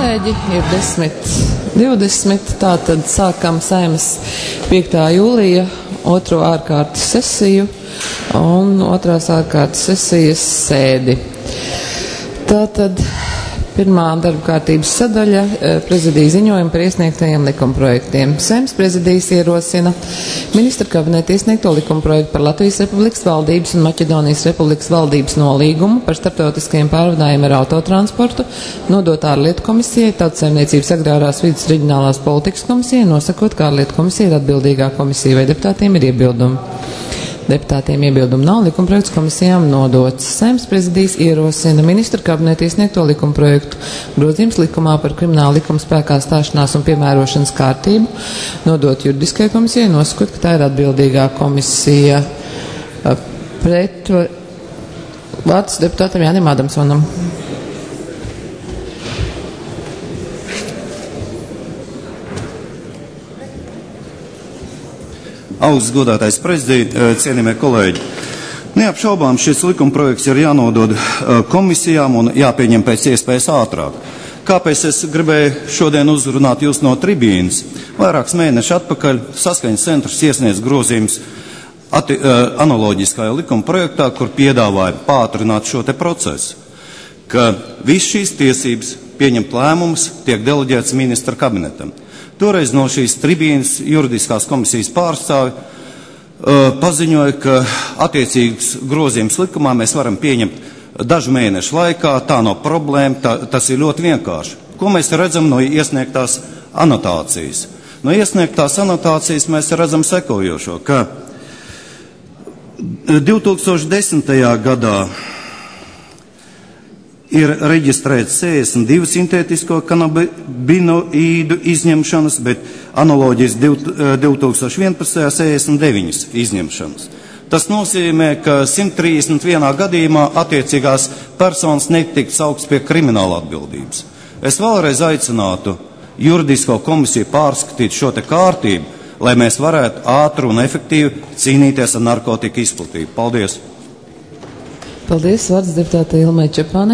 kolēģi, ir 10:20, tātad sākam Saeimas 5. jūlija 2. ārkārtas sesiju un 2. ārkārtas sesijas sēdi. Tātad pirmā darba kārtības sadaļa - prezidija ziņojuma par iesniegtajiem likumprojektiem. Saeimas prezidijas ierosina ministra kabineta iesniegto likumprojektu par Latvijas Republikas valdības un Maķedonijas Republikas valdības nolīgumu par starptautiskajiem pārvadājumiem ar autotransportu nodot ārlietu komisijai, Tautsaimniecības agrārās vides reģionālās politikas komisijai, nosakot, ka ārlietu komisija ir atbildīgā komisija, vai deputātiem ir iebildumi. Deputātiem iebildumu nav, likumprojekts komisijām nodots. Saeimas prezidijas ierosina ministra kabineta iesniegto likumprojektu grozījums likumā par kriminālu likumu spēkā stāšanās un piemērošanas kārtību nodot juridiskajai komisijai, nosakot, ka tā ir atbildīgā komisija. Pret vārds deputātam Jānim Adamsonam. Augsts godātais prezidija, cienījamie kolēģi. Neapšaubām šis likumprojekts ir jānodod komisijām un jāpieņem pēc iespējas ātrāk. Kāpēc es gribēju šodien uzrunāt jūs no tribīnas? Vairākus mēnešus atpakaļ Saskaņas centrs iesniedz grozījums analoģiskajā likumprojektā, kur piedāvāja pātrināt šo te procesu, ka viss šīs tiesības pieņemt lēmumus tiek deleģēts ministra kabinetam. Toreiz no šīs tribīnas juridiskās komisijas pārstāvi paziņoja, ka attiecīgs grozījums likumā mēs varam pieņemt dažu mēnešu laikā, tā nav problēma, tas ir ļoti vienkārši. Ko mēs redzam no iesniegtās anotācijas? No iesniegtās anotācijas mēs redzam sekojošo, ka 2010. gadā ir reģistrēts 62 sintētisko kanabinoīdu izņemšanas, bet analoģijas 2011. 69 izņemšanas. Tas nozīmē, ka 131 gadījumā attiecīgās personas netiks saukts pie krimināla atbildības. Es vēlreiz aicinātu juridisko komisiju pārskatīt šo te kārtību, lai mēs varētu ātri un efektīvi cīnīties ar narkotiku izplatību. Paldies! Paldies, vārds deputātei Ilmai Čepānei.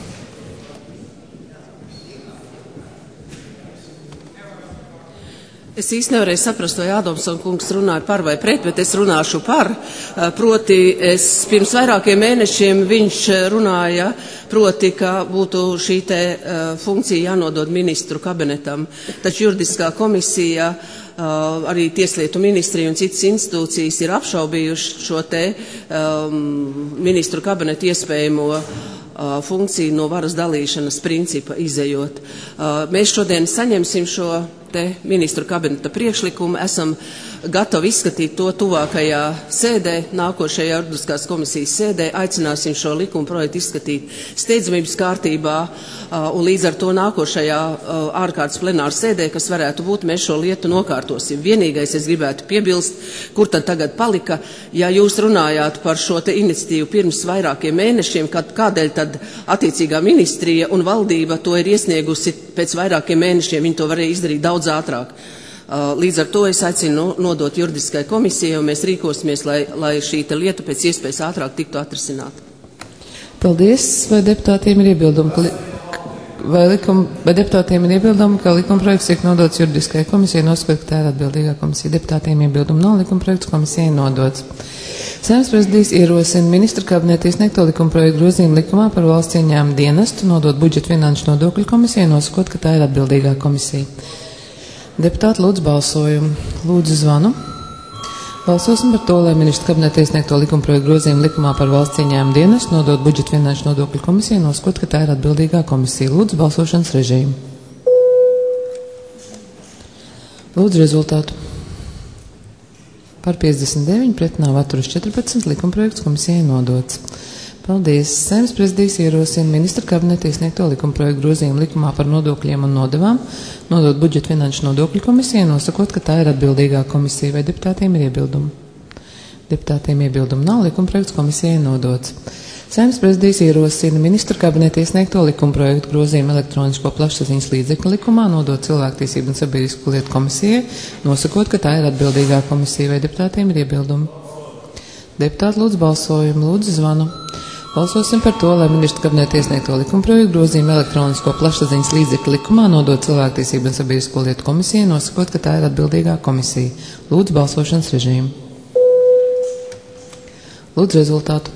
Es īsti nevarēju saprast, vai Ādamsona kungs runāja par vai pret, bet es runāšu par. Proti, pirms vairākiem mēnešiem viņš runāja, proti, ka būtu šī te funkcija jānodod ministru kabinetam. Taču juridiskā komisija, arī Tieslietu ministrija un citas institūcijas ir apšaubījuši šo te ministru kabinetu iespējamo funkciju no varas dalīšanas principa izejot. Mēs šodien saņemsim šo te ministru kabineta priekšlikumu, esam gatavi izskatīt to tuvākajā sēdē, nākošajā juridiskās komisijas sēdē, aicināsim šo likuma projektu izskatīt steidzamības kārtībā, un līdz ar to nākošajā ārkārtas plenāra sēdē, kas varētu būt, mēs šo lietu nokārtosim. Vienīgais es gribētu piebilst, kur tad tagad palika, ja jūs runājāt par šo te iniciatīvu pirms vairākiem mēnešiem, kādēļ tad attiecīgā ministrija un valdība to ir iesniegusi pēc vairākiem mēnešiem, viņi to varēja izdarīt daudz ātrāk. Līdz ar to es aicinu nodot juridiskai komisijai, un mēs rīkosimies, lai šī lieta pēc iespējas ātrāk tiktu atrisināta. Paldies. Vai deputātiem ir iebildumi, ka likumprojekts tiek nodots juridiskai komisijai, nosakot, ka tā ir atbildīgā komisija? Deputātiem iebildumi nav, likumprojekts komisijai nodots. Saeimas prezidijas ierosina ministra kabineta iesniegto likumprojektu grozījumu likumā par valsts ieņēmumu dienestu nodot budžeta finanšu nodokļu komisijai, nosakot, ka tā ir atbildīgā komisija. Deputāti, lūdzu balsojumu. Lūdzu zvanu. Balsosim par to, lai ministra kabineta iesniegto likumprojektu grozījumu likumā par valsts ieņēmumu dienestu nodot budžeta finanšu nodokļu komisijai, nosakot, ka tā ir atbildīgā komisija. Lūdzu balsošanas režīmu. Lūdzu rezultātu. Par 59, pret nav atturas 14, likumprojekts komisijai nodots. Paldies. Saeimas prezidijas ierosina ministra kabineta iesniegto likumprojektu grozījumu likumā par nodokļiem un nodevām nodot budžeta finanšu nodokļu komisijai, nosakot, ka tā ir atbildīgā komisija. Vai deputātiem ir iebildumi? Deputātiem iebildumi nav, likumprojekts komisijai nodots. Saeimas prezidijas ierosina ministra kabineta iesniegto likumprojektu grozījumu elektronisko plašsaziņas līdzekļu likumā nodot cilvēktiesību un sabiedrisku lietu komisijai, nosakot, ka tā ir atbildīgā komisija. Vai deputātiem ir iebildumi? Deputāti, lūdzu balsojumu, lūdzu zvanu. Balsosim par to, lai ministra kabineta iesniegto likumprojektu grozījumu elektronisko plašsaziņas līdzekļu likumā nodot cilvēktiesību un sabiedrisko lietu komisijai, nosakot, ka tā ir atbildīgā komisija. Lūdzu balsošanas režīmu. Lūdzu rezultātu.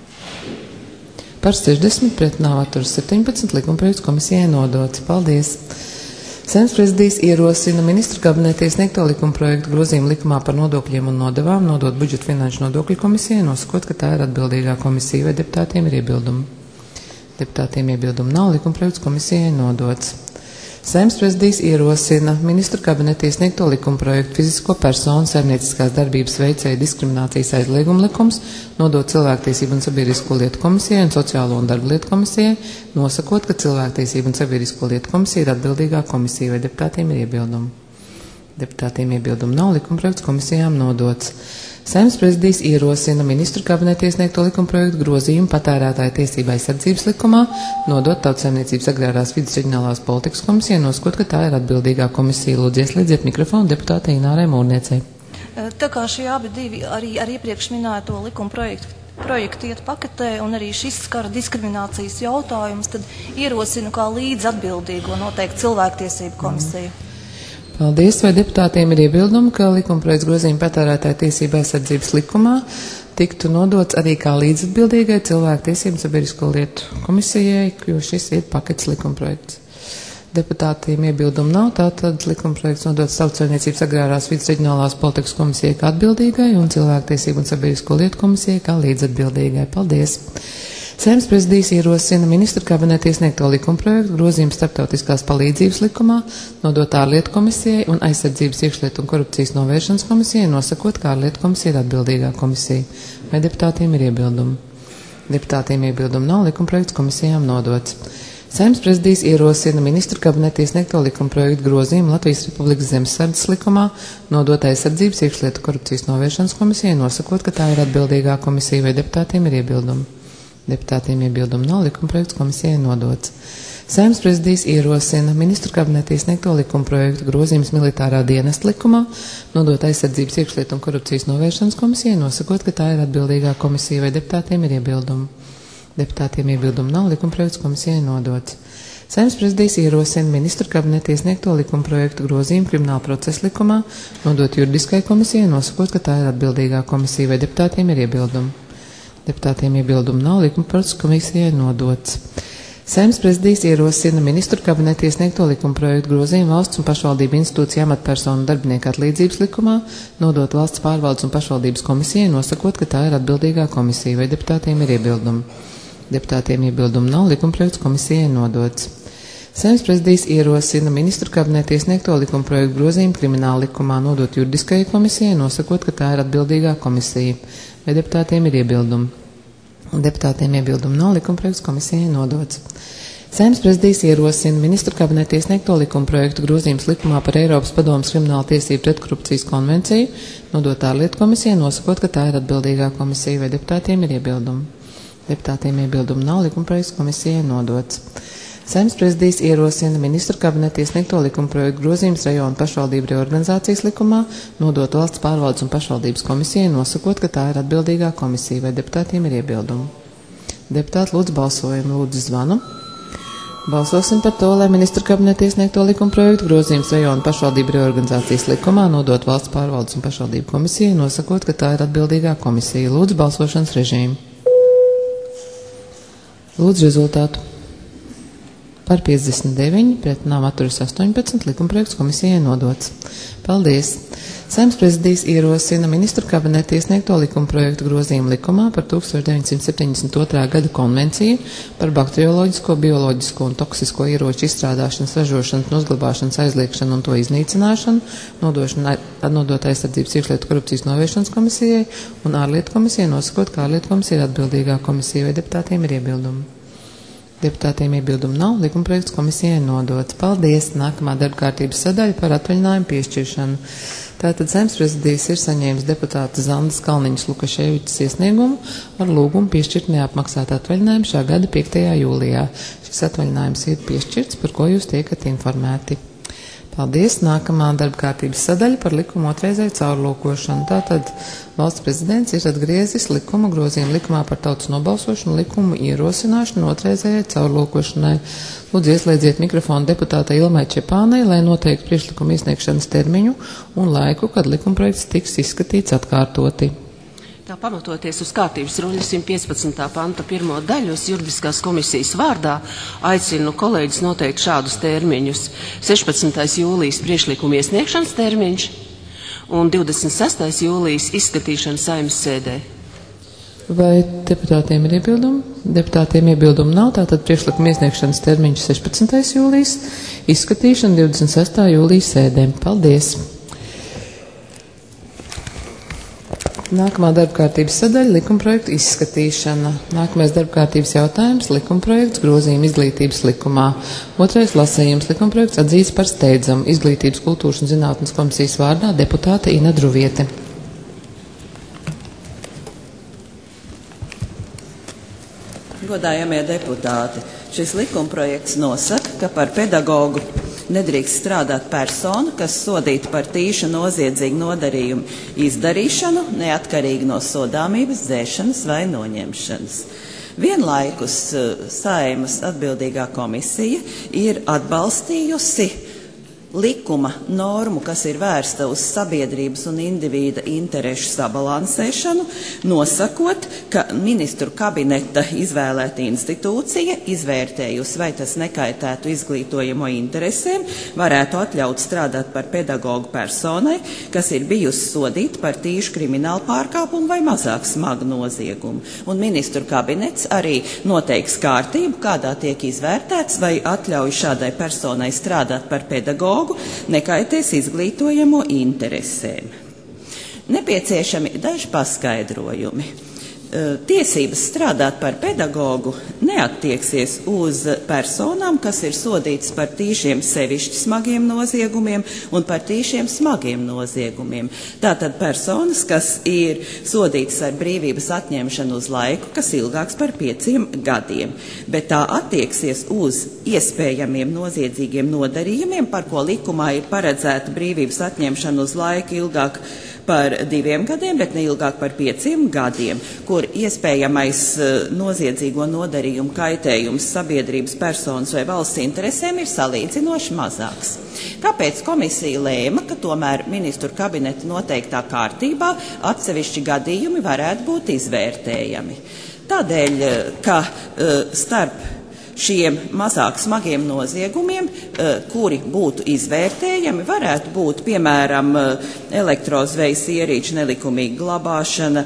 Par 60 pret nav atturas 17 likumprojekts komisijai nodots. Paldies! Saeimas prezidijs ierosina ministru kabineta iesniegto likumprojektu grozījumu likumā par nodokļiem un nodevām nodot budžeta finanšu nodokļu komisijai, nosakot, ka tā ir atbildīgā komisija, vai deputātiem ir iebildumi. Deputātiem iebildumi nav, likumprojekts komisijai nodots. Saeimas prezidijs ierosina ministru kabineta iesniegto likumprojektu fizisko personu saimnieciskās darbības veicēju diskriminācijas aizlieguma likums nodot cilvēktiesību un sabiedrisko lietu komisijai un sociālo un darba lietu komisijai, nosakot, ka cilvēktiesību un sabiedrisko lietu komisija ir atbildīgā komisija, vai deputātiem ir iebildumi. Deputātiem iebildumi nav, likumprojekts komisijām nodots. Saeimas prezidijs ierosina ministru kabineta iesniegto likumprojektu grozījumu patērētāju tiesību aizsardzības likumā, nodot Tautsaimniecības agrārās vides reģionālās politikas komisijai, nosakot, ka tā ir atbildīgā komisija. Lūdzu, ieslēdziet mikrofonu deputātei Inārai Mūrniecei. Tā kā šie abi divi arī ar iepriekš minēto likumprojektu iet paketē, un arī šis skara diskriminācijas jautājums, tad ierosinu kā līdz atbildīgo noteikti cilvēktiesību komisiju. Paldies, vai deputātiem ir iebildumi, ka likumprojekts grozījuma patērētāju tiesību aizsardzības likumā tiktu nodots arī kā līdzatbildīgai cilvēktiesību sabiedrisko lietu komisijai, jo šis ir pakets likumprojekts. Deputātiem iebildumi nav, tātad likumprojekts nodots Tautsaimniecības agrārās vides reģionālās politikas komisijai kā atbildīgai un cilvēktiesību un sabiedrisko lietu komisijai kā līdzatbildīgai. Paldies! Saeimas prezidijs ierosina ministru kabineta iesniegto likumprojektu grozījumu starptautiskās palīdzības likumā, nodot ārlietu komisijai un aizsardzības iekšlietu un korupcijas novēršanas komisijai, nosakot, ka ārlietu komisija ir atbildīgā komisija. Vai deputātiem ir iebildumi? Deputātiem iebildumi nav, likumprojekts komisijām nodots. Saeimas prezidijs ierosina ministru kabineta iesniegto likumprojektu grozījumu Latvijas Republikas zemesardzes likumā, nodot aizsardzības iekšlietu korupcijas novēršanas komisijai, nosakot, ka tā ir atbildīgā komisija. Vai deputātiem ir iebildumi? Deputātiem iebildumi nav, likumprojekts komisijai nodots. Saeimas prezidijs ierosina ministru kabineta iesniegto likumprojektu grozījums militārā dienesta likumā, nodot aizsardzības iekšlietu un korupcijas novēršanas komisijai, nosakot, ka tā ir atbildīgā komisija. Vai deputātiem ir iebildumi? Deputātiem iebildumi nav, likumprojekts komisijai nodots. Saeimas prezidijs ierosina ministru kabineta iesniegto likumprojektu grozījumu krimināla procesa likumā, nodot juridiskai komisijai, nosakot, ka tā ir atbildīgā komisija. Vai deputātiem ir iebildumi? Deputātiem iebildumi nav, likumprojekts komisijai nodots. Saeimas prezidijs ierosina ministru kabineta iesniegto likumprojektu grozījumu valsts un pašvaldību institūciju amatpersonu darbinieku atlīdzības likumā, nodot valsts pārvaldes un pašvaldības komisijai, nosakot, ka tā ir atbildīgā komisija. Vai deputātiem ir iebildumi? Deputātiem iebildumi nav, likumprojekts komisijai nodots. Saeimas prezidijs ierosina ministru kabineta iesniegto likumprojektu grozījumu krimināla likumā, nodot juridiskajai komisijai, nosakot, ka tā ir atbildīgā komisija. Vai deputātiem ir iebildumi? Deputātiem iebildumi nav, likumprojekts komisijai nodots. Saeimas prezidijs ierosina ministru kabineta iesniegto likumprojektu grozījums likumā par Eiropas padomes kriminālu tiesību pretkorupcijas konvenciju, nodot ārlietu komisijai, nosakot, ka tā ir atbildīgā komisija. Vai deputātiem ir iebildumi? Deputātiem iebildumi nav, likumprojekts komisijai nodots. Saeimas prezidijs ierosina ministru kabineta iesniegto likumprojektu grozījums rajonu pašvaldību reorganizācijas likumā, nodot valsts pārvaldes un pašvaldības komisijai, nosakot, ka tā ir atbildīgā komisija. Vai deputātiem ir iebildumi? Deputāti, lūdzu balsojumu, lūdzu zvanu. Balsosim par to, lai ministru kabineta iesniegto likumprojektu grozījums rajonu pašvaldību reorganizācijas likumā, nodot valsts pārvaldes un pašvaldību komisijai, nosakot, ka tā ir atbildīgā komisija. Lūdzu balsošanas režīmu. Lūdzu rezultātu. Par 59, pret nav atturas 18, likumprojekts komisijai nodots. Paldies! Saeimas prezidijs ierosina ministru kabineta iesniegto likumprojektu grozījumu likumā par 1972. gada konvenciju par bakterioloģisko, bioloģisko un toksisko ieroču izstrādāšanas, ražošanas un uzglabāšanas aizliekšanu un to iznīcināšanu, nodot aizsardzības iekšlietu korupcijas novēršanas komisijai un ārlietu komisijai, nosakot, ka ārlietu komisija ir atbildīgā komisija. Vai deputātiem ir iebildumi? Deputātiem iebildumu nav, likumprojekts komisijai nodots. Paldies! Nākamā darba kārtības sadaļa par atvaļinājumu piešķiršanu. Tātad Saeimas prezidijs ir saņēmis deputāta Zandas Kalniņas Lukaševičas iesniegumu ar lūgumu piešķirt neapmaksātu atvaļinājumu šā gada 5. jūlijā. Šis atvaļinājums ir piešķirts, par ko jūs tiekat informēti. Paldies. Nākamā darba kārtības sadaļa par likumu otrreizēju caurlūkošanu. Tātad valsts prezidents ir atgriezis likuma grozījumu likumā par tautas nobalsošanu likumu ierosināšanu otrreizējai caurlūkošanai. Lūdzu, ieslēdziet mikrofonu deputātai Ilmai Čepānai, lai noteiktu priekšlikumu iesniegšanas termiņu un laiku, kad likumprojekts tiks izskatīts atkārtoti. Tā pamatoties uz kārtības ruļa 115. panta 1. daļu, juridiskās komisijas vārdā aicinu kolēģis noteikt šādus termiņus. 16. jūlijas priekšlikuma iesniegšanas termiņš un 26. jūlijas izskatīšana Saeimas sēdē. Vai deputātiem ir iebildumi? Deputātiem iebildumu nav, tātad priekšlikuma iesniegšanas termiņš 16. jūlijas, izskatīšana 26. jūlijas sēdē. Paldies! Nākamā darba kārtības sadaļa - likumprojektu izskatīšana. Nākamais darba kārtības jautājums - likumprojekts grozījuma izglītības likumā. Otrais lasījums - likumprojekts atzīts par steidzamu. Izglītības, kultūras un zinātnes komisijas vārdā deputāte Ina Druviete. Godājamie deputāti, šis likumprojekts nosaka, ka par pedagogu nedrīkst strādāt persona, kas sodīta par tīšu noziedzīgu nodarījumu izdarīšanu, neatkarīgi no sodāmības, dzēšanas vai noņemšanas. Vienlaikus Saeimas atbildīgā komisija ir atbalstījusi likuma normu, kas ir vērsta uz sabiedrības un individa interešu sabalansēšanu, nosakot, ka ministru kabineta izvēlēta institūcija, izvērtējusi, vai tas nekaitētu izglītojamo interesēm, varētu atļaut strādāt par pedagogu personai, kas ir bijusi sodīta par tīšu kriminālu pārkāpumu vai mazāk smagu noziegumu. Un ministru kabinets arī noteiks kārtību, kādā tiek izvērtēts, vai atļauj šādai personai strādāt par pedagogu, nekaitēs izglītojamo interesēm. Nepieciešami daži paskaidrojumi. Tiesības strādāt par pedagogu neattieksies uz personām, kas ir sodītas par tīšiem sevišķi smagiem noziegumiem un par tīšiem smagiem noziegumiem. Tātad personas, kas ir sodītas ar brīvības atņemšanu uz laiku, kas ilgāks par 5 gadiem, bet tā attieksies uz iespējamiem noziedzīgiem nodarījumiem, par ko likumā ir paredzēta brīvības atņemšana uz laiku ilgāk par 2 gadiem, bet ne ilgāk par 5 gadiem, kur iespējamais noziedzīgo nodarījumu kaitējums sabiedrības personas vai valsts interesēm ir salīdzinoši mazāks. Kāpēc komisija lēma, ka tomēr ministru kabineta noteiktā kārtībā atsevišķi gadījumi varētu būt izvērtējami? Tādēļ, ka starp šiem mazāk smagiem noziegumiem, kuri būtu izvērtējami, varētu būt, piemēram, elektrozvejas ierīču nelikumīga glabāšana,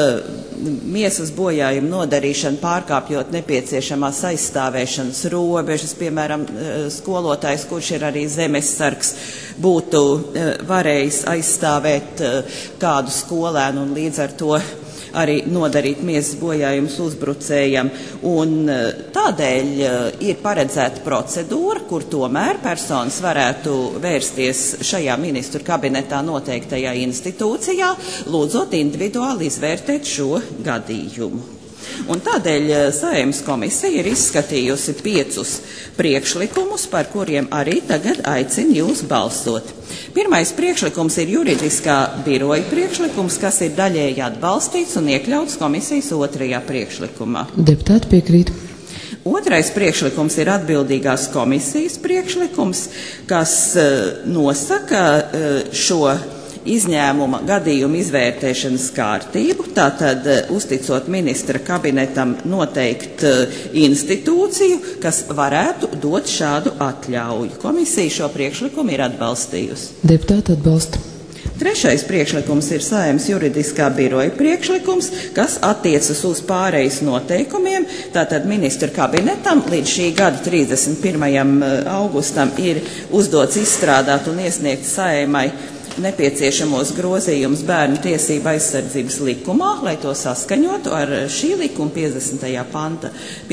miesas bojājuma nodarīšana, pārkāpjot nepieciešamās aizstāvēšanas robežas, piemēram, skolotājs, kurš ir arī zemesargs, būtu varējis aizstāvēt kādu skolēnu un līdz ar to arī nodarīt miesas bojājumus uzbrucējam. Un tādēļ ir paredzēta procedūra, kur tomēr personas varētu vērsties šajā ministru kabinetā noteiktajā institūcijā, lūdzot individuāli izvērtēt šo gadījumu. Un tādēļ Saeimas komisija ir izskatījusi 5 priekšlikumus, par kuriem arī tagad aicinu jūs balsot. Pirmais priekšlikums ir juridiskā biroja priekšlikums, kas ir daļēji atbalstīts un iekļauts komisijas 2. priekšlikumā. Deputāti piekrīt. Otrais priekšlikums ir atbildīgās komisijas priekšlikums, kas nosaka šo izņēmuma gadījumu izvērtēšanas kārtību, tātad uzticot ministra kabinetam noteikt institūciju, kas varētu dot šādu atļauju. Komisija šo priekšlikumu ir atbalstījusi. Deputāti atbalsta. Trešais priekšlikums ir Saeimas juridiskā biroja priekšlikums, kas attiecas uz pārejas noteikumiem. Tātad ministra kabinetam līdz šī gada 31. augustam ir uzdots izstrādāt un iesniegt Saeimai nepieciešamos grozījumus bērnu tiesību aizsardzības likumā, lai to saskaņotu ar šī likuma 50. panta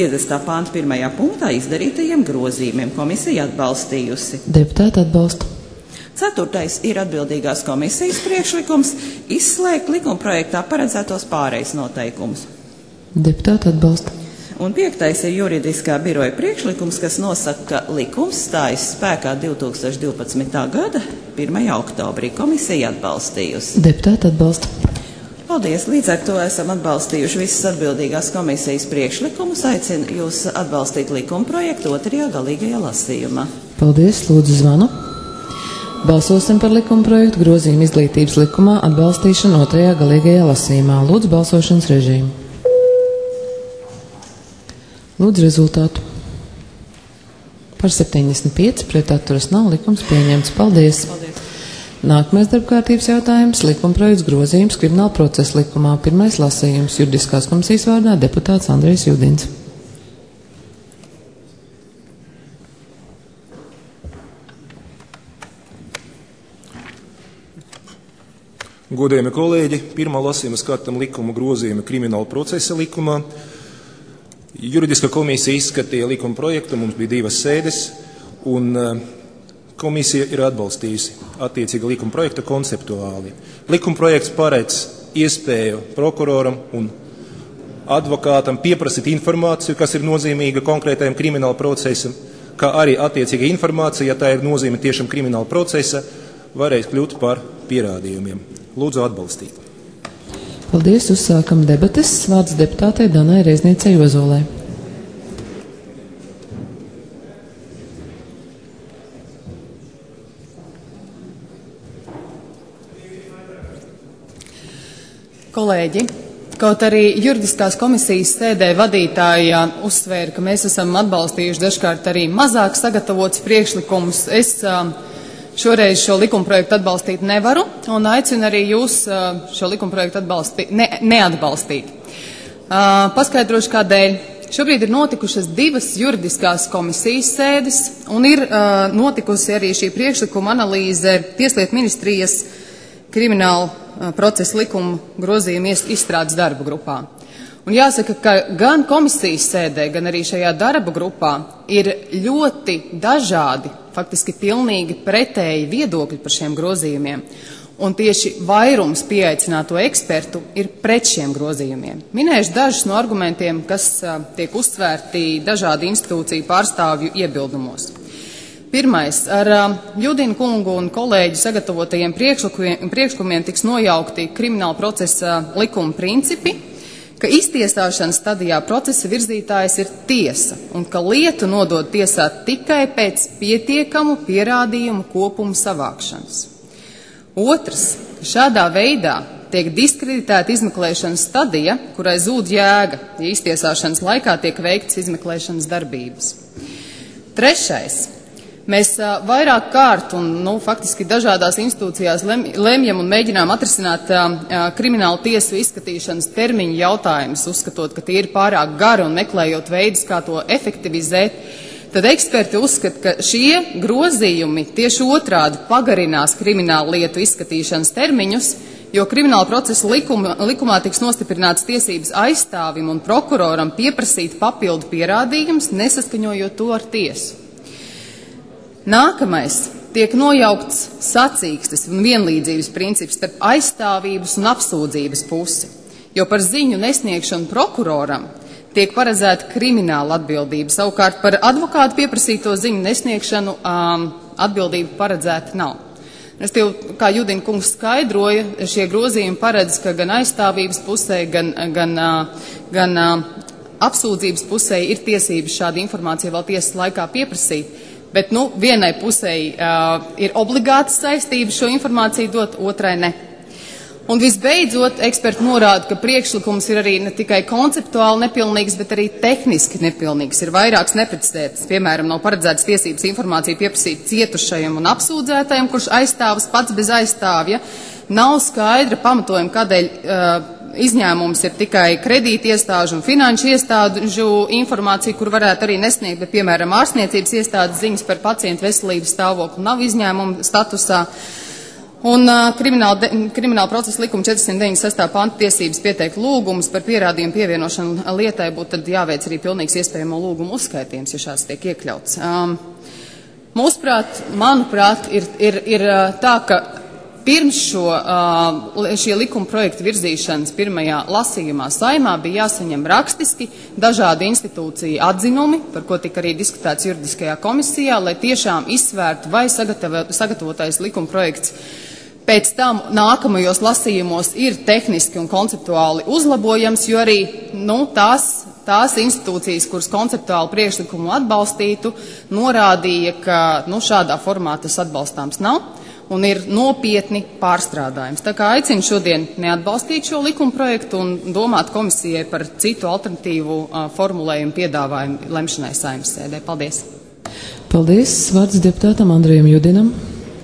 1. punktā izdarītajiem grozījumiem. Komisija atbalstījusi. Deputāti atbalsta. 4. ir atbildīgās komisijas priekšlikums izslēgt likumprojektā paredzētos pārejas noteikumus. Deputāti atbalsta. Un 5. ir juridiskā biroja priekšlikums, kas nosaka, ka likums stājas spēkā 2012. gada 1. oktobrī. Komisija atbalstījusi. Deputāti atbalsta. Paldies! Līdz ar to esam atbalstījuši visas atbildīgās komisijas priekšlikumus. Aicinu jūs atbalstīt likuma projektu 2. galīgajā lasījumā. Paldies, lūdzu zvanu. Balsosim par likuma projektu grozījumu izglītības likumā atbalstīšanu 2. galīgajā lasījumā. Lūdzu balsošanas režīmu. Lūdzu rezultātu. Par 75, pret atturas nav, likums pieņemts. Paldies. Nākamais darbkārtības jautājums - likumprojekts grozījums krimināla procesa likumā. Pirmais lasījums juridiskās komisijas vārdā deputāts Andrejs Judins. Godējami kolēģi, pirmā lasījuma skatām likuma grozījuma krimināla procesa likumā. Juridiskā komisija izskatīja likuma projektu, mums bija 2 sēdes, un komisija ir atbalstījusi attiecīga likuma projekta konceptuāli. Likuma projekts paredz iespēju prokuroram un advokātam pieprasīt informāciju, kas ir nozīmīga konkrētajam krimināla procesam, kā arī attiecīga informācija, ja tā ir nozīme tiešām krimināla procesa, varēs kļūt par pierādījumiem. Lūdzu atbalstīt. Paldies, uzsākam debates. Vārds deputātei Danai Reizniecei Ozolē. Kolēģi, kaut arī juridiskās komisijas sēdē vadītāja uzsvēra, ka mēs esam atbalstījuši dažkārt arī mazāk sagatavots priekšlikumus, es šoreiz šo likumprojektu atbalstīt nevaru un aicinu arī jūs šo likumprojektu neatbalstīt. Paskaidrošu, kādēļ. Šobrīd ir notikušas 2 juridiskās komisijas sēdes un ir notikusi arī šī priekšlikuma analīze Tieslietu ministrijas krimināla procesa likuma grozījuma izstrādes darba grupā. Un jāsaka, ka gan komisijas sēdē, gan arī šajā darba grupā ir ļoti dažādi, faktiski pilnīgi pretēji viedokļi par šiem grozījumiem. Un tieši vairums pieaicināto ekspertu ir pret šiem grozījumiem. Minēšu dažus no argumentiem, kas tiek uzsvērti dažādu institūciju pārstāvju iebildumos. Pirmais, ar Judinu kungu un kolēģu sagatavotajiem priekšlikumiem tiks nojaukti krimināla procesa likuma principi, ka iztiesāšanas stadijā procesa virzītājs ir tiesa un ka lietu nodod tiesā tikai pēc pietiekamu pierādījumu kopumu savākšanas. Otrs, šādā veidā tiek diskreditēta izmeklēšanas stadija, kurai zūd jēga, ja iztiesāšanas laikā tiek veikts izmeklēšanas darbības. Trešais. Mēs vairāk kārt un faktiski dažādās institūcijās lemjam un mēģinām atrisināt kriminālu tiesu izskatīšanas termiņu jautājumus, uzskatot, ka tie ir pārāk gari un meklējot veidus, kā to efektivizēt. Tad eksperti uzskata, ka šie grozījumi tieši otrādi pagarinās kriminālu lietu izskatīšanas termiņus, jo krimināla procesa likumā tiks nostiprināts tiesības aizstāvim un prokuroram pieprasīt papildu pierādījumus, nesaskaņojot to ar tiesu. Nākamais tiek nojaukts sacīkstes un vienlīdzības princips starp aizstāvības un apsūdzības pusi, jo par ziņu nesniegšanu prokuroram tiek paredzēta krimināla atbildība, savukārt par advokātu pieprasīto ziņu nesniegšanu atbildība paredzēta nav. Kā Judina kungs skaidroja, šie grozījumi paredz, ka gan aizstāvības pusē, gan apsūdzības pusē ir tiesības šādu informāciju vēl tiesas laikā pieprasīt. Bet, vienai pusē ir obligātas saistības šo informāciju dot, otrai ne. Un visbeidzot, eksperti norāda, ka priekšlikums ir arī ne tikai konceptuāli nepilnīgs, bet arī tehniski nepilnīgs. Ir vairākas neprecizētas. Piemēram, nav paredzētas tiesības informāciju pieprasīt cietušajam un apsūdzētajam, kurš aizstāvas pats bez aizstāvja. Nav skaidra pamatojuma, kādēļ izņēmums ir tikai kredīti iestāžu un finanšu iestāžu informācija, kur varētu arī nesniegt, bet, piemēram, ārstniecības iestādes ziņas par pacientu veselības stāvokli nav izņēmuma statusā. Un krimināla procesa likuma 496. panta tiesības pieteikt lūgumus par pierādījumu pievienošanu lietai būtu tad jāveic arī pilnīgs iespējamo lūgumu uzskaitījums, ja šāds tiek iekļauts. Manuprāt, ir tā, ka pirms šie likuma projekta virzīšanas pirmajā lasījumā Saeimā bija jāsaņem rakstiski dažādu institūciju atzinumi, par ko tika arī diskutēts juridiskajā komisijā, lai tiešām izsvērtu, vai sagatavotais likuma projekts pēc tam nākamajos lasījumos ir tehniski un konceptuāli uzlabojams, jo arī tās institūcijas, kuras konceptuāli priekšlikumu atbalstītu, norādīja, ka šādā formā tas atbalstāms nav un ir nopietni pārstrādājums. Tā kā aicinu šodien neatbalstīt šo likuma projektu un domāt komisijai par citu alternatīvu formulējumu piedāvājumu lemšanai Saeimas sēdē. Paldies! Paldies! Vārds deputātam Andrijam Judinam.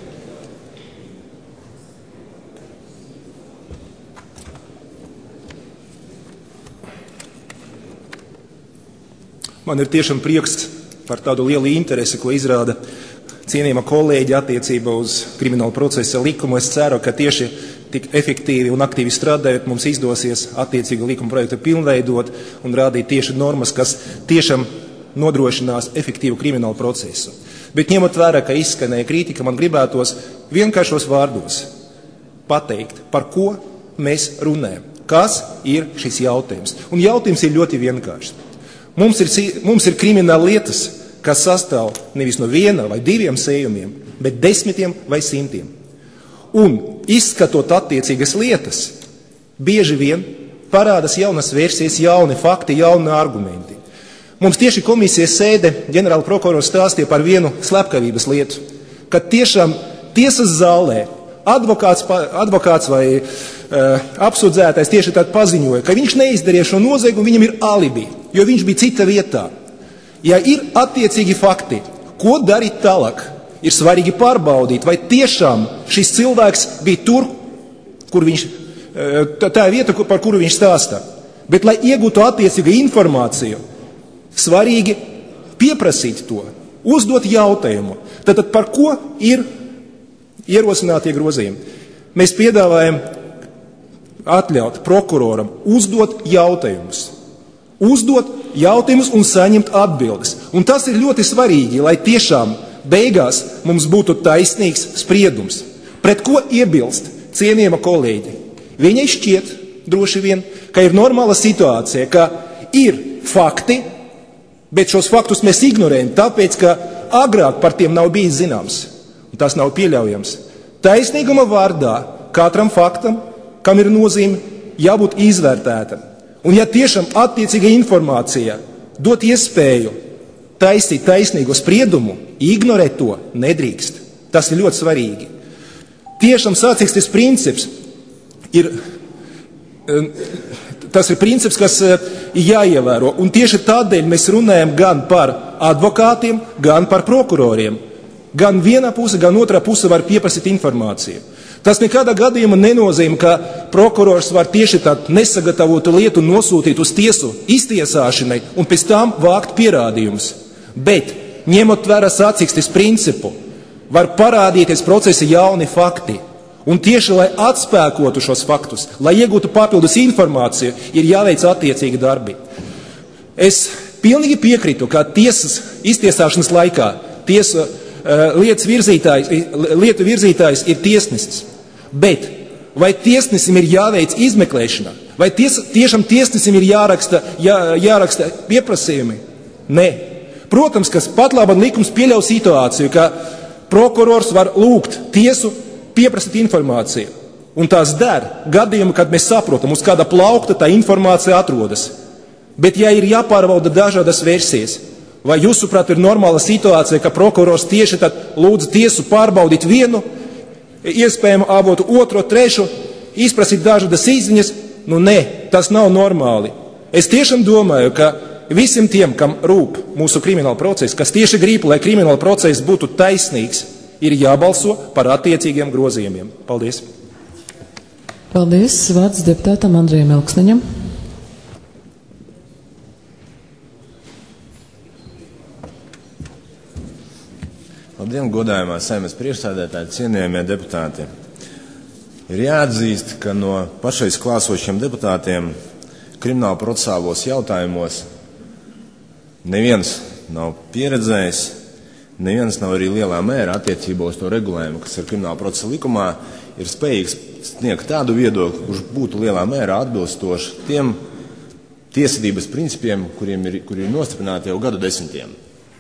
Man ir tiešām prieks par tādu lielu interesi, ko izrāda cienījama kolēģi attiecībā uz krimināla procesa likumu. Es ceru, ka tieši tik efektīvi un aktīvi strādājot mums izdosies attiecīgi likuma projektu pilnveidot un rādīt tieši normas, kas tiešām nodrošinās efektīvu kriminālu procesu. Bet ņemot vērā, ka izskanēja kritika, man gribētos vienkāršos vārdos pateikt, par ko mēs runājam. Kas ir šis jautājums? Un jautājums ir ļoti vienkāršs. Mums ir krimināla lietas, kas sastāv nevis no viena vai diviem sējumiem, bet 10 vai 100. Un izskatot attiecīgas lietas, bieži vien parādās jaunas versijas, jauni fakti, jauni argumenti. Mums tieši komisijas sēde ģenerāla prokurora stāstīja par vienu slepkavības lietu, kad tiešām tiesas zālē advokāts vai apsūdzētais tieši tad paziņoja, ka viņš neizdarīja šo noziegumu, viņam ir alibi, jo viņš bija cita vietā. Ja ir attiecīgi fakti, ko darīt tālāk, ir svarīgi pārbaudīt, vai tiešām šis cilvēks bija tur, kur viņš, tā vieta, par kuru viņš stāstā. Bet, lai iegūtu attiecīgu informāciju, svarīgi pieprasīt to, uzdot jautājumu. Tātad par ko ir ierosinātie grozījumi? Mēs piedāvājam atļaut prokuroram uzdot jautājumus. Uzdot jautājumus un saņemt atbildes. Un tas ir ļoti svarīgi, lai tiešām beigās mums būtu taisnīgs spriedums. Pret ko iebilst cienījama kolēģi? Viņai šķiet droši vien, ka ir normāla situācija, ka ir fakti, bet šos faktus mēs ignorējam, tāpēc, ka agrāk par tiem nav bijis zināms. Un tas nav pieļaujams. Taisnīguma vārdā katram faktam, kam ir nozīme, jābūt izvērtētam. Un ja tiešām attiecīga informācija dot iespēju taisīt taisnīgu spriedumu, ignorēt to nedrīkst. Tas ir ļoti svarīgi. Tiešām sacīkstes princips ir princips, kas ir jāievēro. Un tieši tādēļ mēs runājam gan par advokātiem, gan par prokuroriem. Gan viena puse, gan otrā puse var pieprasīt informāciju. Tas nekādā gadījumā nenozīmē, ka prokurors var tieši tādu nesagatavotu lietu nosūtīt uz tiesu iztiesāšanai un pēc tam vākt pierādījumus. Bet, ņemot vērā sacīkstes principu, var parādīties procesa jauni fakti. Un tieši, lai atspēkotu šos faktus, lai iegūtu papildus informāciju, ir jāveic attiecīgi darbi. Es pilnīgi piekrītu, ka tiesas iztiesāšanas laikā lietu virzītājs ir tiesnesis. Bet vai tiesnesim ir jāveic izmeklēšana? Vai tiešām tiesnesim ir jāraksta pieprasījumi? Nē. Protams, ka patlaban likums pieļauj situāciju, ka prokurors var lūgt tiesu pieprasīt informāciju. Un tās der gadījumu, kad mēs saprotam, uz kāda plaukta tā informācija atrodas. Bet ja ir jāpārbauda dažādas versijas, vai jūsuprāt ir normāla situācija, ka prokurors tieši tad lūdz tiesu pārbaudīt vienu, iespējami avotu otro, trešu, izprasīt dažādas izziņas? Nē, tas nav normāli. Es tiešām domāju, ka visiem tiem, kam rūp mūsu krimināla procesa, kas tieši grib, lai krimināla process būtu taisnīgs, ir jābalso par attiecīgiem grozījumiem. Paldies! Paldies! Vārds deputātam Andrijam Elksniņam. Labdien, godājumā Saeimas priekšsēdētāji, cienījamie deputāti. Ir jāatzīst, ka no pašais klāsošiem deputātiem krimināla procesālos jautājumos neviens nav pieredzējis, neviens nav arī lielā mērā attiecībā uz to regulējumu, kas ir krimināla procesa likumā, ir spējīgs sniegt tādu viedokli, kurš būtu lielā mērā atbilstoši tiem tiesvedības principiem, kuri ir nostiprināti jau gadu desmitiem.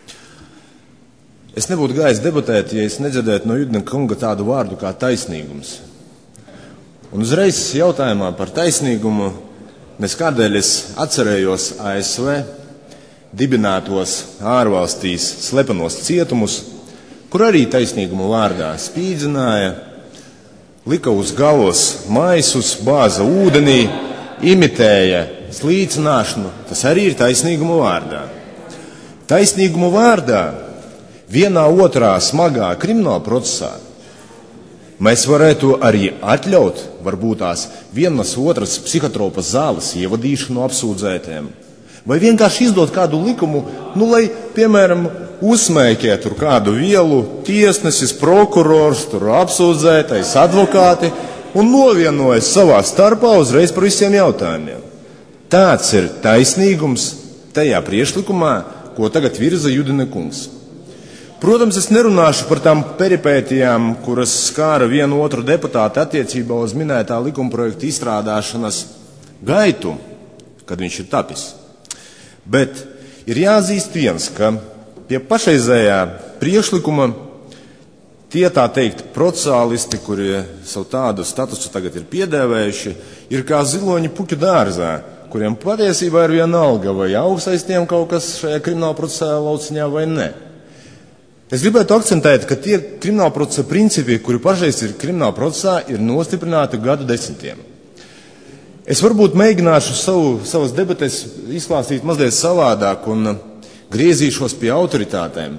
Es nebūtu gājis debatēt, ja es nedzirdētu no Judina kunga tādu vārdu kā taisnīgums. Un uzreiz jautājumā par taisnīgumu, nes kādēļ es atcerējos ASV dibinātos ārvalstīs slepenos cietumus, kur arī taisnīgumu vārdā spīdzināja, lika uz galvas maisus, bāza ūdenī, imitēja slīcināšanu. Tas arī ir taisnīgumu vārdā. Taisnīgumu vārdā vienā otrā smagā krimināla procesā mēs varētu arī atļaut varbūt tās vienas otras psihotropas zāles ievadīšanu apsūdzētiem. Vai vienkārši izdot kādu likumu, lai, piemēram, uzsmēķē tur kādu vielu tiesnesis, prokurors, tur apsūdzētais, advokāti un novienojas savā starpā uzreiz par visiem jautājumiem. Tāds ir taisnīgums tajā priekšlikumā, ko tagad virza Judina kungs. Protams, es nerunāšu par tām peripētijām, kuras skāra vienu otru deputātu attiecībā uz minētā likumprojekta izstrādāšanas gaitu, kad viņš ir tapis. Bet ir jāzīst viens, ka pie pašreizējā priekšlikuma tie, tā teikt, procesālisti, kuri savu tādu statusu tagad ir piedēvējuši, ir kā ziloņi puķu dārzā, kuriem patiesībā ir vienalga, vai augstais tiem kaut kas šajā krimināla procesā lauciņā vai ne. Es gribētu akcentēt, ka tie krimināla procesa principi, kuri pašreiz ir krimināla procesā, ir nostiprināti gadu desmitiem. Es varbūt mēģināšu savas debates izklāstīt mazliet savādāk un griezīšos pie autoritātēm.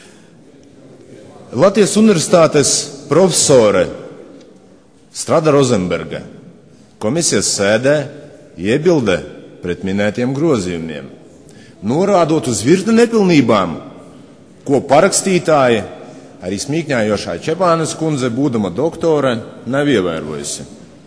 Latvijas Universitātes profesore Strada Rozenberga komisijas sēdē iebilde pret minētiem grozījumiem, norādot uz virkni nepilnībām, ko parakstītāji, arī smīkņājošā Čepānes kundze, būdama doktore, nav ievērojusi.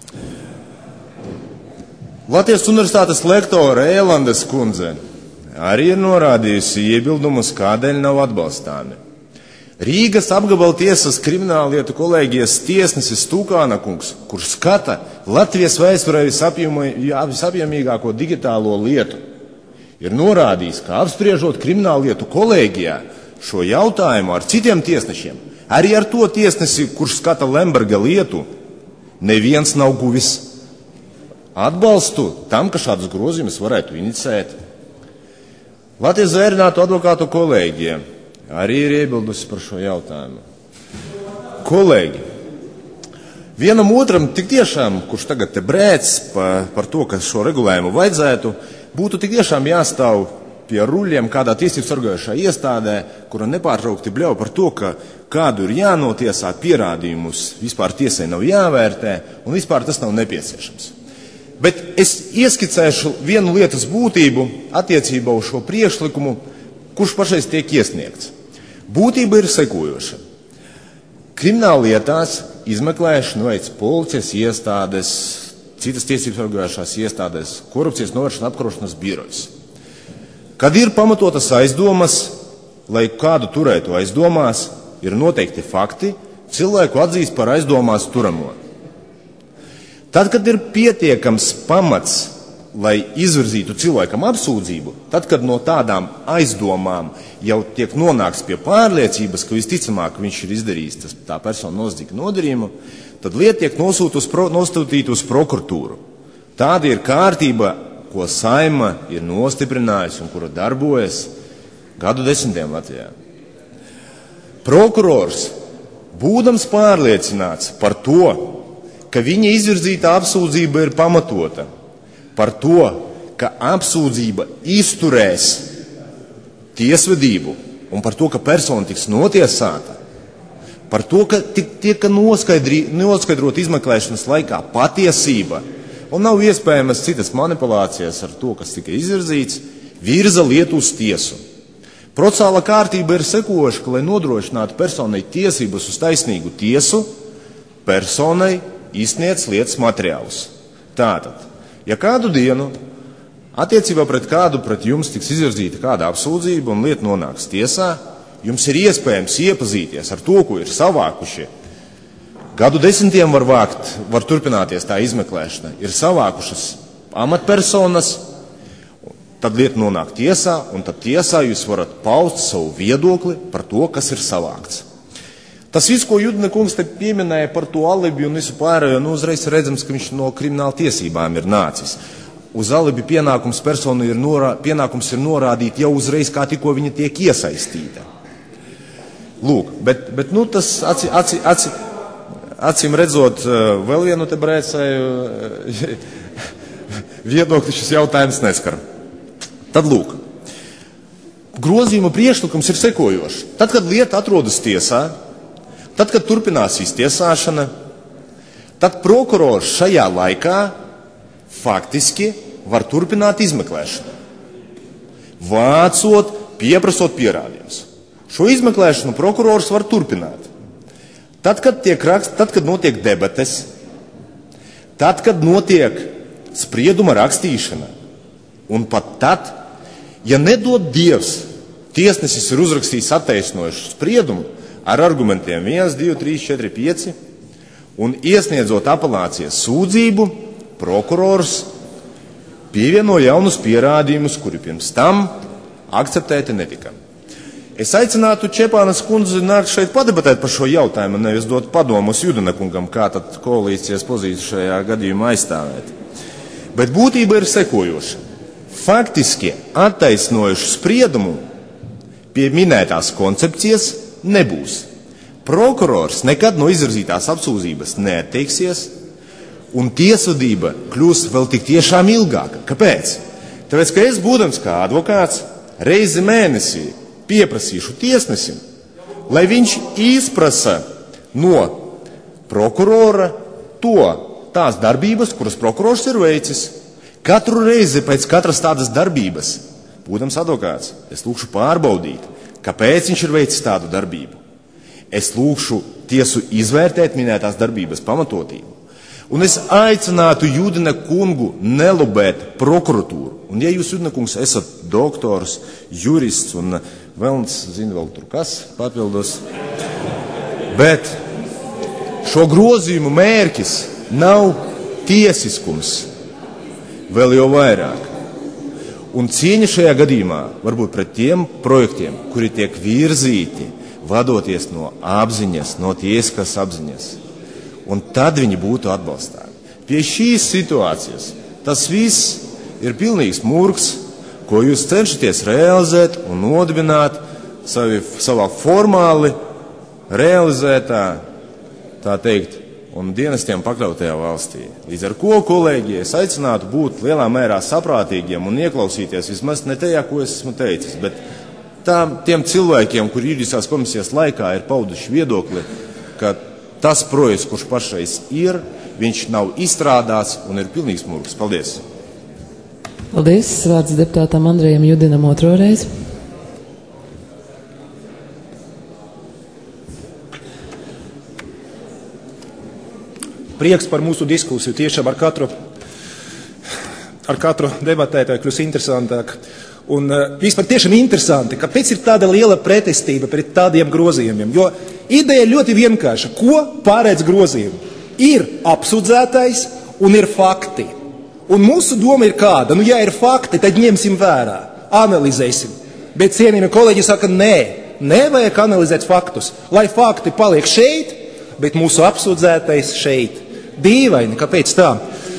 Latvijas Universitātes lektore Ēlandes kundze arī ir norādījusi iebildumus, kādēļ nav atbalstāmi. Rīgas apgabala tiesas krimināllietu kolēģijas tiesnesis Stūkāna kungs, kurš skata Latvijas vēsturē visapjomīgāko digitālo lietu, ir norādījis, ka apspriežot krimināllietu kolēģijā šo jautājumu ar citiem tiesnešiem, arī ar to tiesnesi, kurš skata Lemberga lietu, neviens nav guvis atbalstu tam, ka šādus grozījumus varētu inicēt. Latvijas zvērinātu advokātu kolēģija arī ir iebildusi par šo jautājumu. Kolēģi, vienam otram tik tiešām, kurš tagad te brēc par to, ka šo regulējumu vajadzētu, būtu tik tiešām jāstāv pie ruļiem kādā tiesības sargājošā iestādē, kura nepārtraukti bļauj par to, ka kādu ir jānotiesā, pierādījumus vispār tiesai nav jāvērtē un vispār tas nav nepieciešams. Bet es ieskicēšu vienu lietas būtību attiecībā uz šo priekšlikumu, kurš pašreiz tiek iesniegts. Būtība ir sekojoša. Krimināllietās izmeklēšanu veic policijas iestādes, citas tiesības sargājošās iestādes, korupcijas novēršanas apkarošanas birojas. Kad ir pamatotas aizdomas, lai kādu turētu aizdomās, ir noteikti fakti, cilvēku atzīst par aizdomās turamo. Tad, kad ir pietiekams pamats, lai izvirzītu cilvēkam apsūdzību, tad, kad no tādām aizdomām jau tiek nonāks pie pārliecības, ka visticamāk viņš ir izdarījis tā persona noziedzīgu nodarījumu, tad lieta tiek nosūtīta uz prokuratūru. Tāda ir kārtība, ko Saeima ir nostiprinājusi un kura darbojas gadu desmitiem Latvijā. Prokurors, būdams pārliecināts par to, ka viņa izvirzītā apsūdzība ir pamatota, par to, ka apsūdzība izturēs tiesvedību un par to, ka persona tiks notiesāta, par to, ka tiek noskaidrot izmeklēšanas laikā patiesība un nav iespējamas citas manipulācijas ar to, kas tika izvirzīts, virza lietu uz tiesu. Procesāla kārtība ir sekojoša, ka, lai nodrošinātu personai tiesības uz taisnīgu tiesu, personai izsniedz lietas materiālus. Tātad, ja kādu dienu attiecībā pret jums tiks izvirzīta kāda apsūdzība un lieta nonāks tiesā, jums ir iespējams iepazīties ar to, ko ir savākušie. Gadu desmitiem var turpināties tā izmeklēšana. Ir savākušas amatpersonas, tad lieta nonāk tiesā, un tad tiesā jūs varat paust savu viedokli par to, kas ir savākts. Tas viss, ko Judina kungs te pieminēja par to alibi un visu pārējo, uzreiz redzams, ka viņš no krimināla tiesībām ir nācis. Uz alibi pienākums personu ir norādīt jau uzreiz, kā tikko viņa tiek iesaistīta. Lūk, bet tas acīm redzot vēl vienu te brēcēju viedokli šis jautājums neskar. Tad lūk, grozījuma priekšlikums ir sekojošs. Tad, kad lieta atrodas tiesā, tad, kad turpinās iztiesāšana, tad prokurors šajā laikā faktiski var turpināt izmeklēšanu, pieprasot pierādījumus. Šo izmeklēšanu prokurors var turpināt. Tad, kad notiek debates, tad, kad notiek sprieduma rakstīšana, un pat tad, ja nedod Dievs, tiesnesis ir uzrakstījis attaisnojušu spriedumu ar argumentiem 1, 2, 3, 4, 5, un iesniedzot apelācijas sūdzību, prokurors pievieno jaunus pierādījumus, kuri pirms tam akceptēti netika. Es aicinātu Čepānas kundzi nākt šeit padebatēt par šo jautājumu, nevis dot padomus Judina kungam, kā tad koalīcijas pozīciju šajā gadījumā aizstāvēt. Bet būtība ir sekojoša. Faktiski attaisnojušu spriedumu pie minētās koncepcijas nebūs. Prokurors nekad no izvirzītās apsūdzības neatteiksies, un tiesvedība kļūs vēl tik tiešām ilgāka. Kāpēc? Tāpēc, ka es, būdams kā advokāts, reizi mēnesī pieprasīšu tiesnesim, lai viņš izprasa no prokurora tās darbības, kuras prokurors ir veicis. Katru reizi pēc katras tādas darbības, būdams advokāts, es lūkšu pārbaudīt, kāpēc viņš ir veicis tādu darbību. Es lūkšu tiesu izvērtēt minētās darbības pamatotību. Un es aicinātu Judina kungu nelobēt prokuratūru. Un ja jūs, Judina kungs, esat doktors, jurists un vēl tur kas papildus, bet šo grozījumu mērķis nav tiesiskums, vēl jau vairāk. Un cieņa šajā gadījumā varbūt pret tiem projektiem, kuri tiek virzīti, vadoties no apziņas, no tieskas apziņas. Un tad viņi būtu atbalstāmi. Pie šīs situācijas tas viss ir pilnīgs murgs, ko jūs cenšaties realizēt un nodibināt savā formāli realizētā, tā teikt, un dienestiem pakļautajā valstī. Līdz ar ko, kolēģi, es aicinātu būt lielā mērā saprātīgiem un ieklausīties vismaz ne tajā, ko es esmu teicis, bet tiem cilvēkiem, kuri juridiskās komisijas laikā ir pauduši viedokli, ka tas projekts, kurš pašreiz ir, viņš nav izstrādāts un ir pilnīgs murgs. Paldies! Paldies! Vārds deputātam Andrejam Judinam otro reizi. Prieks par mūsu diskusiju. Tiešām ar katru debatētāju kļūst interesantāk. Un vispār tiešām interesanti, kāpēc ir tāda liela pretestība pret tādiem grozījumiem. Jo ideja ļoti vienkārša. Ko pārēdz grozījumi? Ir apsūdzētais un ir fakti. Un mūsu doma ir kāda? Ja ir fakti, tad ņemsim vērā, analizēsim. Bet cienījami kolēģi saka, nevajag analizēt faktus. Lai fakti paliek šeit, bet mūsu apsūdzētais šeit. Dīvaini, kāpēc tā?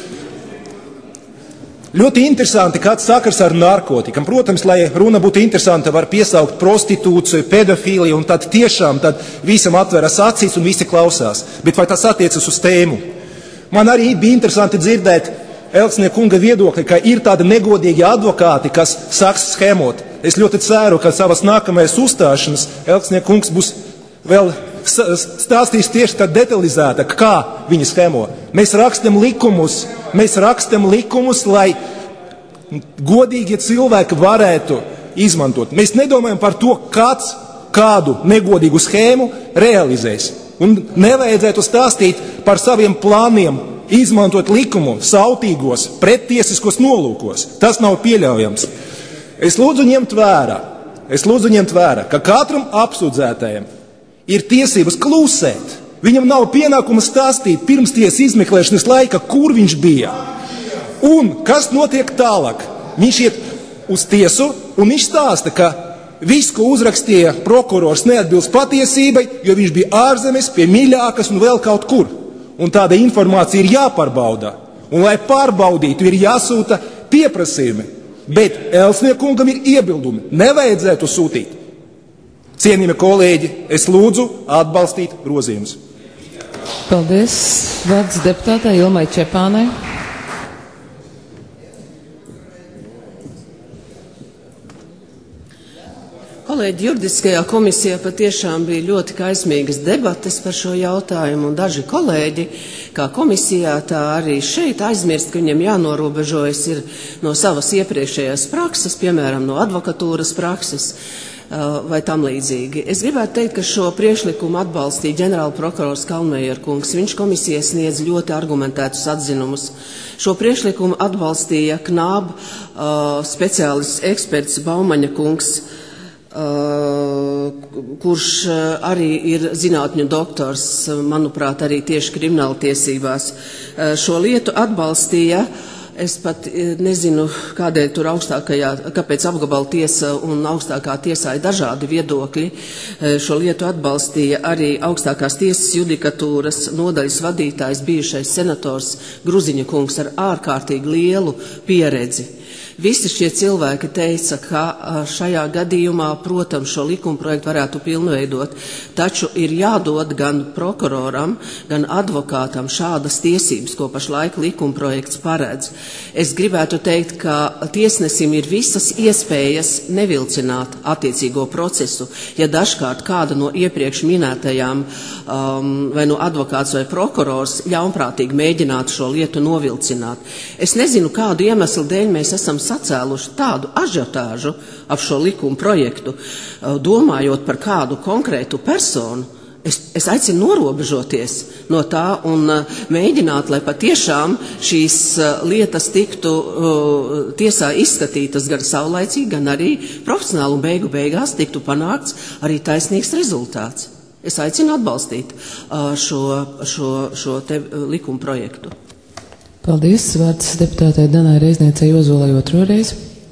Ļoti interesanti, kāds sakars ar narkotikam. Protams, lai runa būtu interesanta, var piesaukt prostitūciju, pedofīliju, un tad tiešām visam atveras acīs un visi klausās. Bet vai tas attiecas uz tēmu? Man arī bija interesanti dzirdēt Elksnieka kunga viedokli, ka ir tādi negodīgi advokāti, kas sāks schemot. Es ļoti ceru, ka savas nākamajās uzstāšanas Elksnieka kungs būs vēl stāstīs tieši tā detalizētāk, kā viņi schemo. Mēs rakstam likumus, lai godīgi cilvēki varētu izmantot. Mēs nedomājam par to, kādu negodīgu schēmu realizēs. Un nevajadzētu stāstīt par saviem plāniem, izmantot likumu sautīgos, prettiesiskos nolūkos. Tas nav pieļaujams. Es lūdzu ņemt vērā es lūdzu ņemt vērā, ka katram apsūdzētajam ir tiesības klusēt. Viņam nav pienākuma stāstīt pirms tiesas izmeklēšanas laika, kur viņš bija. Un kas notiek tālāk? Viņš iet uz tiesu un viņš stāsta, ka viss, ko uzrakstīja prokurors, neatbilst patiesībai, jo viņš bija ārzemēs pie mīļākas un vēl kaut kur. Un tāda informācija ir jāpārbauda. Un, lai pārbaudītu, ir jāsūta pieprasījumi. Bet Elsniekungam ir iebildumi. Nevajadzētu sūtīt. Cienījami kolēģi, es lūdzu atbalstīt grozījumus. Paldies. Vārds deputātei Ilmai Čepānai. Kolēģi, juridiskajā komisijā patiešām bija ļoti kaismīgas debates par šo jautājumu, un daži kolēģi, kā komisijā, tā arī šeit aizmirst, ka viņiem jānorobežojas ir no savas iepriekšējās prakses, piemēram, no advokatūras prakses vai tam līdzīgi. Es gribētu teikt, ka šo priekšlikumu atbalstīja ģenerāla prokurors Kalnmejer kungs. Viņš komisijai sniedz ļoti argumentētus atzinumus. Šo priekšlikumu atbalstīja KNAB speciālists eksperts Baumaņa kungs, kurš arī ir zinātņu doktors, manuprāt, arī tieši krimināltiesībās. Šo lietu atbalstīja, es pat nezinu, kādēļ tur kāpēc apgabala tiesa un augstākā tiesā ir dažādi viedokļi. Šo lietu atbalstīja arī augstākās tiesas judikatūras nodaļas vadītājs, bijušais senators Gruziņa kungs ar ārkārtīgi lielu pieredzi. Visi šie cilvēki teica, ka šajā gadījumā, protams, šo likumprojektu varētu pilnveidot, taču ir jādod gan prokuroram, gan advokātam šādas tiesības, ko pašlaik likumprojekts paredz. Es gribētu teikt, ka tiesnesim ir visas iespējas nevilcināt attiecīgo procesu, ja dažkārt kāda no iepriekš minētajām vai no advokāts vai prokurors ļaunprātīgi mēģinātu šo lietu novilcināt. Es nezinu, kādu iemeslu dēļ mēs esam sacēluši tādu ažiotāžu ap šo likumu projektu, domājot par kādu konkrētu personu. Es aicinu norobežoties no tā un mēģināt, lai patiešām šīs lietas tiktu tiesā izskatītas gan saulaicīgi, gan arī profesionāli un beigās tiktu panākts arī taisnīgs rezultāts. Es aicinu atbalstīt šo te likumu projektu. Paldies. Vārds deputātei Danai Reizniecei Ozolai otro reizi.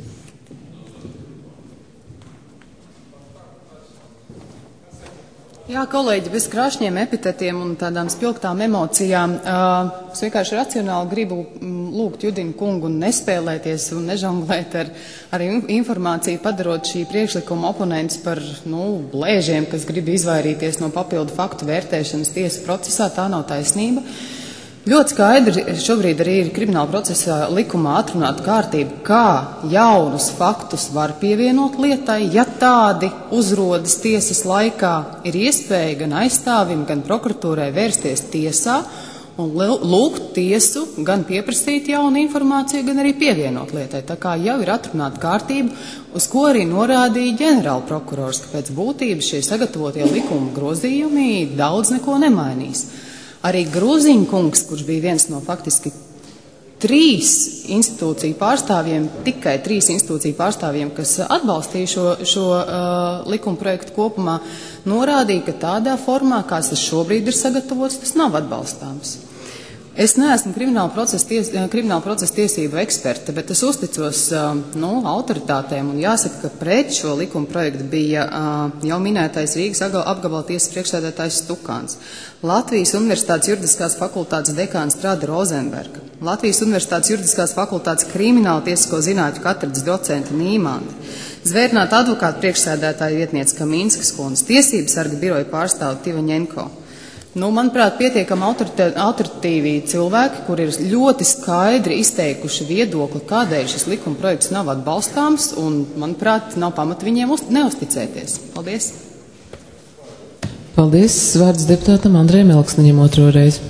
Jā, kolēģi, bez krāšņiem epitetiem un tādām spilgtām emocijām. Es vienkārši racionāli gribu lūgt Judinu kungu nespēlēties un nežonglēt ar informāciju, padarot šī priekšlikuma oponents par blēžiem, kas grib izvairīties no papildu faktu vērtēšanas tiesas procesā. Tā nav taisnība. Ļoti skaidri šobrīd arī ir krimināla procesa likumā atrunāta kārtība, kā jaunus faktus var pievienot lietai, ja tādi uzrodas tiesas laikā. Ir iespēja gan aizstāvim, gan prokuratūrai vērsties tiesā un lūgt tiesu gan pieprasīt jaunu informāciju, gan arī pievienot lietai. Tā kā jau ir atrunāta kārtība, uz ko arī norādīja ģenerāla prokurors, ka pēc būtības šie sagatavotie likuma grozījumi daudz neko nemainīs. Arī Gruziņa kungs, kurš bija viens no faktiski tikai 3 institūciju pārstāvjiem, kas atbalstīja šo likumprojektu kopumā, norādīja, ka tādā formā, kāds tas šobrīd ir sagatavots, tas nav atbalstāms. Es neesmu krimināla procesa tiesību eksperte, bet es uzticos autoritātēm un jāsaka, ka pret šo likuma projektu bija jau minētais Rīgas apgabala tiesas priekšsēdētājs Stukāns, Latvijas Universitātes juridiskās fakultātes dekāns Strāda Rozenberga, Latvijas Universitātes juridiskās fakultātes krimināla tiesisko zinātņu katedras docenta Nīmande, Zvērnāta advokāta priekšsēdētāja vietniece Kamīnskas kundze, tiesības sarga biroja pārstāve Tivaņenko. Manuprāt, pietiekami autoritīvi cilvēki, kuri ir ļoti skaidri izteikuši viedokli, kādēļ šis likuma projekts nav atbalstāms, un, manuprāt, nav pamata viņiem neusticēties. Paldies. Paldies. Vārds deputātam Andrejam Elksniņam otro reizi.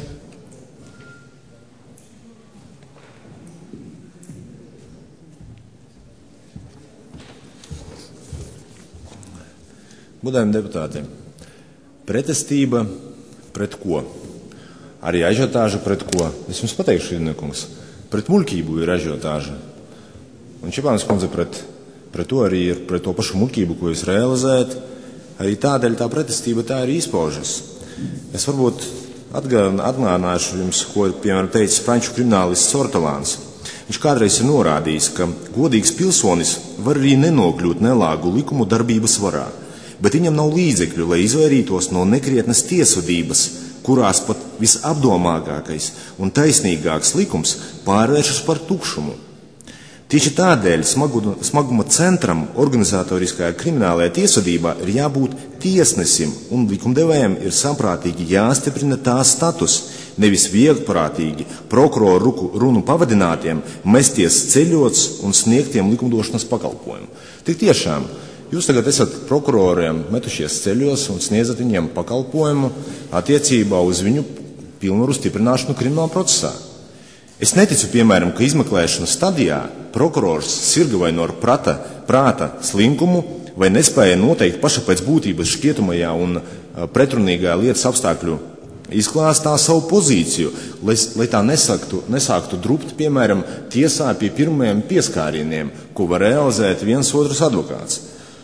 Godājumi deputāti, pretestība pret ko? Arī ažiotāža pret ko? Es jums pateikšu, Judina kungs, pret muļķību ir ažiotāža. Un Čepānas kundze pret pret to arī ir pret to pašu muļķību, ko jūs realizējat. Arī tādēļ tā pretestība tā ir izpaužas. Es varbūt atgādināšu jums, ko piemēram teicis franču kriminālists Ortolāns. Viņš kādreiz ir norādījis, ka godīgs pilsonis var arī nenokļūt nelāgu likumu darbības varā, bet viņam nav līdzekļu, lai izvairītos no nekrietnas tiesvedības, kurās pat visapdomāgākais un taisnīgāks likums pārvēršas par tukšumu. Tieši tādēļ smaguma centram organizatoriskajā kriminālajā tiesvedībā ir jābūt tiesnesim, un likumdevējiem ir saprātīgi jāstiprina tā status, nevis vieglprātīgi prokuroru runu pavadinātiem mesties ceļots un sniegtiem likumdošanas pakalpojumu. Tik tiešām, jūs tagad esat prokuroriem metušies ceļos un sniedzat viņiem pakalpojumu attiecībā uz viņu pilnvaru stiprināšanu krimināla procesā. Es neticu, piemēram, ka izmeklēšanas stadijā prokurors sirga vai no prāta slinkumu vai nespēja noteikt paša pēc būtības šķietamajā un pretrunīgā lietas apstākļu izklāstā savu pozīciju, lai tā nesāktu drupt, piemēram, tiesā pie pirmajiem pieskārieniem, ko var realizēt viens otrs advokāts.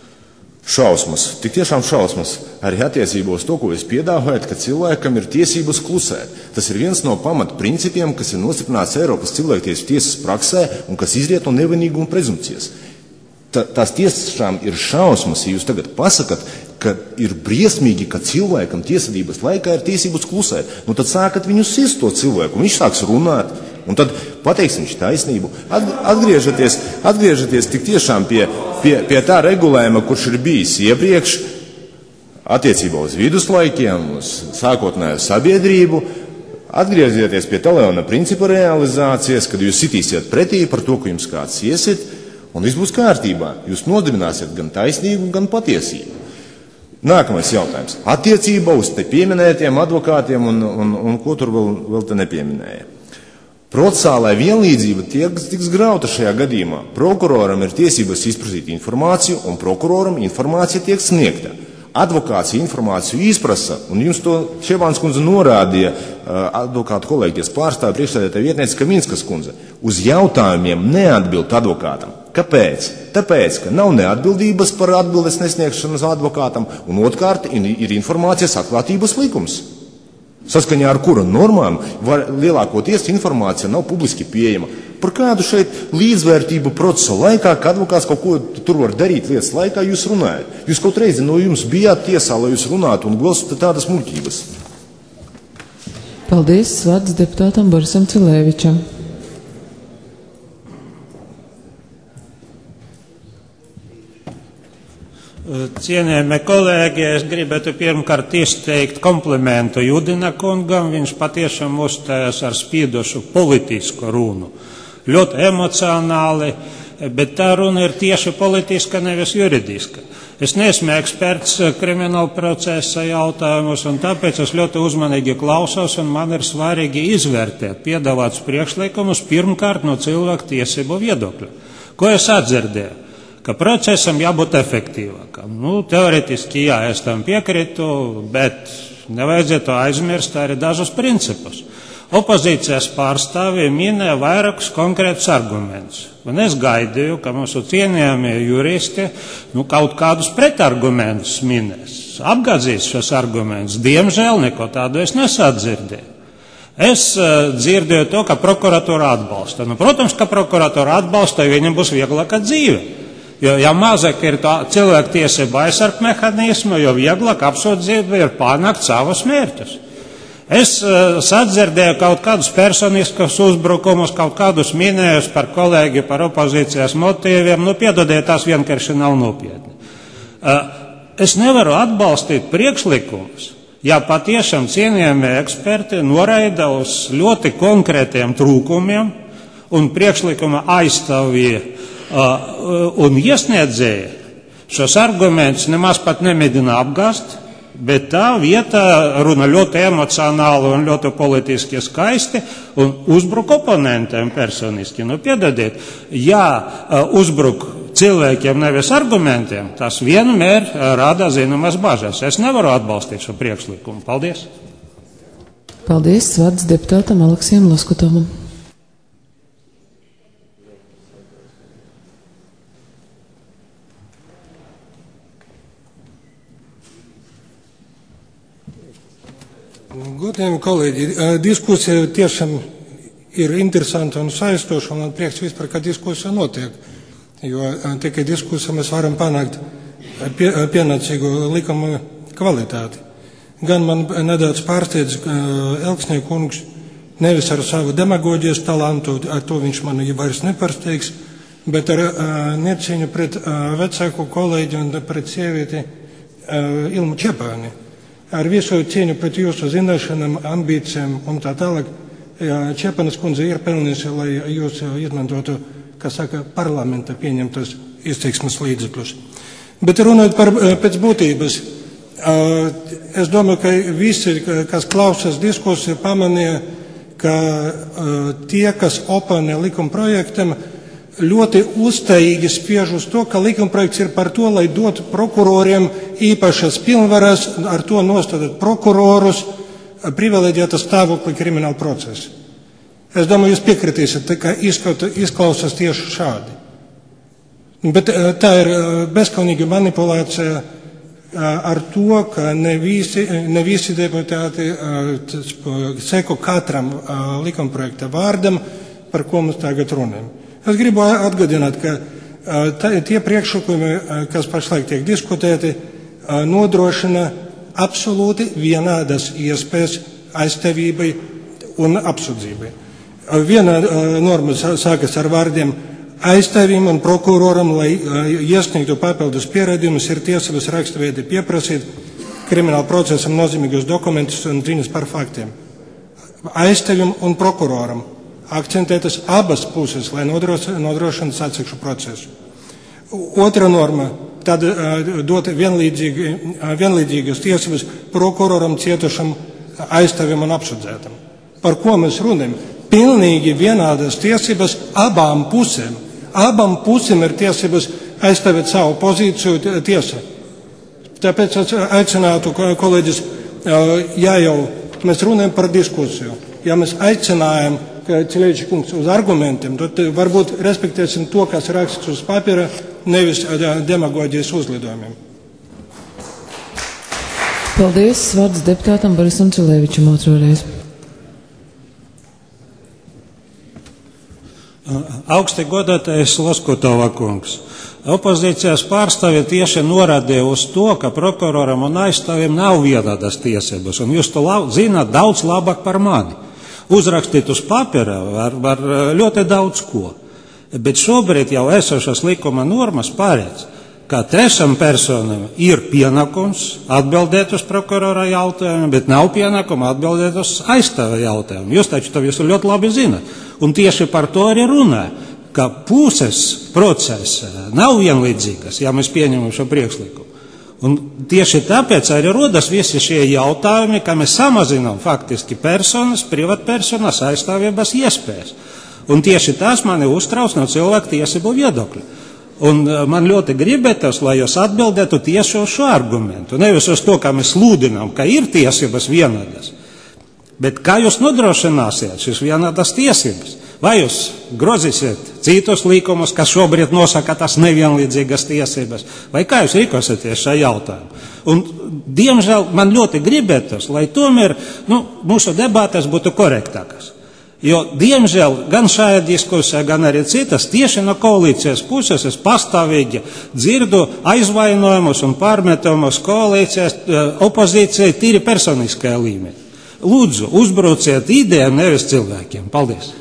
Šausmas, tik tiešām šausmas, arī attiecībā uz to, ko jūs piedāvājat, ka cilvēkam ir tiesības klusēt. Tas ir viens no pamatprincipiem, kas ir nostiprināts Eiropas cilvēktiesību tiesas praksē un kas izriet no nevainīguma prezumpcijas. Tās tiešām ir šausmas, ja jūs tagad pasakat, ka ir briesmīgi, ka cilvēkam tiesvedības laikā ir tiesības klusēt. Nu tad sākat viņu sist to cilvēku, un viņš sāks runāt, un tad pateiks viņš taisnību. Atgriežaties tik tiešām pie tā regulējuma, kurš ir bijis iepriekš, attiecībā uz viduslaikiem, uz sākotnēju sabiedrību, atgriezieties pie Taliona principa realizācijas, kad jūs sitīsiet pretī par to, ka jums kāds iesit, un viss būs kārtībā. Jūs nodibināsiet gan taisnību, gan patiesību. Nākamais jautājums. Attiecībā uz te pieminētiem advokātiem un ko tur vēl te nepieminēja. Procesālai vienlīdzība tiks grauta šajā gadījumā. Prokuroram ir tiesības izprasīt informāciju, un prokuroram informācija tiek sniegta. Advokāts informāciju izprasa, un jums to Ševāns kundze norādīja, advokātu kolēģijas pārstāve priekšsēdētāja vietniece Kaminskas kundze. Uz jautājumiem neatbild advokātam. Kāpēc? Tāpēc, ka nav neatbildības par atbildes nesniegšanas advokātam, un otrkārt ir informācijas atklātības likums, saskaņā ar kura normām lielākoties informācija nav publiski pieejama. Par kādu šeit līdzvērtību procesa laikā, kad advokāts kaut ko tur var darīt lietas laikā, jūs runājat. Jūs kaut reizi no jums bijāt tiesā, lai jūs runātu un gulstat tādas muļķības. Paldies, vārds deputātam Borisam Cilēvičam. Cienējamie kolēģi, es gribētu pirmkārt izteikt komplimentu Judina kungam. Viņš patiešām uzstājas ar spīdošu politisku runu. Ļoti emocionāli, bet tā runa ir tieši politiska, nevis juridiska. Es neesmu eksperts krimināla procesa jautājumos, un tāpēc es ļoti uzmanīgi klausos, un man ir svarīgi izvērtēt piedāvātus priekšlikumus pirmkārt no cilvēku tiesību viedokļa. Ko es atdzirdēju? Ka procesam jābūt efektīvākam. Teoretiski jā, es tam piekrītu, bet nevajadzētu aizmirst arī dažus principus. Opozīcijas pārstāvji minēja vairākus konkrētus argumentus. Un es gaidīju, ka mūsu cienījamie juristi kaut kādus pretargumentus minēs, apgādzīs šos argumentus. Diemžēl neko tādu es nesadzirdēju. Es dzirdēju to, ka prokuratūra atbalsta. Protams, ka prokuratūra atbalsta, jo viņam būs vieglāka dzīve. Jo mazāk ir tā cilvēktiesība aizsarg mehānismu, jo vieglāk apsūdzība ir panākt savus mērķus. Es sadzirdēju kaut kādus personiskus uzbrukumus, kaut kādus minējus par kolēģi, par opozīcijas motīviem. Piedodiet, tās vienkārši nav nopietni. Es nevaru atbalstīt priekšlikumus, ja patiešām cienījamie eksperti noraida uz ļoti konkrētiem trūkumiem un priekšlikuma aizstāvīja un iesniedzēja šos argumentus nemaz pat nemēģina apgāzt, bet tā vieta runa ļoti emocionāli un ļoti politiski skaisti un uzbruk oponentiem personiski. Piedodiet, ja uzbruk cilvēkiem nevis argumentiem, tas vienmēr rada zināmas bažas. Es nevaru atbalstīt šo priekšlikumu. Paldies. Paldies, vārds deputātam Aleksijam Laskutovam. Godējumi kolēģi, diskusija tiešām ir interesanta un saistoša, un man prieks vispār, ka diskusija notiek, jo tikai diskusija mēs varam panākt pienācīgu likuma kvalitāti. Gan man nedaudz pārsteidz Elksnieka kungs, nevis ar savu demagoģijas talantu, ar to viņš man vairs nepārsteigs, bet ar necieņu pret vecāku kolēģi un pret sievieti Ilmu Čepāni. Ar visu cieņu pret jūsu zināšanām, ambīcijām un tā tālāk. Čepānas kundze ir pelnījusi, lai jūs izmantotu, kā saka, parlamenta pieņemtos izteiksmes līdzekļus. Bet runājot par pēc būtības, es domāju, ka visi, kas klausās diskusiju, pamanīja, ka tie, kas oponē likuma projektam, ļoti uzstājīgi spiež uz to, ka likumprojekts ir par to, lai dotu prokuroriem īpašas pilnvaras, ar to nostādot prokurorus privileģēta stāvokli krimināla procesa. Es domāju, jūs piekritīsiet, ka izklausās tieši šādi. Bet tā ir bezkaunīga manipulācija ar to, ka ne visi deputāti seko katram likumprojekta vārdam, par ko mums tagad runājam. Es gribu atgādināt, ka tie priekšlikumi, kas pašlaik tiek diskutēti, nodrošina absolūti vienādas iespējas aizstāvībai un apsūdzībai. Viena norma sākas ar vārdiem aizstāvim un prokuroram, lai iesniegtu papildus pierādījumus, ir tiesības rakstveidi pieprasīt krimināla procesam nozīmīgus dokumentus un ziņas par faktiem. Aizstāvim un prokuroram akcentētas abas puses, lai nodrošinātu atsevišķu procesu. Otra norma – tad dot vienlīdzīgas tiesības prokuroram, cietušam, aizstāvim un apsūdzētam. Par ko mēs runājam? Pilnīgi vienādas tiesības abām pusēm. Abām pusēm ir tiesības aizstāvēt savu pozīciju tiesā. Tāpēc es aicinātu kolēģis, ja jau mēs runājam par diskusiju, ja mēs aicinājam Ceļeviča kungs uz argumentiem, tad varbūt respektēsim to, kas rakstīts uz papīra, nevis demagoģijas uzlidojumiem. Paldies. Vārds deputātam Borisam Ceļevičam otroreiz. Augsti godātais Loskutova kungs. Opozīcijas pārstāvji tieši norādīja uz to, ka prokuroram un aizstāvjiem nav vienādas tiesības, un jūs to zināt daudz labāk par mani. Uzrakstīt uz papīra var ļoti daudz ko, bet šobrīd jau esošas likuma normas paredz, ka trešam personam ir pienākums atbildēt uz prokurora jautājumu, bet nav pienākuma atbildēt uz aizstāvja jautājumu. Jūs taču to visu ļoti labi zināt, un tieši par to arī runā, ka puses procesa nav vienlīdzīgas, ja mēs pieņemam šo priekšlikumu. Un tieši tāpēc arī rodas visi šie jautājumi, ka mēs samazinām faktiski personas, privatpersonas aizstāvības iespējas. Un tieši tas mani uztrauc no cilvēku tiesību viedokļa. Un man ļoti gribētos, lai jūs atbildētu tieši uz šo argumentu. Nevis uz to, ka mēs sludinām, ka ir tiesības vienādas, bet kā jūs nodrošināsiet šīs vienādas tiesības? Vai jūs grozīsiet citus likumus, kas šobrīd nosaka tas nevienlīdzīgas tiesības, vai kā jūs rīkosieties šajā jautājumā? Un, diemžēl, man ļoti gribētos, lai tomēr mūsu debates būtu korektākas. Jo, diemžēl, gan šajā diskusijā, gan arī citas, tieši no koalīcijas puses es pastāvīgi dzirdu aizvainojumus un pārmetumus koalīcijas opozīcijai tīri personiskajā līmenī. Lūdzu, uzbruciet idejām, nevis cilvēkiem. Paldies!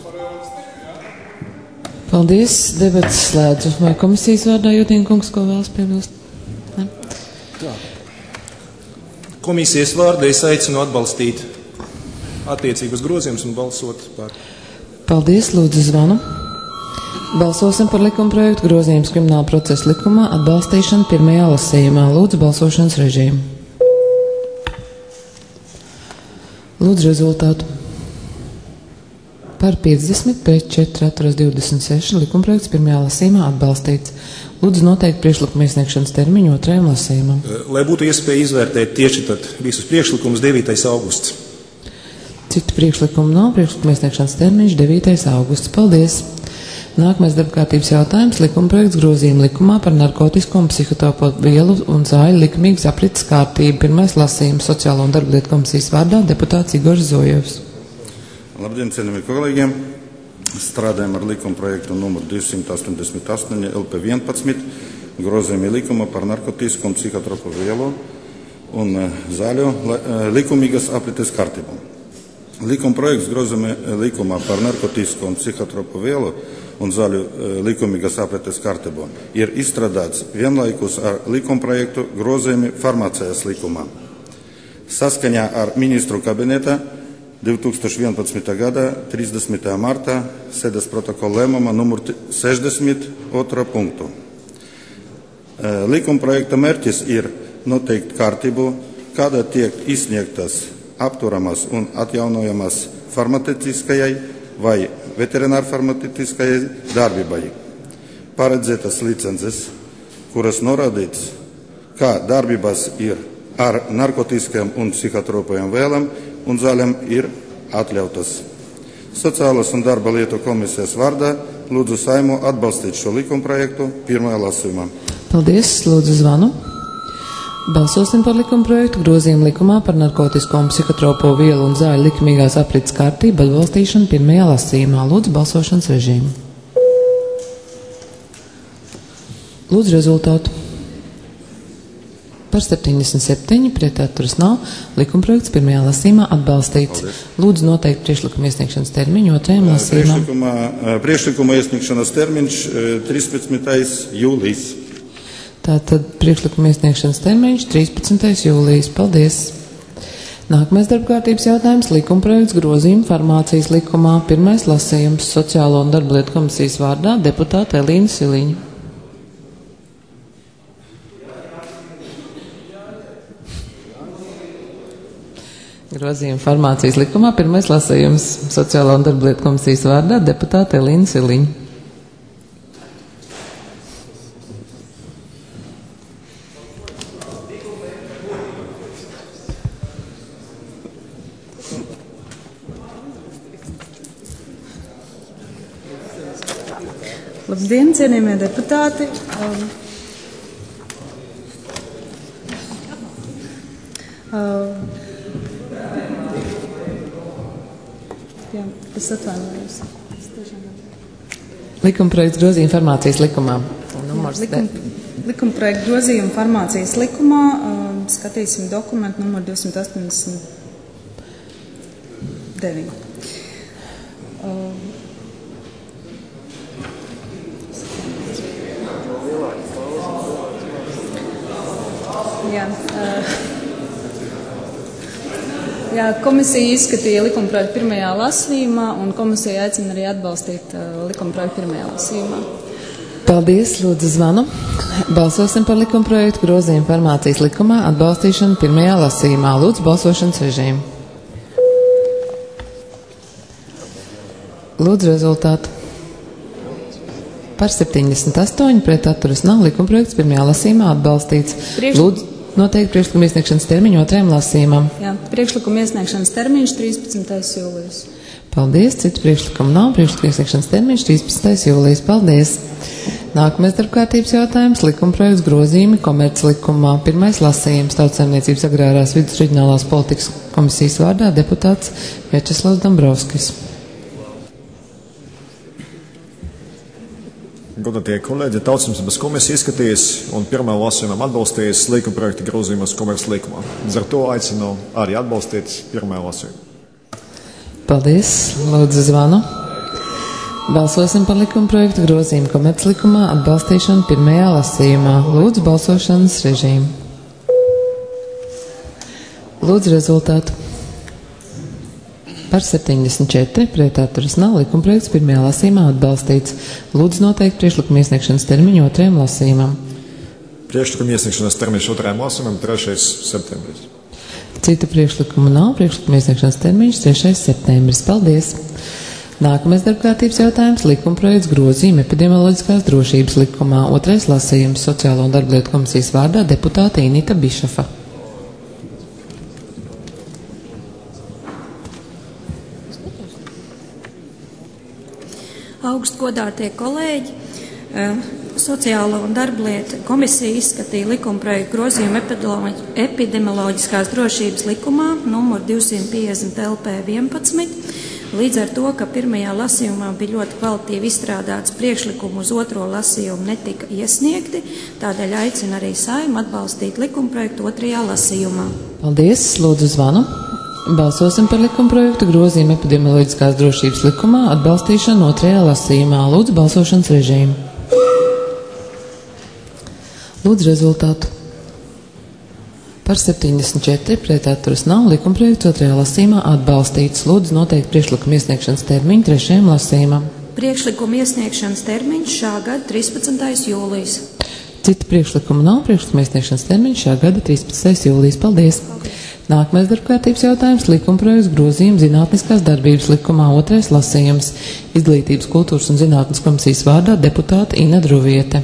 Paldies. Debats slēdzu. Vai komisijas vārdā Jutīna kungs, ko vēlas piebilst? Ne? Komisijas vārdā es aicinu atbalstīt attiecīgus grozījumus un balsot par. Paldies. Lūdzu zvanu. Balsosim par likumprojektu grozījums krimināla procesa likumā atbalstīšanu pirmajā lasījumā. Lūdzu balsošanas režīmu. Lūdzu rezultātu. Par 50, pret 4 atturas 26, likumprojekts pirmajā lasījumā atbalstīts. Lūdzu noteikt priekšlikuma iesniegšanas termiņu otrajam lasījumam. Lai būtu iespēja izvērtēt tieši tad visus priekšlikumus 9. augusts. Citu priekšlikumu nav, priekšlikuma iesniegšanas termiņš 9. augusts. Paldies. Nākamais darbkārtības jautājums - likumprojekts grozījuma likumā par narkotisko un psihotropo vielu un zāļu likumīgas aprits kārtību. Pirmais lasījums Sociālo un darblietu komisijas vārdā deputāts Igors Zojevs. Labdien, cienījamie kolēģi! Strādājam ar likumprojektu numur 288 LP11 grozījuma likuma par narkotisko un psihotropo vielu un zāļu likumīgas aprites kārtību. Likumprojekts grozījuma likumā par narkotisko un psihotropo vielu un zāļu likumīgas aprites kārtību ir izstrādāts vienlaikus ar likumprojektu grozījumi farmācijas likumā. Saskaņā ar ministru kabineta 2011. gada 30. martā sēdes protokola lēmuma numur 62. punktu. Likumprojekta mērķis ir noteikt kārtību, kāda tiek izsniegtas apturamas un atjaunojamas farmaceitiskajai vai veterinārfarmaceitiskajai darbībai. Paredzētas licences, kuras norādīts, kā darbības ir ar narkotiskajām un psihotropajām vielām un zāļiem, ir atļautas. Sociālās un darba lietu komisijas vārdā lūdzu Saimu atbalstīt šo likumprojektu pirmajā lasījumā. Paldies, lūdzu zvanu. Balsosim par likumprojektu grozījumu likumā par narkotisko un psihotropo vielu un zāļu likumīgās aprits kārtību atbalstīšanu pirmajā lasījumā. Lūdzu balsošanas režīmu. Lūdzu rezultātu. Par 77, pret atturas nav. Likumprojekts pirmajā lasījumā atbalstīts. Paldies. Lūdzu noteikt priekšlikuma iesniegšanas termiņu otrajam lasījumam. Priekšlikuma iesniegšanas termiņš 13. jūlijas. Tātad priekšlikuma iesniegšanas termiņš 13. jūlijas. Paldies! Nākamais darbkārtības jautājums - likumprojekts grozījuma farmācijas likumā. Pirmais lasījums Sociālo un darblietu komisijas vārdā deputāte Elīna Siliņa. Grozījuma farmācijas likumā. Pirmais lasījums Sociālo un darblietu komisijas vārdā deputāte Elīna Siliņa. Labdien, cienījamie deputāti! Jā, es atvainojos. Likumprojekts grozījuma farmācijas likumā. Likumprojekts grozījuma farmācijas likumā. Skatīsim dokumentu numur 289. Jā, komisija izskatīja likumprojektu pirmajā lasījumā, un komisija aicina arī atbalstīt likumprojektu pirmajā lasījumā. Paldies, lūdzu zvanu. Balsosim par likumprojektu grozījumu farmācijas likumā atbalstīšanu pirmajā lasījumā. Lūdzu balsošanas režīmu. Lūdzu rezultātu. Par 78, pret atturas nav. Likumprojekts pirmajā lasījumā atbalstīts. Lūdzu noteikti priekšlikuma iesniegšanas termiņu otrajam lasījumam. Jā, priekšlikuma iesniegšanas termiņš 13. jūlijas. Paldies, citu priekšlikumu nav. Priekšlikuma iesniegšanas termiņš 13. jūlijas. Paldies. Nākamais darbkārtības jautājums - likumprojekts grozījumi komerclikumā. Pirmais lasījums Tautsaimniecības agrārās vidus reģionālās politikas komisijas vārdā deputāts Viačeslavs Dombrovskis. Godātie kolēģi, Tautsaimniecības komisija izskatījis un pirmā lasījumam atbalstījis likumprojekta grozījumus komerclikumā. Līdz ar to aicinu arī atbalstīt pirmā lasījumu. Paldies, lūdzu zvanu. Balsosim par likumprojektu grozījumu komerclikumā atbalstīšanu pirmajā lasījumā. Lūdzu balsošanas režīmu. Lūdzu rezultātu. Par 74, pret atturas nav. Likumprojekts pirmajā lasījumā atbalstīts. Lūdzu noteikti priekšlikuma iesniegšanas termiņu otrajam lasījumam. Priekšlikuma iesniegšanas termiņš otrajam lasījumam 3. septembris. Citu priekšlikumu nav. Priekšlikuma iesniegšanas termiņš 3. septembris. Paldies! Nākamais darbkārtības jautājums - likumprojekts grozījumi epidemioloģiskās drošības likumā. Otrais lasījums Sociālo un darblietu komisijas vārdā deputāte Inita Bišafa. Augstgodātie kolēģi, Sociālo un darblietu komisija izskatīja likumprojektu grozījumu epidemioloģiskās drošības likumā numur 250 LP 11. Līdz ar to, ka pirmajā lasījumā bija ļoti kvalitīvi izstrādāts priekšlikumu, uz otro lasījumu netika iesniegti, tādēļ aicinu arī Saeimu atbalstīt likumprojektu otrajā lasījumā. Paldies, lūdzu zvanu. Balsosim par likumprojektu grozījumu epidemioloģiskās drošības likumā atbalstīšanu otrajā lasījumā. Lūdzu balsošanas režīmu. Lūdzu rezultātu. Par 74 pret atturas nav, likumprojekts otrajā lasījumā atbalstīts. Lūdzu noteikt priekšlikumu iesniegšanas termiņu trešajam lasījumam. Priekšlikuma iesniegšanas termiņš šā gada 13. jūlijas. Citu priekšlikumu nav, priekšlikuma iesniegšanas termiņš šā gada 13. jūlijas. Paldies! Nākamais darbkārtības jautājums - likumprojekts grozījums zinātniskās darbības likumā otrais lasījums. Izglītības, kultūras un zinātnes komisijas vārdā deputāte Ina Druviete.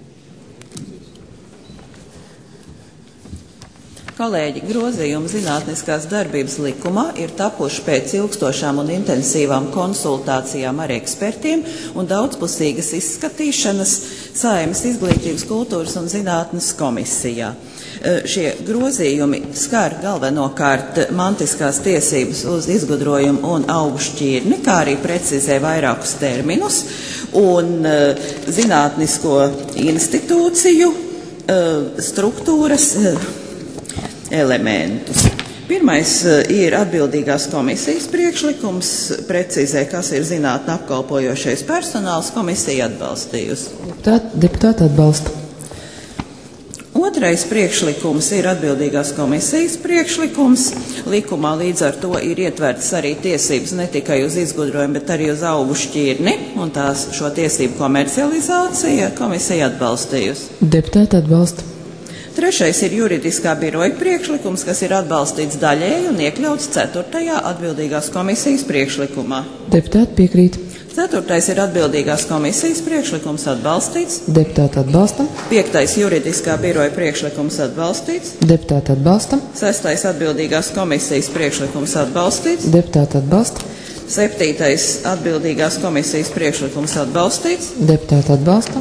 Kolēģi, grozījumi zinātniskās darbības likumā ir tapuši pēc ilgstošām un intensīvām konsultācijām ar ekspertiem un daudzpusīgas izskatīšanas Saeimas izglītības, kultūras un zinātnes komisijā. Šie grozījumi skar galvenokārt mantiskās tiesības uz izgudrojumu un augu šķirni, kā arī precizē vairākus terminus un zinātnisko institūciju struktūras elementus. Pirmais ir atbildīgās komisijas priekšlikums, precizē, kas ir zinātne apkalpojošais personāls, komisija atbalstījusi. Deputāti atbalsta. Otrais priekšlikums ir atbildīgās komisijas priekšlikums. Likumā līdz ar to ir ietverts arī tiesības ne tikai uz izgudrojumu, bet arī uz augu šķirni, un tās šo tiesību komercializācija komisija atbalstījusi. Deputāti atbalsta. Trešais ir juridiskā biroja priekšlikums, kas ir atbalstīts daļēji un iekļauts 4. atbildīgās komisijas priekšlikumā. Deputāti piekrīt. 4. ir atbildīgās komisijas priekšlikums atbalstīts. Deputāti atbalsta. 5. juridiskā biroja priekšlikums atbalstīts. Deputāti atbalsta. 6. atbildīgās komisijas priekšlikums atbalstīts. Deputāti atbalsta. 7. atbildīgās komisijas priekšlikums atbalstīts. Deputāti atbalsta.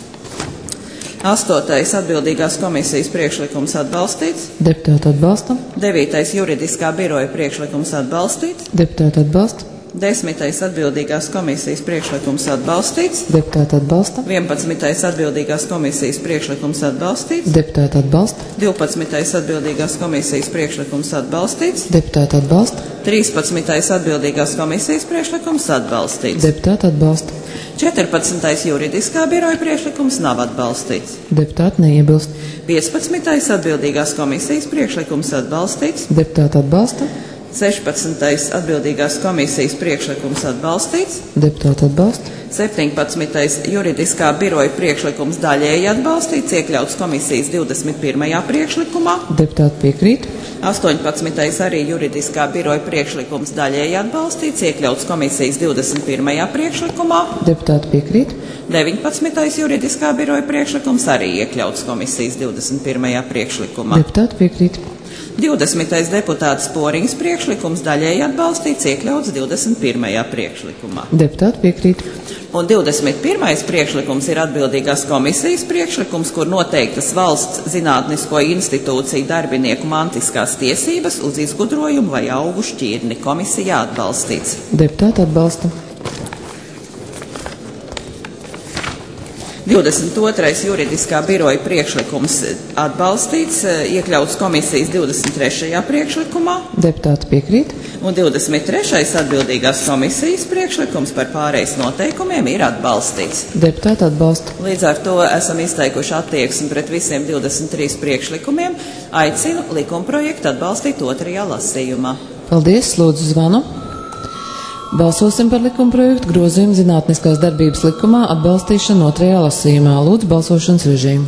8. atbildīgās komisijas priekšlikums atbalstīts. Deputāti atbalsta. 9. juridiskā biroja priekšlikums atbalstīts. Deputāti atbalsta. 10. atbildīgās komisijas priekšlikums atbalstīts. Deputāti atbalsta. 11. atbildīgās komisijas priekšlikums atbalstīts. Deputāti atbalsta. 12. atbildīgās komisijas priekšlikums atbalstīts. Deputāti atbalsta. 13. atbildīgās komisijas priekšlikums atbalstīts. Deputāti atbalsta. 14. juridiskā biroja priekšlikums nav atbalstīts. Deputāti neiebilst. 15. atbildīgās komisijas priekšlikums atbalstīts. Deputāti atbalsta. 16. atbildīgās komisijas priekšlikums atbalstīts. Deputāti atbalsta. 17. juridiskā biroja priekšlikums daļēji atbalstīts, iekļauts komisijas 21. priekšlikumā. Deputāti piekrīt. 18. arī juridiskā biroja priekšlikums daļēji atbalstīts, iekļauts komisijas 21. priekšlikumā. Deputāti piekrīt. 19. juridiskā biroja priekšlikums arī iekļauts komisijas 21. priekšlikumā. Deputāti piekrīt. 20. deputāts Poriņas priekšlikums daļēji atbalstīts, iekļauts 21. priekšlikumā. Deputāti piekrīt. Un 21. priekšlikums ir atbildīgās komisijas priekšlikums, kur noteiktas valsts zinātnisko institūciju darbinieku mantiskās tiesības uz izgudrojumu vai augu šķirni. Komisijā atbalstīts. Deputāti atbalsta. 22. juridiskā biroja priekšlikums atbalstīts, iekļauts komisijas 23. priekšlikumā. Deputāti piekrīt. Un 23. atbildīgās komisijas priekšlikums par pārejas noteikumiem ir atbalstīts. Deputāti atbalsta. Līdz ar to esam izteikuši attieksmi pret visiem 23 priekšlikumiem. Aicinu likumprojektu atbalstīt otrajā lasījumā. Paldies, lūdzu zvanu. Balsosim par likumprojektu grozījumu zinātniskās darbības likumā atbalstīšanu otrajā lasījumā. Lūdzu balsošanas režīmu.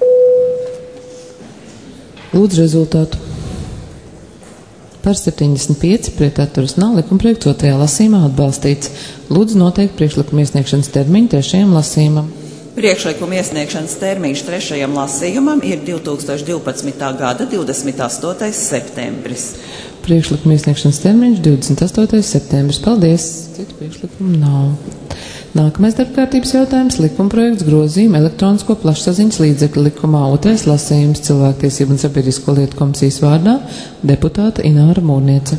Lūdzu rezultātu. Par 75 pret atturas nav, likumprojekts otrajā lasījumā atbalstīts. Lūdzu noteikt priekšlikumu iesniegšanas termiņu trešajam lasījumam. Priekšlikuma iesniegšanas termiņš trešajam lasījumam ir 2012. gada 28. septembris. Priekšlikuma iesniegšanas termiņš 28. septembris. Paldies. Citu priekšlikumu nav. Nākamais darbkārtības jautājums - likumprojekts grozījuma elektronisko plašsaziņas līdzekļu likumā. Otrais lasījums - Cilvēktiesību un sabiedrisko lietu komisijas vārdā deputāte Ināra Mūrniece.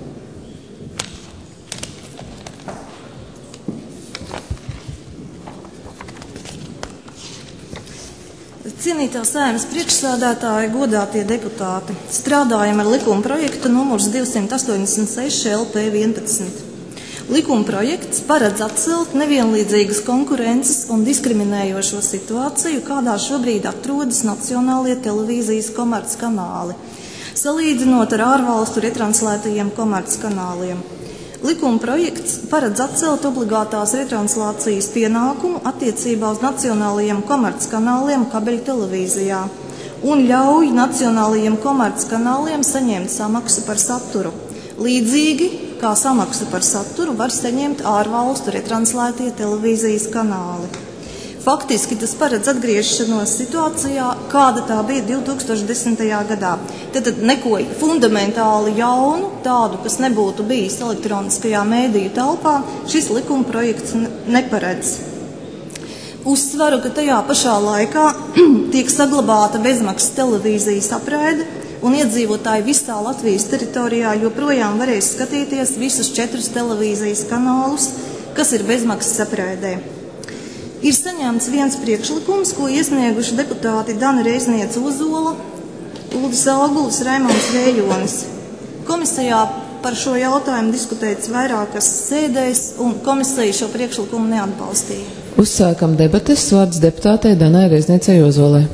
Cienītā Saeimas priekšsēdētāji, godātie deputāti, strādājam ar likuma projektu numurs 286 LP11. Likuma projekts paredz atcelt nevienlīdzīgas konkurences un diskriminējošo situāciju, kādā šobrīd atrodas nacionālie televīzijas komerckanāli, salīdzinot ar ārvalstu retranslētajiem komerckanāliem. Likuma projekts paredz atcelt obligātās retranslācijas pienākumu attiecībā uz nacionālajiem komerckanāliem kabeļtelevīzijā un ļauj nacionālajiem komerckanāliem saņemt samaksu par saturu. Līdzīgi kā samaksu par saturu var saņemt ārvalstu retranslētie televīzijas kanāli. Faktiski tas paredz atgriešanos situācijā, kāda tā bija 2010. gadā. Tad neko fundamentāli jaunu, tādu, kas nebūtu bijis elektroniskajā mēdīju telpā, šis likuma projekts neparedz. Uzsveru, ka tajā pašā laikā tiek saglabāta bezmaksas televīzijas apraide, un iedzīvotāji visā Latvijas teritorijā joprojām varēs skatīties visus 4 televīzijas kanālus, kas ir bezmaksas apraidē. Ir saņemts viens priekšlikums, ko iesnieguši deputāti Dana Reizniece Ozola, Uldis Augulis, Raimonds Vējonis. Komisijā par šo jautājumu diskutēts vairākas sēdēs, un komisija šo priekšlikumu neatbalstīja. Uzsākam debates. Vārds deputātei Danai Reizniecei Ozolai.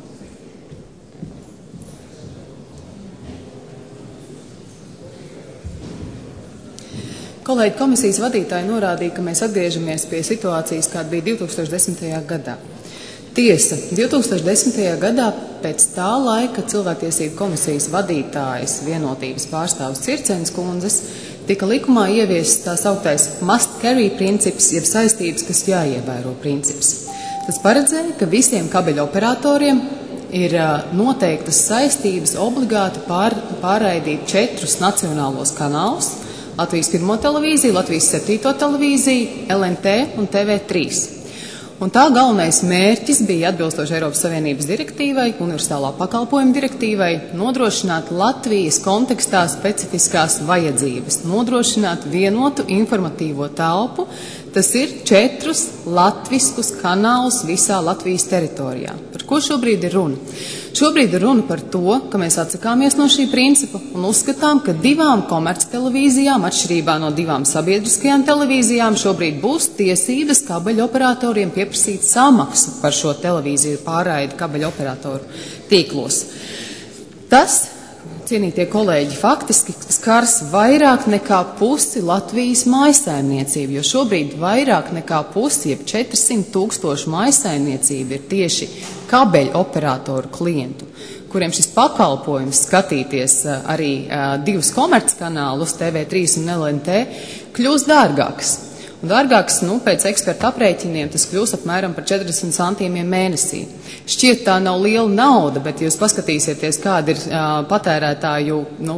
Kolēģi, komisijas vadītāji norādīja, ka mēs atgriežamies pie situācijas, kāda bija 2010. gadā. Tiesa, 2010. gadā pēc tā laika cilvēktiesību komisijas vadītājas vienotības pārstāvis Circenes kundzes tika likumā ieviests tā sauktais must carry princips, jeb saistības, kas jāievēro princips. Tas paredzēja, ka visiem kabeļu operatoriem ir noteiktas saistības obligāti pārraidīt 4 nacionālos kanālus – Latvijas 1. televīziju, Latvijas 7. televīziju, LNT un TV3. Un tā galvenais mērķis bija atbilstoši Eiropas Savienības direktīvai, universālā pakalpojuma direktīvai, nodrošināt Latvijas kontekstā specifiskās vajadzības, nodrošināt vienotu informatīvo telpu, tas ir 4 latviskus kanālus visā Latvijas teritorijā. Par ko šobrīd ir runa? Šobrīd ir runa par to, ka mēs atsakāmies no šī principa un uzskatām, ka 2 komerctelevīzijām, atšķirībā no 2 sabiedriskajām televīzijām, šobrīd būs tiesības kabeļu operatoriem pieprasīt samaksu par šo televīziju pārraidi kabeļu operatoru tīklos. Tas, cienītie kolēģi, faktiski skars vairāk nekā pusi Latvijas mājsaimniecību, jo šobrīd vairāk nekā pusi, jeb 400 000 mājsaimniecību ir tieši kabeļu operatoru klientu, kuriem šis pakalpojums skatīties arī 2 komerckanālus, TV3 un LNT, kļūst dārgāks. Un dārgāks, pēc eksperta aprēķiniem, tas kļūst apmēram par 40 centīmiem mēnesī. Šķiet, tā nav liela nauda, bet jūs paskatīsieties, kāda ir patērētāju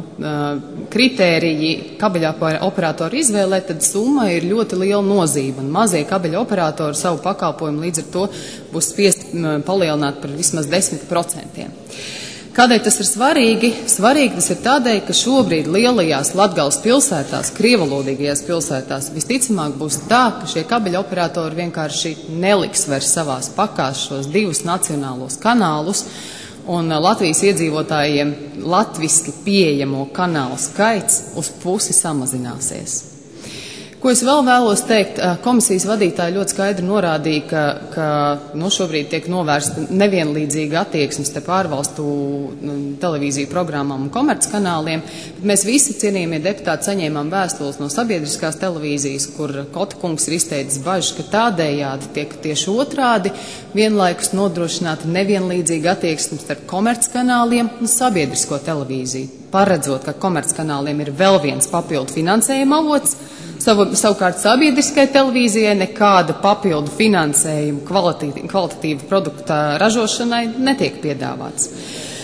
kritēriji kabeļa operatoru izvēlē, tad summa ir ļoti liela nozīme. Un mazie kabeļa operatori savu pakalpojumu līdz ar to būs spiesti palielināt par vismaz 10%. Kādēļ tas ir svarīgi? Svarīgi tas ir tādēļ, ka šobrīd lielajās Latgales pilsētās, krievalodīgajās pilsētās, visticamāk būs tā, ka šie kabeļu operatori vienkārši neliks vairs savās pakās šos 2 nacionālos kanālus, un Latvijas iedzīvotājiem latviski pieejamo kanālu skaits uz pusi samazināsies. Ko es vēl vēlos teikt, komisijas vadītāji ļoti skaidri norādīja, ka šobrīd tiek novērsta nevienlīdzīga attieksme starp ārvalstu televīziju programmām un komerckanāliem, bet mēs visi cienījamie deputāti saņēmām vēstules no sabiedriskās televīzijas, kur Kota kungs ir izteicis bažas, ka tādējādi tiek tieši otrādi vienlaikus nodrošināta nevienlīdzīga attieksme starp komerckanāliem un sabiedrisko televīziju, paredzot, ka komerckanāliem ir vēl viens papildu finansējuma avots. Savukārt sabiedriskai televīzijai nekāda papildu finansējuma kvalitatīva produkta ražošanai netiek piedāvāts.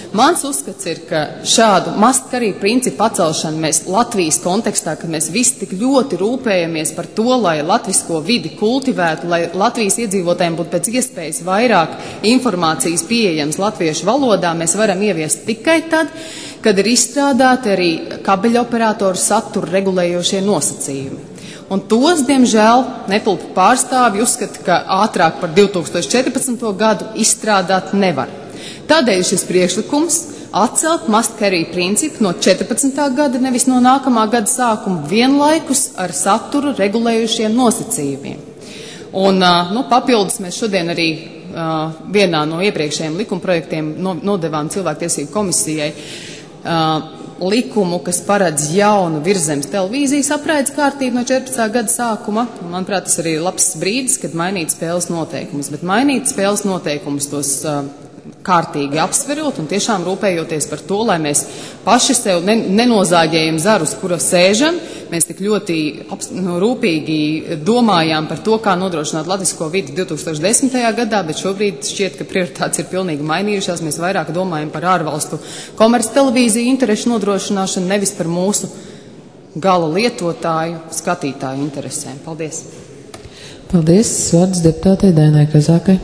Mans uzskats ir, ka šādu must-carry principu atcelšanu mēs Latvijas kontekstā, kad mēs visi tik ļoti rūpējamies par to, lai latvisko vidi kultivētu, lai Latvijas iedzīvotājiem būtu pēc iespējas vairāk informācijas pieejams latviešu valodā, mēs varam ieviest tikai tad, kad ir izstrādāti arī kabeļoperatoru satura regulējošie nosacījumi. Un tos, diemžēl, Nepilpa pārstāvji uzskata, ka ātrāk par 2014. gadu izstrādāt nevar. Tādēļ šis priekšlikums atcelt must-carry principu no 14. gada, nevis no nākamā gada sākuma, vienlaikus ar saturu regulējušiem nosacījumiem. Un, papildus mēs šodien arī vienā no iepriekšējiem likumprojektiem nodevām cilvēktiesību komisijai likumu, kas paredz jaunu Virszemes televīzijas apraides kārtību no 14. gada sākuma. Manuprāt, tas arī ir labs brīdis, kad mainīt spēles noteikumus, bet mainīt spēles noteikumus tos kārtīgi apsverot un tiešām rūpējoties par to, lai mēs paši sev nenozāģējam zarus, kura sēžam. Mēs tik ļoti rūpīgi domājām par to, kā nodrošināt latvisko vidi 2010. gadā, bet šobrīd šķiet, ka prioritātes ir pilnīgi mainījušās. Mēs vairāk domājam par ārvalstu komerctelevīziju interešu nodrošināšanu, nevis par mūsu gala lietotāju, skatītāju interesēm. Paldies! Paldies! Vārds deputātei Dainai Kazākai.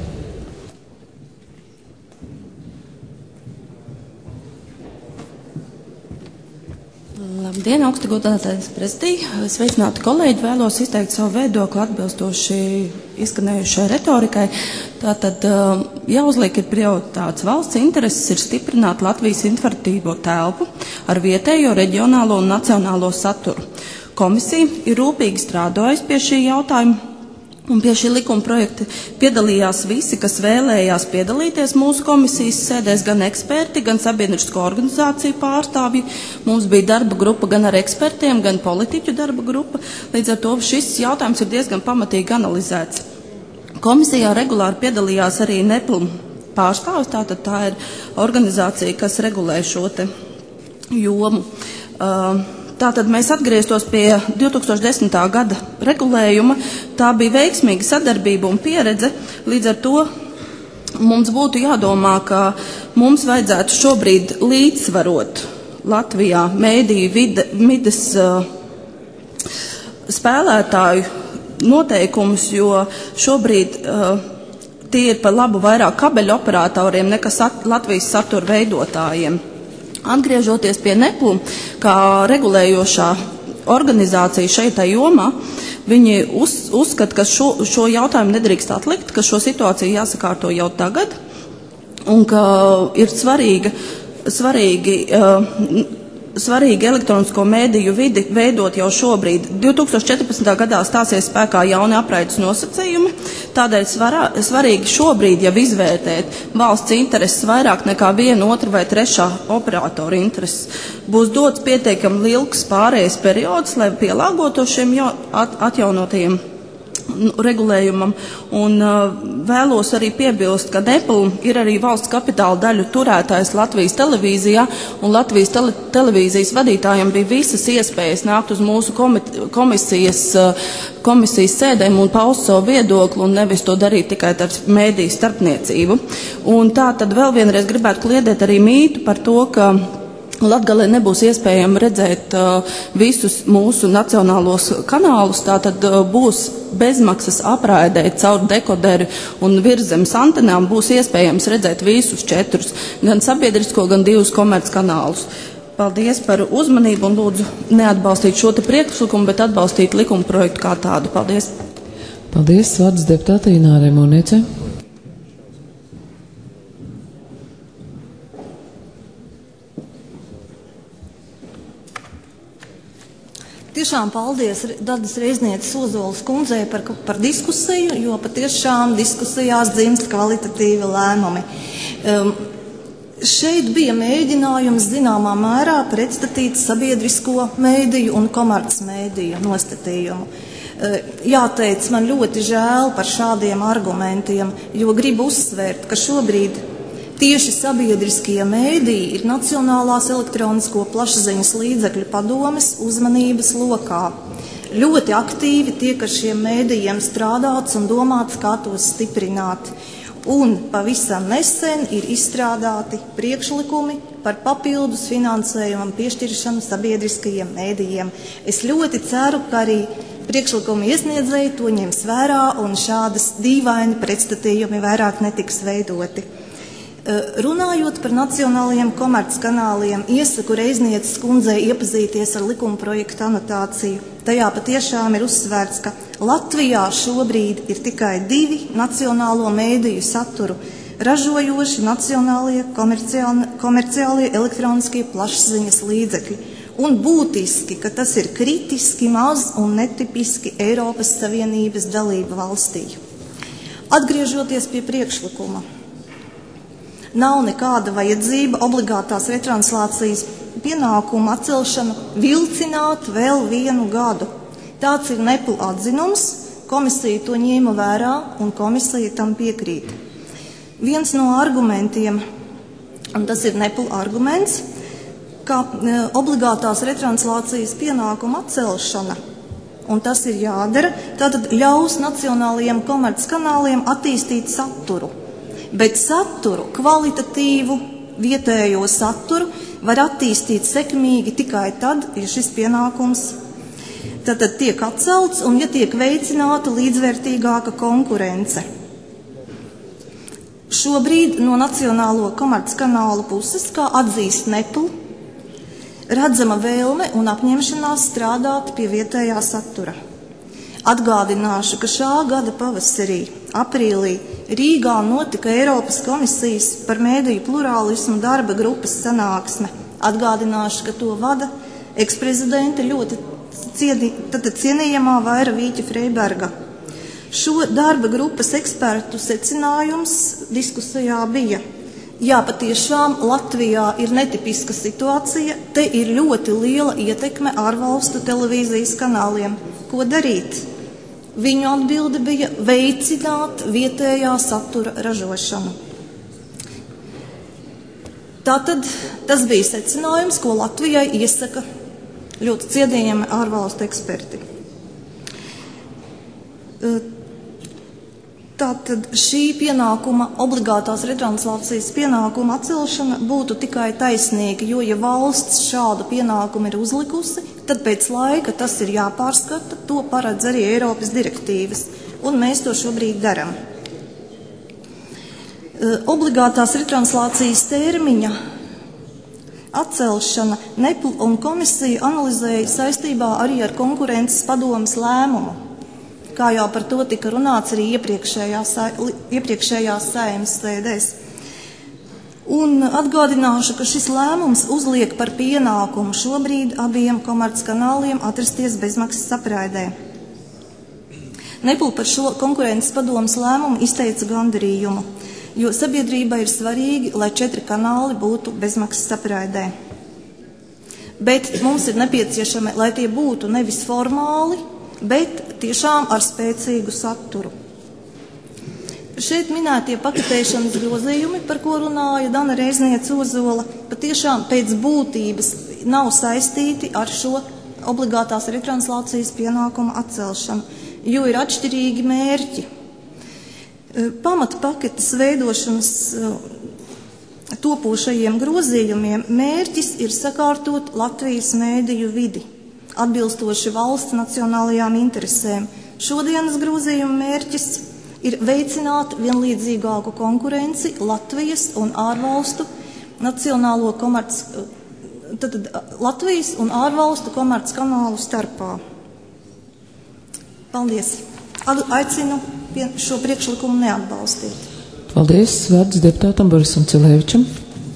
Labdien, augsti godātais prezidija, sveicināti kolēģi, vēlos izteikt savu viedokli atbilstoši izskanējušai retorikai. Tātad jāuzliek ir prioritātes valsts intereses ir stiprināt Latvijas informatīvo telpu ar vietējo, reģionālo un nacionālo saturu. Komisija ir rūpīgi strādājusi pie šī jautājuma. Un pie šī likuma projekta piedalījās visi, kas vēlējās piedalīties mūsu komisijas sēdēs, gan eksperti, gan sabiedrisko organizāciju pārstāvji. Mums bija darba grupa gan ar ekspertiem, gan politiķu darba grupa. Līdz ar to šis jautājums ir diezgan pamatīgi analizēts. Komisijā regulāri piedalījās arī Nepilpa pārstāvis, tātad tā ir organizācija, kas regulē šo te jomu. Tātad mēs atgrieztos pie 2010. gada regulējuma. Tā bija veiksmīga sadarbība un pieredze. Līdz ar to mums būtu jādomā, ka mums vajadzētu šobrīd līdzsvarot Latvijā mēdīju vides spēlētāju noteikumus, jo šobrīd tie ir par labu vairāk kabeļu operatoriem nekā Latvijas satura veidotājiem. Atgriežoties pie Nepilpa, kā regulējošā organizācija šeit jomā, viņi uzskata, ka šo jautājumu nedrīkst atlikt, ka šo situāciju jāsakārto jau tagad, un ka ir svarīgi elektronisko mēdīju vidi veidot jau šobrīd. 2014. gadā stāsies spēkā jauni apraides nosacījumi, tādēļ svarīgi šobrīd jau izvērtēt valsts intereses vairāk nekā viena, otra vai trešā operatora intereses. Būs dots pietiekami ilgs pārējais periods, lai pielāgotu šiem atjaunotajiem regulējumam, un vēlos arī piebilst, ka Nepilpa ir arī valsts kapitāla daļu turētājs Latvijas televīzijā, un Latvijas televīzijas vadītājiem bija visas iespējas nākt uz mūsu komisijas sēdēm un paust savu viedokli, un nevis to darīt tikai ar mēdīju starpniecību. Un tā tad vēl vienreiz gribētu kliedēt arī mītu par to, ka Latgalē nebūs iespējami redzēt visus mūsu nacionālos kanālus, tātad būs bezmaksas apraidē caur dekoderu un Virszemes antenām būs iespējams redzēt visus 4, gan sabiedrisko, gan 2 komerckanālus. Paldies par uzmanību un lūdzu neatbalstīt šo te priekšlikumu, bet atbalstīt likuma projektu kā tādu. Paldies. Paldies, vārds deputātei Inārai Mūniecei. Tiešām paldies Dadas Reiznieces Ozolas kundzei par diskusiju, jo patiešām diskusijās dzimst kvalitatīvi lēmumi. Šeit bija mēģinājums zināmā mērā pretstatīt sabiedrisko mēdīju un komercmēdīju nostatījumu. Jāteic, man ļoti žēl par šādiem argumentiem, jo gribu uzsvērt, ka šobrīd tieši sabiedriskie mēdīji ir Nacionālās elektronisko plašsaziņas līdzekļu padomes uzmanības lokā. Ļoti aktīvi tiek ar šiem mēdījiem strādāts un domāts, kā tos stiprināt. un pavisam nesen ir izstrādāti priekšlikumi par papildus finansējumam piešķiršanu sabiedriskajiem mēdījiem. Es ļoti ceru, ka arī priekšlikuma iesniedzēji to ņems vērā un šādas dīvaini pretstatījumi vairāk netiks veidoti. Runājot par nacionālajiem komerckanāliem, iesaku Reiznieces kundzei iepazīties ar likuma projekta anotāciju. Tajā patiešām ir uzsvērts, ka Latvijā šobrīd ir tikai 2 nacionālo mēdīju saturu ražojoši nacionālie komerciālie elektroniskie plašsaziņas līdzekļi. Un būtiski, ka tas ir kritiski maz un netipiski Eiropas Savienības dalība valstī. Atgriežoties pie priekšlikuma, nav nekāda vajadzība obligātās retranslācijas pienākumu atcelšanu vilcināt vēl 1 gadu. Tāds ir NEPL atzinums, komisija to ņēma vērā un komisija tam piekrīt. Viens no argumentiem, un tas ir NEPL arguments, ka obligātās retranslācijas pienākuma atcelšana, un tas ir jādara, tātad ļaus nacionālajiem komerckanāliem attīstīt saturu. Bet saturu, kvalitatīvu, vietējo saturu var attīstīt sekmīgi tikai tad, ja šis pienākums tātad tiek atcelts un ja tiek veicināta līdzvērtīgāka konkurence. Šobrīd no nacionālo komerckanālu puses, kā atzīst NEPL, redzama vēlme un apņemšanās strādāt pie vietējā satura. Atgādināšu, ka šā gada pavasarī, aprīlī, Rīgā notika Eiropas komisijas par mēdīju plurālismu darba grupas sanāksme. Atgādināšu, ka to vada eksprezidente ļoti cienījamā Vaira Vīķa Freiberga. Šo darba grupas ekspertu secinājums diskusijā bija: jā, patiešām Latvijā ir netipiska situācija, te ir ļoti liela ietekme ārvalstu televīzijas kanāliem. Ko darīt? Viņu atbilde bija veicināt vietējā satura ražošanu. Tātad tas bija secinājums, ko Latvijai iesaka ļoti cienījami ārvalstu eksperti. Tātad šī pienākuma, obligātās retranslācijas pienākuma atcelšana būtu tikai taisnīga, jo ja valsts šādu pienākumu ir uzlikusi, tad pēc laika tas ir jāpārskata, to paredz arī Eiropas direktīvas, un mēs to šobrīd darām. Obligātās retranslācijas termiņa atcelšana NEPL un komisija analizēja saistībā arī ar konkurences padomes lēmumu, kā jau par to tika runāts arī iepriekšējās Saeimas sēdēs. Un atgādināšu, ka šis lēmums uzliek par pienākumu šobrīd abiem komerckanāliem atrasties bezmaksas apraidē. NEPL par šo konkurences padomes lēmumu izteica gandarījumu, jo sabiedrībai ir svarīgi, lai 4 kanāli būtu bezmaksas apraidē. Bet mums ir nepieciešami, lai tie būtu nevis formāli, bet tiešām ar spēcīgu saturu. Šeit minētie paketēšanas grozījumi, par ko runāja Dana Reizniece-Ozola, patiešām pēc būtības nav saistīti ar šo obligātās retranslācijas pienākuma atcelšanu, jo ir atšķirīgi mērķi. Pamatpaketes veidošanas topošajiem grozījumiem mērķis ir sakārtot Latvijas mēdīju vidi, atbilstoši valsts nacionālajām interesēm. Šodienas grozījuma mērķis ir veicināt vienlīdzīgāku konkurenci Latvijas un ārvalstu Latvijas un ārvalstu komerckanālu starpā. Paldies! Aicinu šo priekšlikumu neatbalstīt. Paldies! Vārds deputātam Borisam Cilēvičam.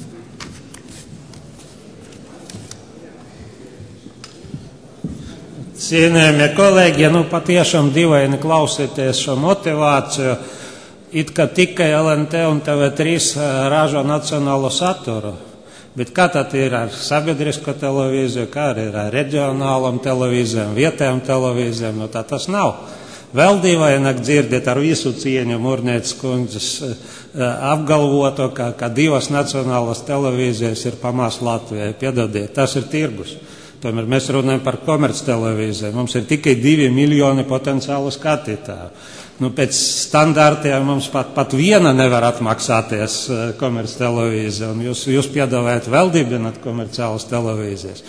Cienējamie kolēģi, patiešām dīvaini klausīties šo motivāciju, it kā tikai LNT un TV3 ražo nacionālo saturu, bet kā tad ir ar sabiedrisko televīziju, kā arī ar reģionālām televīzijām, vietējām televīzijām, tā tas nav. Vēl dīvaināk dzirdiet ar visu cieņu Mūrnieces kundzes apgalvoto, ka 2 nacionālas televīzijas ir pamās Latvijai. Piedodiet, tas ir tirgus. Tomēr mēs runājam par komerctelevīziju. Mums ir tikai 2 miljoni potenciālu skatītāju. Pēc standartiem mums pat viena nevar atmaksāties komerctelevīzija, un jūs piedāvājat vēl dibināt komerciālas televīzijas.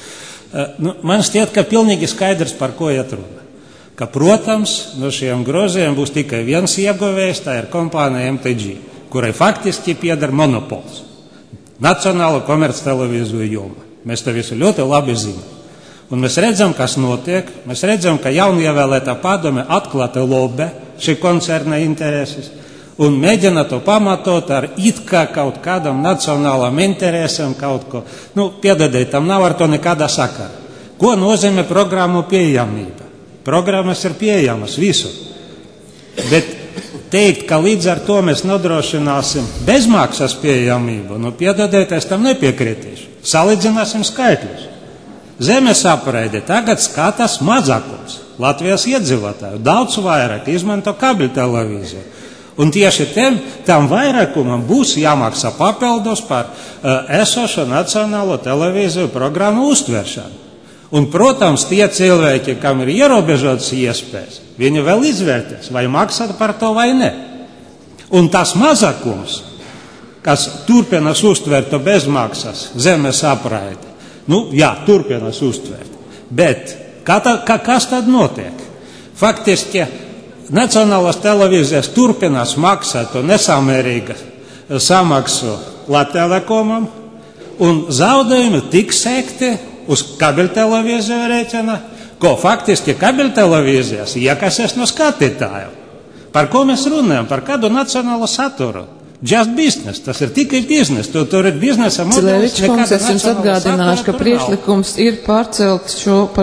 Man šķiet, ka pilnīgi skaidrs, par ko iet runa. Ka, protams, no šiem groziem būs tikai viens ieguvējs, tā ir kompānija MTG, kurai faktiski pieder monopols. Nacionāla komerctelevīziju joma. Mēs to visu ļoti labi zinām. Un mēs redzam, kas notiek. Mēs redzam, ka jaunievēlētā padome atklāti lobē šī koncerna intereses un mēģina to pamatot ar it kā kaut kādam nacionālam interesam, kaut ko. Piedodiet, tam nav ar to nekāda sakara. Ko nozīmē programmu pieejamība? Programmas ir pieejamas visur. Bet teikt, ka līdz ar to mēs nodrošināsim bezmaksas pieejamību, piedodiet, es tam nepiekritīšu. Salīdzināsim skaitļus. Zemes apraide tagad skatās mazākums Latvijas iedzīvotāju. Daudz vairāk izmanto kabeļtelevīziju. Un tieši tam vairākumam būs jāmaksā papildus par esošo nacionālo televīziju programmu uztveršanu. Un, protams, tie cilvēki, kam ir ierobežotas iespējas, viņi vēl izvērtēs, vai maksāt par to vai ne. Un tas mazākums, kas turpinās uztvert to bezmaksas zemes apraidi, turpinās uztvert. Bet kas tad notiek? Faktiski nacionālās televīzijas turpinās maksāt to nesamērīgu samaksu Latvijas un zaudējumi tiks sekti uz kabeļtelevīziju rēķina, ko faktiski kabeļtelevīzijas iekasēs no skatītāju. Par ko mēs runājam? Par kādu nacionālo saturu? Just business, tas ir tikai biznes, tur ir biznesa modelis. Cilēvičs, es jums atgādināšu, ka priekšlikums ir pārcelt šo par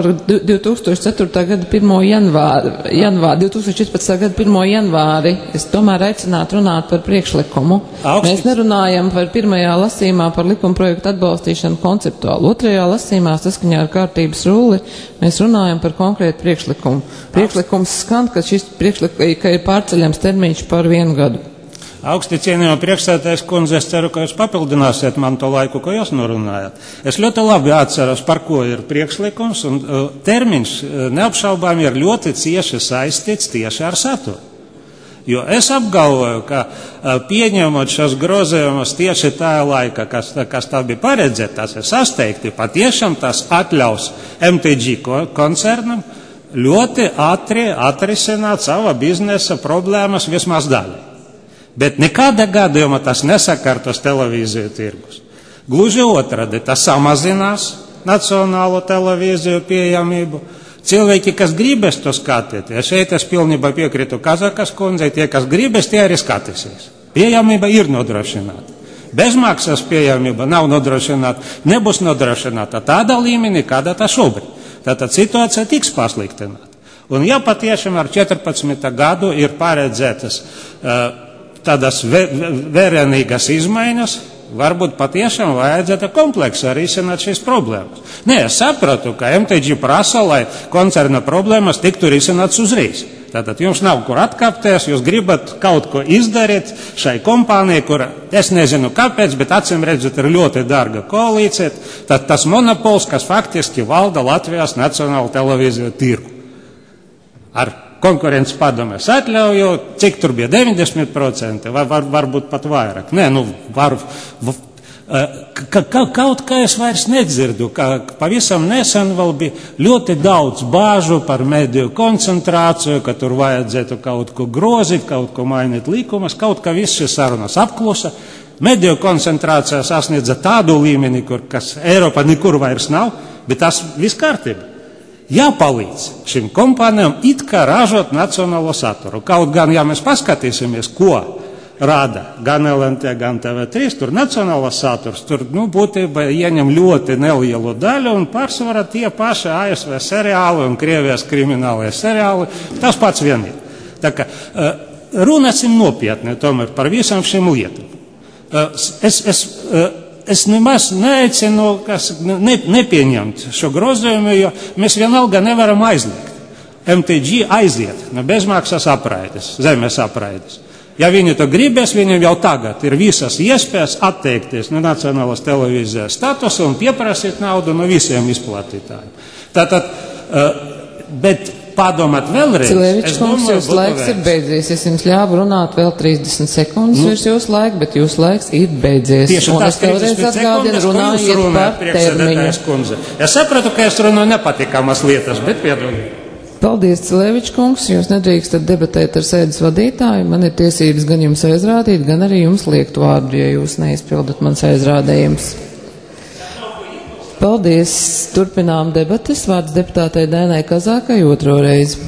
2004. gada 1. janvāri, 2014. gada 1. janvāri. Es tomēr aicinātu runāt par priekšlikumu. Mēs nerunājam par pirmajā lasījumā par likumprojektu atbalstīšanu konceptuāli. Otrajā lasījumā saskaņā ar kārtības rulli mēs runājam par konkrētu priekšlikumu. Priekšlikums skan, ka ir pārceļams termiņš par 1 gadu. Augsti cienījama priekšsēdētājas kundze, es ceru, ka jūs papildināsiet man to laiku, ko jūs norunājat. Es ļoti labi atceros, par ko ir priekšlikums, un termiņš neapšaubām ir ļoti cieši saistīts tieši ar saturu. Jo es apgalvoju, ka pieņemot šos grozījumus tieši tā laika, kas tā bija paredzēta, tas ir sasteigti, patiešām tas atļaus MTG koncernam ļoti ātri atrisināt sava biznesa problēmas vismaz daļai. Bet nekādā gadījumā tas nesakārtos televīziju tirgus. Gluži otrādi, tas samazinās nacionālo televīziju pieejamību. Cilvēki, kas gribēs to skatīties, šeit es pilnībā piekrītu Kazakas kundzei, tie, kas gribēs, tie arī skatīsies. Pieejamība ir nodrošināta. Bezmaksas pieejamība nav nodrošināta, nebūs nodrošināta tādā līmenī, kādā tā šobrīd. Tātad situācija tiks pasliktināta. Un ja patiešām ar 14. gadu ir paredzētas tādas vērienīgas izmaiņas, varbūt patiešām vajadzētu kompleksā risināt šīs problēmas. Nē, es sapratu, ka MTG prasa, lai koncerna problēmas tiktu risināts uzreiz. Tātad jums nav kur atkāpties, jūs gribat kaut ko izdarīt šai kompānijai, kur es nezinu kāpēc, bet acīm redzot ir ļoti dārga koalīcija, tad tas monopols, kas faktiski valda Latvijas nacionālo televīziju tirgu. Ar konkurences padomēs atļauju, cik tur bija 90%, varbūt pat vairāk. Nē, kaut kā es vairs nedzirdu, ka pavisam nesen vēl bija ļoti daudz bāžu par mediju koncentrāciju, ka tur vajadzētu kaut ko grozīt, kaut ko mainīt likumus, kaut kā viss šis sarunas apklusa. Mediju koncentrācija sasniedza tādu līmeni, kas Eiropā nekur vairs nav, bet tas viss kārtībā. Jāpalīdz šim kompānijām it kā ražot nacionālo saturu. Kaut gan, ja mēs paskatīsimies, ko rada gan LNT, gan TV3, tur nacionālās saturs, tur būtībā ieņem ļoti nelielu daļu un pārsvarā tie paši ASV seriāli un Krievijas kriminālie seriāli, tas pats vien ir. Tā kā runāsim nopietni tomēr par visam šim lietām. Es nemaz neaicinu nepieņemt šo grozījumu, jo mēs vienalga nevaram aizliegt. MTG aiziet no bezmaksas apraides, zemes apraides. Ja viņi to gribēs, viņiem jau tagad ir visas iespējas atteikties no Nacionālās televīzijas statusa un pieprasīt naudu no visiem izplatītājiem. Tātad, bet padomāt vēlreiz. Cilevičs kungs, jūs laiks ir beidzies. Es jums ļāvu runāt vēl 30 sekundes virs jūsu laika, bet jūsu laiks ir beidzies. Tieši un tās es vēlreiz atgādinu, runājiet par termiņu. Es sapratu, ka es runāju nepatīkamas lietas, bet piedodiet. Paldies, Cilevičs kungs. Jūs nedrīkstat debatēt ar sēdes vadītāju. Man ir tiesības gan jums aizrādīt, gan arī jums liekt vārdu, ja jūs neizpildat mans aizrādējums. Paldies. Turpinām debates. Vārds deputātei Dainai Kazākai otro reizi.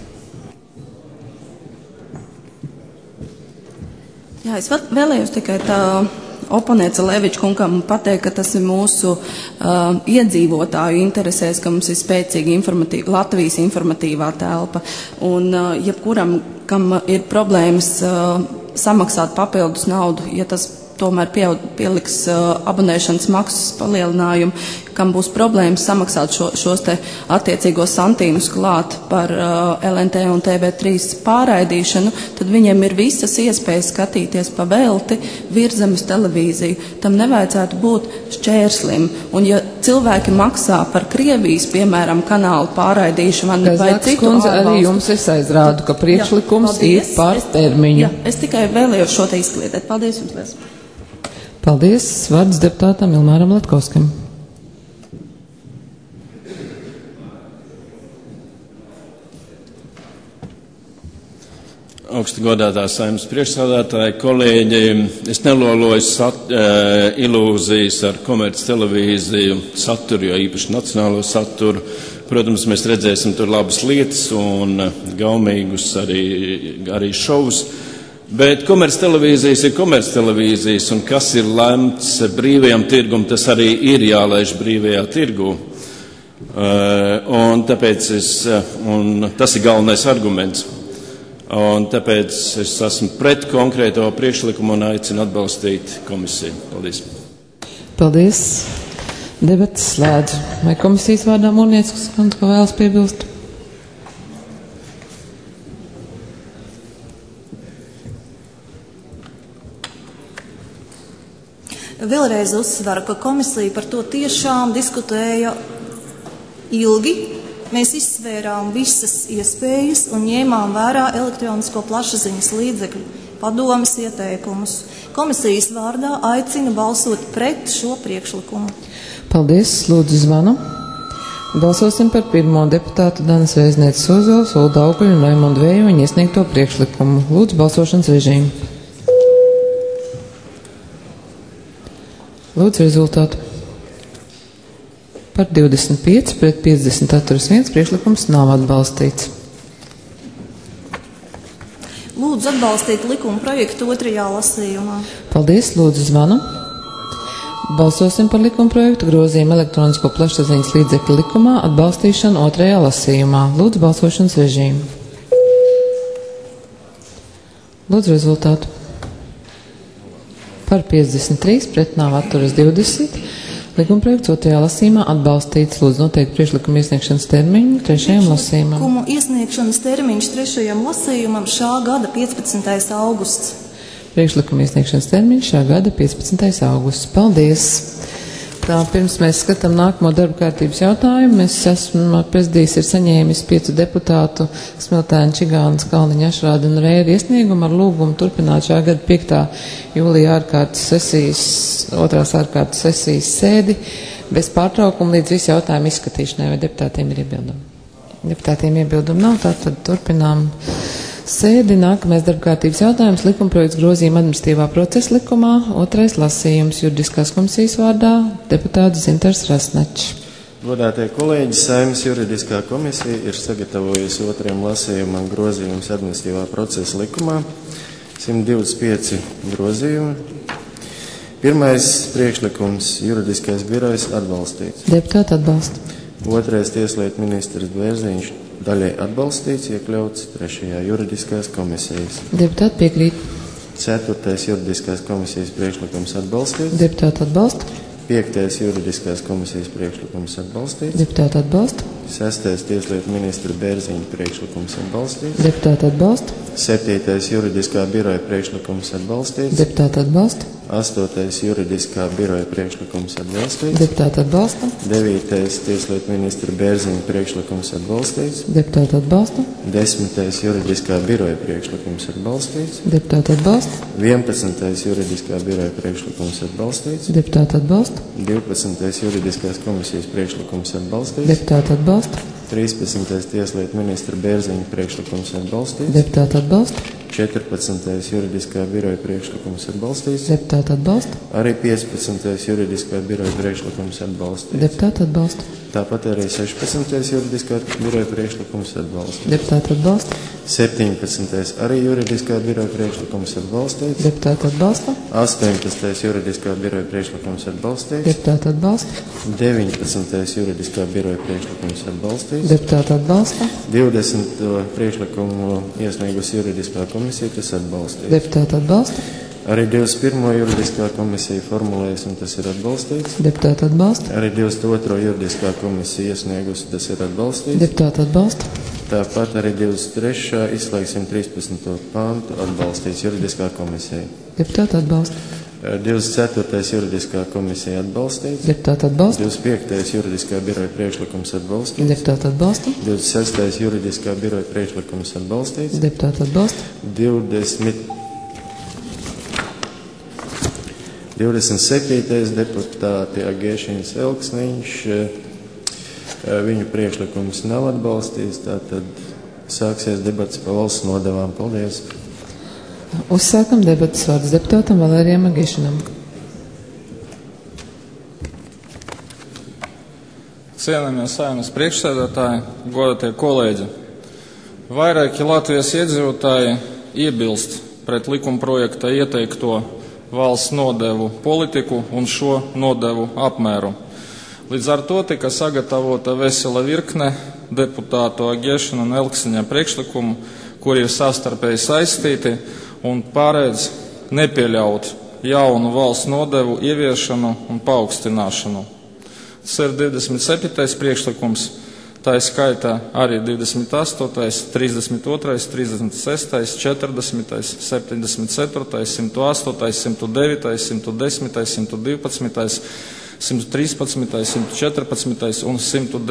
Jā, es vēlējos tikai oponēt Cileviča kungam pateikt, ka tas ir mūsu iedzīvotāju interesēs, ka mums ir spēcīga Latvijas informatīvā telpa. Un jebkuram, kam ir problēmas samaksāt papildus naudu, ja tas tomēr pieliks abonēšanas maksas palielinājumu, kam būs problēmas samaksāt šos te attiecīgos santīnus klāt par LNT un TV3 pārraidīšanu, tad viņiem ir visas iespējas skatīties pa velti Virzemes televīziju. Tam nevajadzētu būt šķērslim. Un ja cilvēki maksā par Krievijas, piemēram, kanālu pārraidīšanu vai citu ārvalstu. Arī jums es aizrādu, ka priekšlikums ir par termiņu. Jā, es tikai vēlējos šo te izkliedēt. Paldies jums, liels. Paldies. Vārds deputātam Ilmāram Latkovskim. Augsti godātā Saeimas priekšsādātāji, kolēģi, es neloloju ilūzijas ar komerc televīziju saturu, jo īpaši nacionālo saturu. Protams, mēs redzēsim tur labas lietas un gaumīgus arī šovus. Bet komerctelevīzijas ir komerctelevīzijas, un kas ir lemts brīvajam tirgum, tas arī ir jālaiž brīvajā tirgu. Un tāpēc tas ir galvenais arguments. Un tāpēc es esmu pret konkrēto priekšlikumu un aicinu atbalstīt komisiju. Paldies. Paldies. Debates slēdzu. Vai komisijas vārdā Mūrnieces kundze ko vēlas piebilst? Vēlreiz uzsveru, ka komisija par to tiešām diskutēja ilgi. Mēs izsvērām visas iespējas un ņēmām vērā elektronisko plašsaziņas līdzekļu padomes ieteikumus. Komisijas vārdā aicinu balsot pret šo priekšlikumu. Paldies, lūdzu zvanu. Balsosim par pirmo deputātu Danas Vēznieces Ozols, Ulda Auguļu un Raimondu Vējoņu iesniegto priekšlikumu. Lūdzu balsošanas režīmu. Lūdzu rezultātu. Par 25 pret 50 atturas 1 priekšlikums nav atbalstīts. Lūdzu atbalstīt likuma projektu otrajā lasījumā. Paldies, lūdzu zvanu. Balsosim par likuma projektu grozījumu elektronisko plašsaziņas līdzekļu likumā atbalstīšanu otrajā lasījumā. Lūdzu balsošanas režīmu. Lūdzu rezultātu. Par 53 pret nav atturas 20. Likumprojekts otrajā lasījumā atbalstīts. Lūdzu noteikt priekšlikumu iesniegšanas termiņu trešajam lasījumam. Priekšlikumu iesniegšanas termiņš trešajam lasījumam šā gada 15. augusts. Priekšlikumu iesniegšanas termiņš šā gada 15. augusts. Paldies! Tā, pirms mēs skatām nākamo darba kārtības jautājumu, prezidijs ir saņēmis 5 deputātu Smiltēna, Čigānas, Kalniņa, Ašrāda un Rēra iesniegumu ar lūgumu turpināt šā gada 5. jūlija otrās ārkārtas sesijas sēdi bez pārtraukuma līdz visu jautājumu izskatīšanai, vai deputātiem ir iebildumi. Deputātiem iebildumi nav, tātad turpinām sēdi. Nākamais darbkārtības jautājums - likumprojekts grozījuma administratīvā procesa likumā, otrais lasījums juridiskās komisijas vārdā deputāts Zintars Rasnačs. Godātie kolēģi, Saeimas juridiskā komisija ir sagatavojusi otrajam lasījumam grozījums administratīvā procesa likumā, 125 grozījumi. Pirmais priekšlikums juridiskais birojs atbalstīts. Deputāti atbalsta. Otrais tieslietu ministrs Bērziņš daļai atbalstīts, iekļauts 3. juridiskās komisijas. Deputāti piekrīt. 4. juridiskās komisijas priekšlikums atbalstīts. Deputāti atbalsta. 5. juridiskās komisijas priekšlikums atbalstīts. Deputāti atbalsta. 6. tieslietu ministra Bērziņa priekšlikums atbalstīts. Deputāti atbalsta. 7. juridiskā biroja priekšlikums atbalstīts. Deputāti atbalsta. 8. juridiskā biroja priekšlikums atbalstīts. Deputāti atbalsta. 9. tieslietu ministra Bērziņa priekšlikums atbalstīts. Deputāti atbalsta. 10. juridiskā biroja priekšlikums atbalstīts. Deputāti atbalsta. 11. juridiskā biroja priekšlikums atbalstīts. Deputāti atbalsta. 12. juridiskās komisijas priekšlikums atbalstīts. Deputāti atbalsta. 13. tieslietu ministra Bērziņa priekšlikums atbalstīts. Deputāti atbalsta. 14. juridiskā biroja priekšlikums atbalstīts. Deputāti atbalsta. Arī 15. juridiskā biroja priekšlikums atbalstīts. Deputāti atbalsta. Tāpat arī 16. juridiskā biroja priekšlikums atbalstīts. Deputāti atbalsta. 17. arī juridiskā biroja priekšlikums atbalstīts. Deputāti atbalsta. 18. juridiskā biroja priekšlikums atbalstīts. Deputāti atbalsta. 19. juridiskā biroja priekšlikums atbalstīts. Deputāti atbalsta. 20. priekšlikumu iesniegusi juridiskā komisija, tas atbalstīts. Deputāti atbalsta. Arī 21. juridiskā komisija formulējas, un tas ir atbalstīts. Deputāti atbalsta. Arī 22. juridiskā komisija iesniegusi, tas ir atbalstīts. Deputāti atbalsta. Tāpat arī 23. izslēgsim 13. pāntu atbalstīts juridiskā komisija. Deputāti atbalsta. 24. juridiskā komisija atbalstīts. Deputāti atbalsta. 25. juridiskā biroja priekšlikums atbalstīts. Deputāti atbalsta. 26. juridiskā biroja priekšlikums atbalstīts. Deputāti atbalsta. 27. deputāti Agēšins Elksniņš, viņu priekšlikums nav atbalstīts, tātad sāksies debats par valsts nodevām. Paldies! Uzsākam debatas, vārds deputātam Valērijam Agēšinam. Cienījamie Saeimas priekšsēdētāji, godātie kolēģi! Vairāki Latvijas iedzīvotāji iebilst pret likumprojekta ieteikto valsts nodevu politiku un šo nodevu apmēru. Līdz ar to tika sagatavota vesela virkne deputātu Agēšina un Elksiņa priekšlikumu, kuri ir savstarpēji saistīti un paredz nepieļaut jaunu valsts nodevu ieviešanu un paaugstināšanu. Tas ir 27. priekšlikums, tā ir skaitā arī 28., 32., 36., 40., 74., 108., 109., 110., 112., 113., 114. un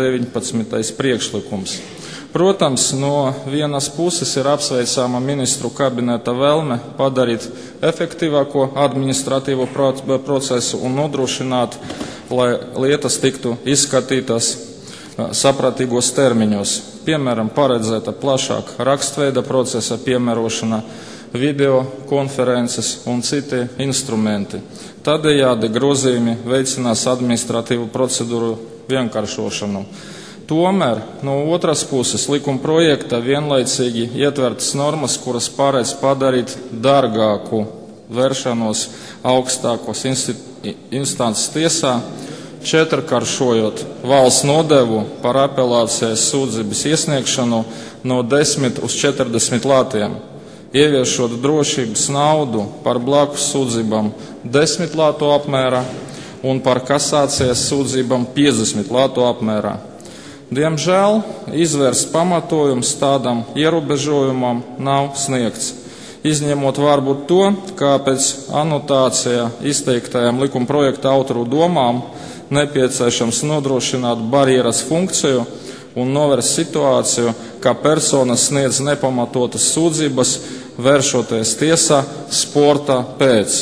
119. priekšlikums. Protams, no vienas puses ir apsveicama ministru kabineta vēlme padarīt efektīvāko administratīvo procesu un nodrošināt, lai lietas tiktu izskatītas saprātīgos termiņos. Piemēram, paredzēta plašāka rakstveida procesa piemērošana, video konferences un citi instrumenti. Tādējādi grozījumi veicinās administratīvu procedūru vienkāršošanu. Tomēr no otras puses likuma projekta vienlaicīgi ietvertas normas, kuras paredz padarīt dārgāku vēršanos augstākos instances tiesā, četrkāršojot valsts nodevu par apelācijas sūdzības iesniegšanu no 10 uz 40 latiem, ieviešot drošības naudu par blakus sūdzībām 10 latu apmērā un par kasācijas sūdzībām 50 latu apmērā. Diemžēl izvērsts pamatojums tādam ierobežojumam nav sniegts, izņemot varbūt to, kā pēc anotācijā izteiktajām likuma projekta autoru domām nepieciešams nodrošināt barjeras funkciju un novērst situāciju, ka personas sniedz nepamatotas sūdzības, vēršoties tiesā sporta pēc.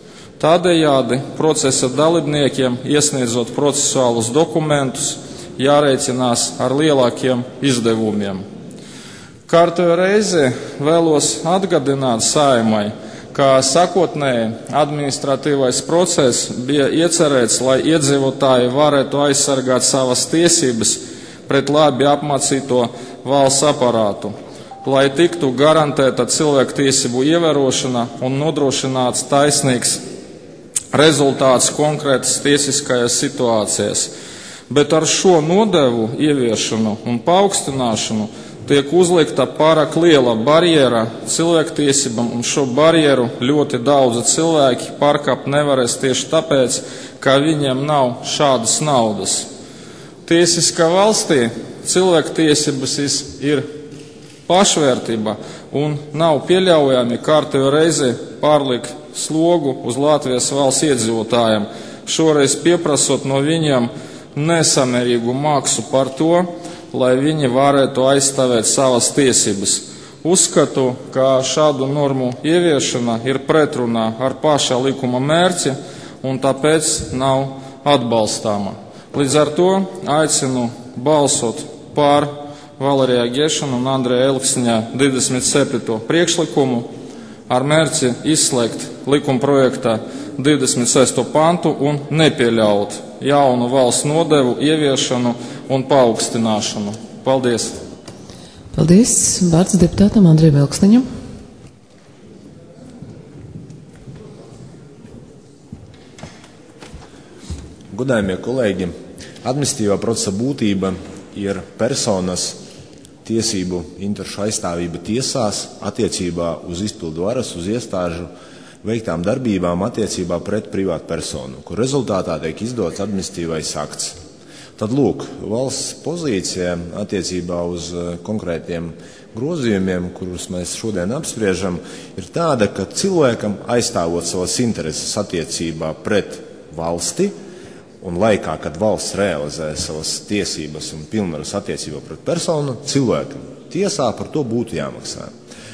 Tādējādi procesa dalībniekiem, iesniedzot procesuālus dokumentus, jārēķinās ar lielākiem izdevumiem. Kārtējo reizi vēlos atgādināt Saeimai, ka sākotnēji administratīvais process bija iecerēts, lai iedzīvotāji varētu aizsargāt savas tiesības pret labi apmācīto valsts aparātu, lai tiktu garantēta cilvēku tiesību ievērošana un nodrošināts taisnīgs rezultāts konkrētas tiesiskajās situācijās. bet ar šo nodevu ieviešanu un paaugstināšanu tiek uzlikta pārāk liela barjera cilvēktiesībām, un šo barjeru ļoti daudzi cilvēki pārkāpt nevarēs tieši tāpēc, ka viņiem nav šādas naudas. Tiesiskā valstī cilvēktiesības ir pašvērtība un nav pieļaujami kārtējo reizi pārlikt slogu uz Latvijas valsts iedzīvotājiem, šoreiz pieprasot no viņiem nesamērīgu maksu par to, lai viņi varētu aizstāvēt savas tiesības. Uzskatu, ka šādu normu ieviešana ir pretrunā ar pašā likuma mērķi un tāpēc nav atbalstāma. Līdz ar to aicinu balsot par Valērija Gešana un Andreja Elksņa 27. priekšlikumu ar mērķi izslēgt likuma projekta 26. pantu un nepieļaut jaunu valsts nodevu ieviešanu un paaugstināšanu. Paldies! Paldies! Vārds deputātam Andrejam Elksniņam. Godājumie kolēģi, administratīvā procesa būtība ir personas tiesību interešu aizstāvība tiesās attiecībā uz izpildu varas, uz iestāžu veiktām darbībām attiecībā pret privātu personu, kur rezultātā tiek izdots administratīvais akts. Tad lūk, valsts pozīcija attiecībā uz konkrētiem grozījumiem, kurus mēs šodien apspriežam, ir tāda, ka cilvēkam aizstāvot savas intereses attiecībā pret valsti un laikā, kad valsts realizē savas tiesības un pilnvaras attiecībā pret personu, cilvēkam tiesā par to būtu jāmaksā.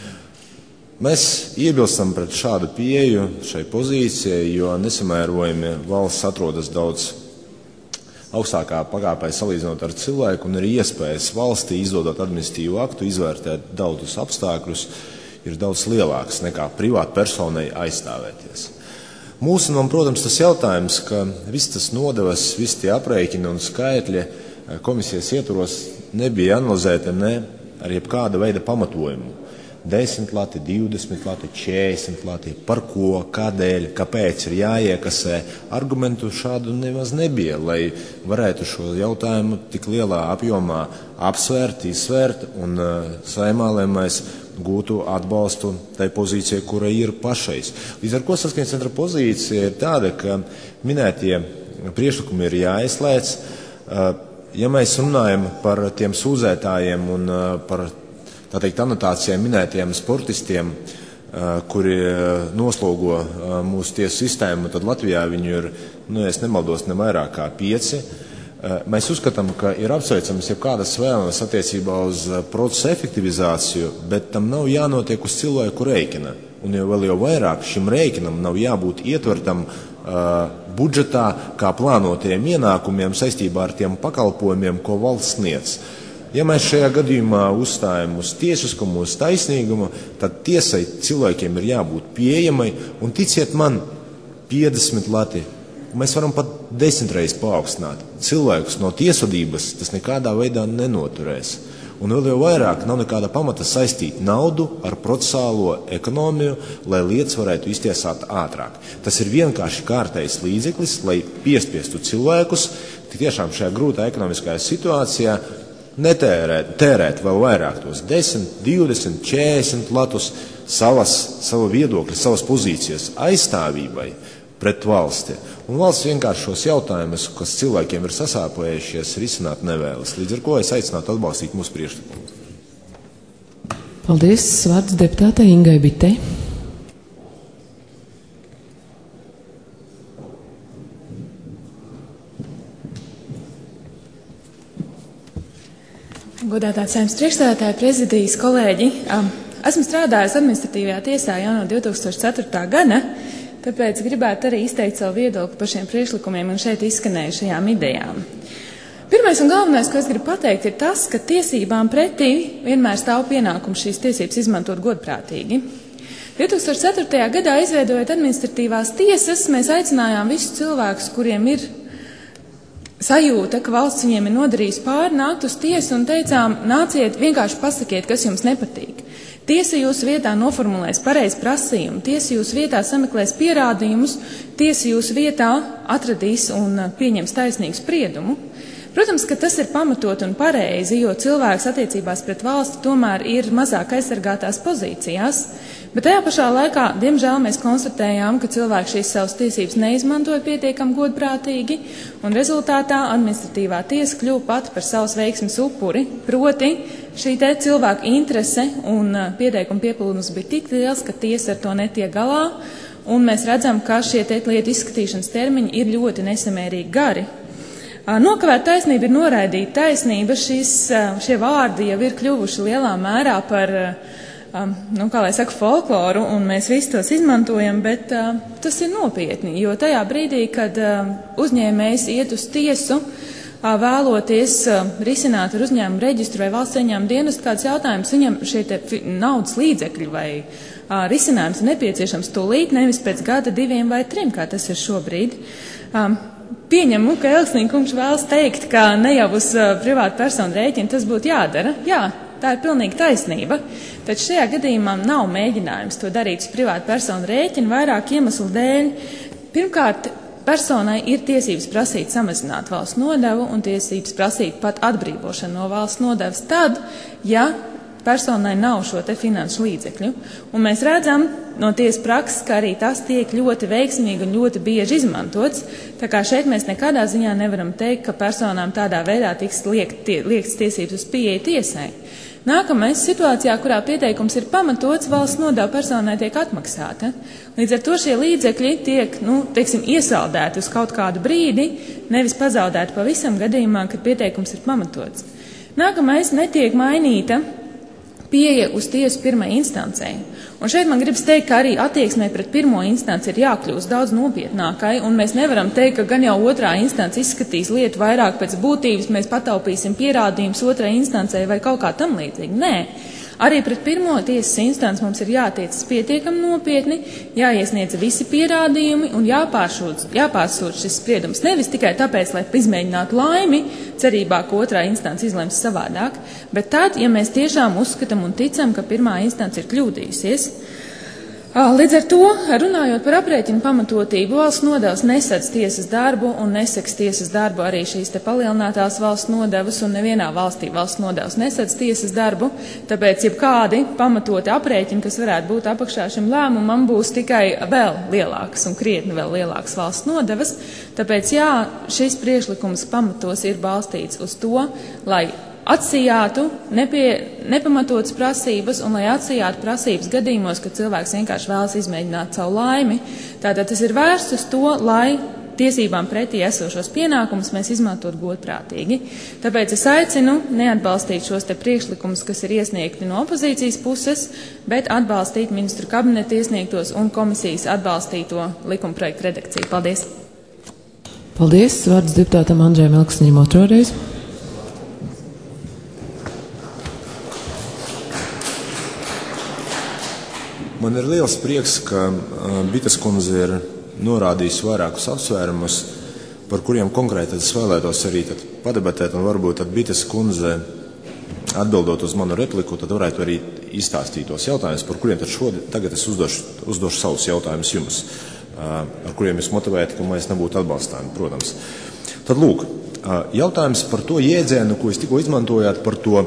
Mēs iebilstam pret šādu pieeju šai pozīcijai, jo nesamērojami valsts atrodas daudz augstākā pakāpē salīdzinot ar cilvēku, un ir iespējas valstī izdodot administratīvu aktu, izvērtēt daudzus apstākļus, ir daudz lielāks nekā privāta personai aizstāvēties. Mūsu, protams, tas jautājums, ka viss tas nodevas, visi tie aprēķini un skaitļi komisijas ietvaros nebija analizēti ne ar jebkāda veida pamatojumu. 10 lati, 20 lati, 40 lati, par ko, kādēļ, kāpēc ir jāiekasē. Argumentu šādu nemaz nebija, lai varētu šo jautājumu tik lielā apjomā apsvērt, izsvērt un Saeimā, lai mēs gūtu atbalstu tai pozīcijai, kura ir pašais. Līdz ar ko Saskaņas centra pozīcija ir tāda, ka minētie priekšlikumi ir jāizslēdz. Ja mēs runājam par tiem sūdzētājiem un par tā teikt anotācijām minētiem sportistiem, kuri noslogo mūsu tiesu sistēmu, tad Latvijā viņu ir, ja es nemaldos, ne vairāk kā 5. Mēs uzskatām, ka ir apsveicams jebkādas vēlmes attiecībā uz procesa efektivizāciju, bet tam nav jānotiek uz cilvēku rēķina. Un vēl jau vairāk šim rēķinam nav jābūt ietvertam budžetā kā plānotiem ienākumiem saistībā ar tiem pakalpojumiem, ko valsts sniedz. Ja mēs šajā gadījumā uzstājam uz tiesiskumu, uz taisnīgumu, tad tiesai cilvēkiem ir jābūt pieejamai, un ticiet man, 50 lati. Mēs varam pat 10 reizes paaugstināt. Cilvēkus no tiesvedības tas nekādā veidā nenoturēs. Un vēl jau vairāk nav nekāda pamata saistīt naudu ar procesālo ekonomiju, lai lietas varētu iztiesāt ātrāk. Tas ir vienkārši kārtējs līdzeklis, lai piespiestu cilvēkus tik tiešām šajā grūtā ekonomiskajā situācijā tērēt vēl vairāk tos 10, 20, 40 latus savu viedokļu, savas pozīcijas aizstāvībai pret valsti. Un valsts vienkārši šos jautājumus, kas cilvēkiem ir sasāpējušies, risināt nevēlas. Līdz ar ko es aicinātu atbalstīt mūsu priekšlikumu. Paldies. Vārds deputātei Ingai Bitei. Godātā Saeimas priekšstādātāja, prezidijas, kolēģi, esmu strādājusi administratīvajā tiesā jau no 2004. gada, tāpēc gribētu arī izteikt savu viedokli par šiem priekšlikumiem un šeit izskanējušajām idejām. Pirmais un galvenais, ko es gribu pateikt, ir tas, ka tiesībām pretī vienmēr stāv pienākums šīs tiesības izmantot godprātīgi. 2004. gadā izveidojot administratīvās tiesas, mēs aicinājām visus cilvēkus, kuriem ir sajūta, ka valsts viņiem ir nodarījusi pāri, nākt uz tiesu un teicām, nāciet, vienkārši pasakiet, kas jums nepatīk. Tiesa jūsu vietā noformulēs pareizi prasījumu, tiesa jūsu vietā sameklēs pierādījumus, tiesa jūsu vietā atradīs un pieņems taisnīgu spriedumu. Protams, ka tas ir pamatot un pareizi, jo cilvēks attiecībās pret valsti tomēr ir mazāk aizsargātās pozīcijās, bet tajā pašā laikā, diemžēl, mēs konstatējām, ka cilvēki šīs savas tiesības neizmantoja pietiekami godprātīgi, un rezultātā administratīvā tiesa kļuva pati par savas veiksmes upuri, proti šī te cilvēku interese un pieteikuma piepildījums bija tik liels, ka tiesa ar to netiek galā, un mēs redzam, ka šie te lietu izskatīšanas termiņi ir ļoti nesamērīgi gari. Nokavēt taisnība ir noraidīt taisnība, šie vārdi jau ir kļuvuši lielā mērā par, kā lai saka, folkloru, un mēs visi tos izmantojam, bet tas ir nopietni, jo tajā brīdī, kad uzņēmējs iet uz tiesu, vēloties risināt ar uzņēmumu reģistru vai valsts ieņēmumu dienestu kāds jautājums, viņam šie te naudas līdzekļi vai risinājums ir nepieciešams tūlīt, nevis pēc gada, 2 vai 3, kā tas ir šobrīd. Pieņemu, ka Elksnīga kungs vēlas teikt, ka ne jau uz privātu personu rēķinu tas būtu jādara. Jā, tā ir pilnīgi taisnība, taču šajā gadījumā nav mēģinājums to darīt uz privātu personu rēķinu vairāk iemeslu dēļ. Pirmkārt, personai ir tiesības prasīt samazināt valsts nodevu un tiesības prasīt pat atbrīvošanu no valsts nodevas tad, ja personai nav šo te finanšu līdzekļu. Un mēs redzam no tiesas prakses, ka arī tas tiek ļoti veiksmīgi un ļoti bieži izmantots. Tā kā šeit mēs nekādā ziņā nevaram teikt, ka personām tādā veidā tiks liektas tiesības uz pieeja tiesai. Nākamais situācijā, kurā pieteikums ir pamatots, valsts nodeva personai tiek atmaksāta. Līdz ar to šie līdzekļi tiek, iesaldēti uz kaut kādu brīdi, nevis pazaudēti pavisam gadījumā, kad pieteikums ir pamatots. Nākamais, netiek mainīta pieeja uz tiesu pirmai instancei. Un šeit man gribas teikt, ka arī attieksmē pret pirmo instanci ir jākļūst daudz nopietnākai, un mēs nevaram teikt, ka gan jau otrā instance izskatīs lietu vairāk pēc būtības, mēs pataupīsim pierādījumus otrai instancei vai kaut kā tam līdzīgi. Nē. Arī pret pirmo tiesas instanci mums ir jātiecas pietiekami nopietni, jāiesniedz visi pierādījumi un jāpārsūdz šis spriedums nevis tikai tāpēc, lai izmēģinātu laimi, cerībā, ka otrā instance izlems savādāk, bet tad, ja mēs tiešām uzskatām un ticam, ka pirmā instance ir kļūdījusies. Līdz ar to, runājot par aprēķinu pamatotību, valsts nodevas nesedz tiesas darbu un neseks tiesas darbu arī šīs te palielinātās valsts nodevas, un nevienā valstī valsts nodevas nesedz tiesas darbu, tāpēc jebkādi pamatoti aprēķini, kas varētu būt apakšā šim lēmumam, būs tikai vēl lielākas un krietni vēl lielākas valsts nodevas. Tāpēc, jā, šis priekšlikums pamatos ir balstīts uz to, lai atsijātu nepamatotas prasības un lai atsijātu prasības gadījumos, kad cilvēks vienkārši vēlas izmēģināt savu laimi. Tātad tas ir vērsts uz to, lai tiesībām pretī esošos pienākumus mēs izmantot godprātīgi. Tāpēc es aicinu neatbalstīt šos te priekšlikumus, kas ir iesniegti no opozīcijas puses, bet atbalstīt ministru kabineta iesniegtos un komisijas atbalstīto likumprojektu redakciju. Paldies! Paldies! Vārds deputātam Andrejam Elksnim otroreiz. Man ir liels prieks, ka Bites kundze ir norādījusi vairākus apsvērumus, par kuriem konkrēti es vēlētos arī padebatēt, un varbūt tad Bites kundze, atbildot uz manu repliku, tad varētu arī izstāstīt tos jautājumus, par kuriem tagad es uzdošu savus jautājumus jums, ar kuriem jūs motivējat, ka mēs nebūtu atbalstāmi, protams. Tad lūk, jautājums par to jēdzienu, ko jūs tikko izmantojāt, par to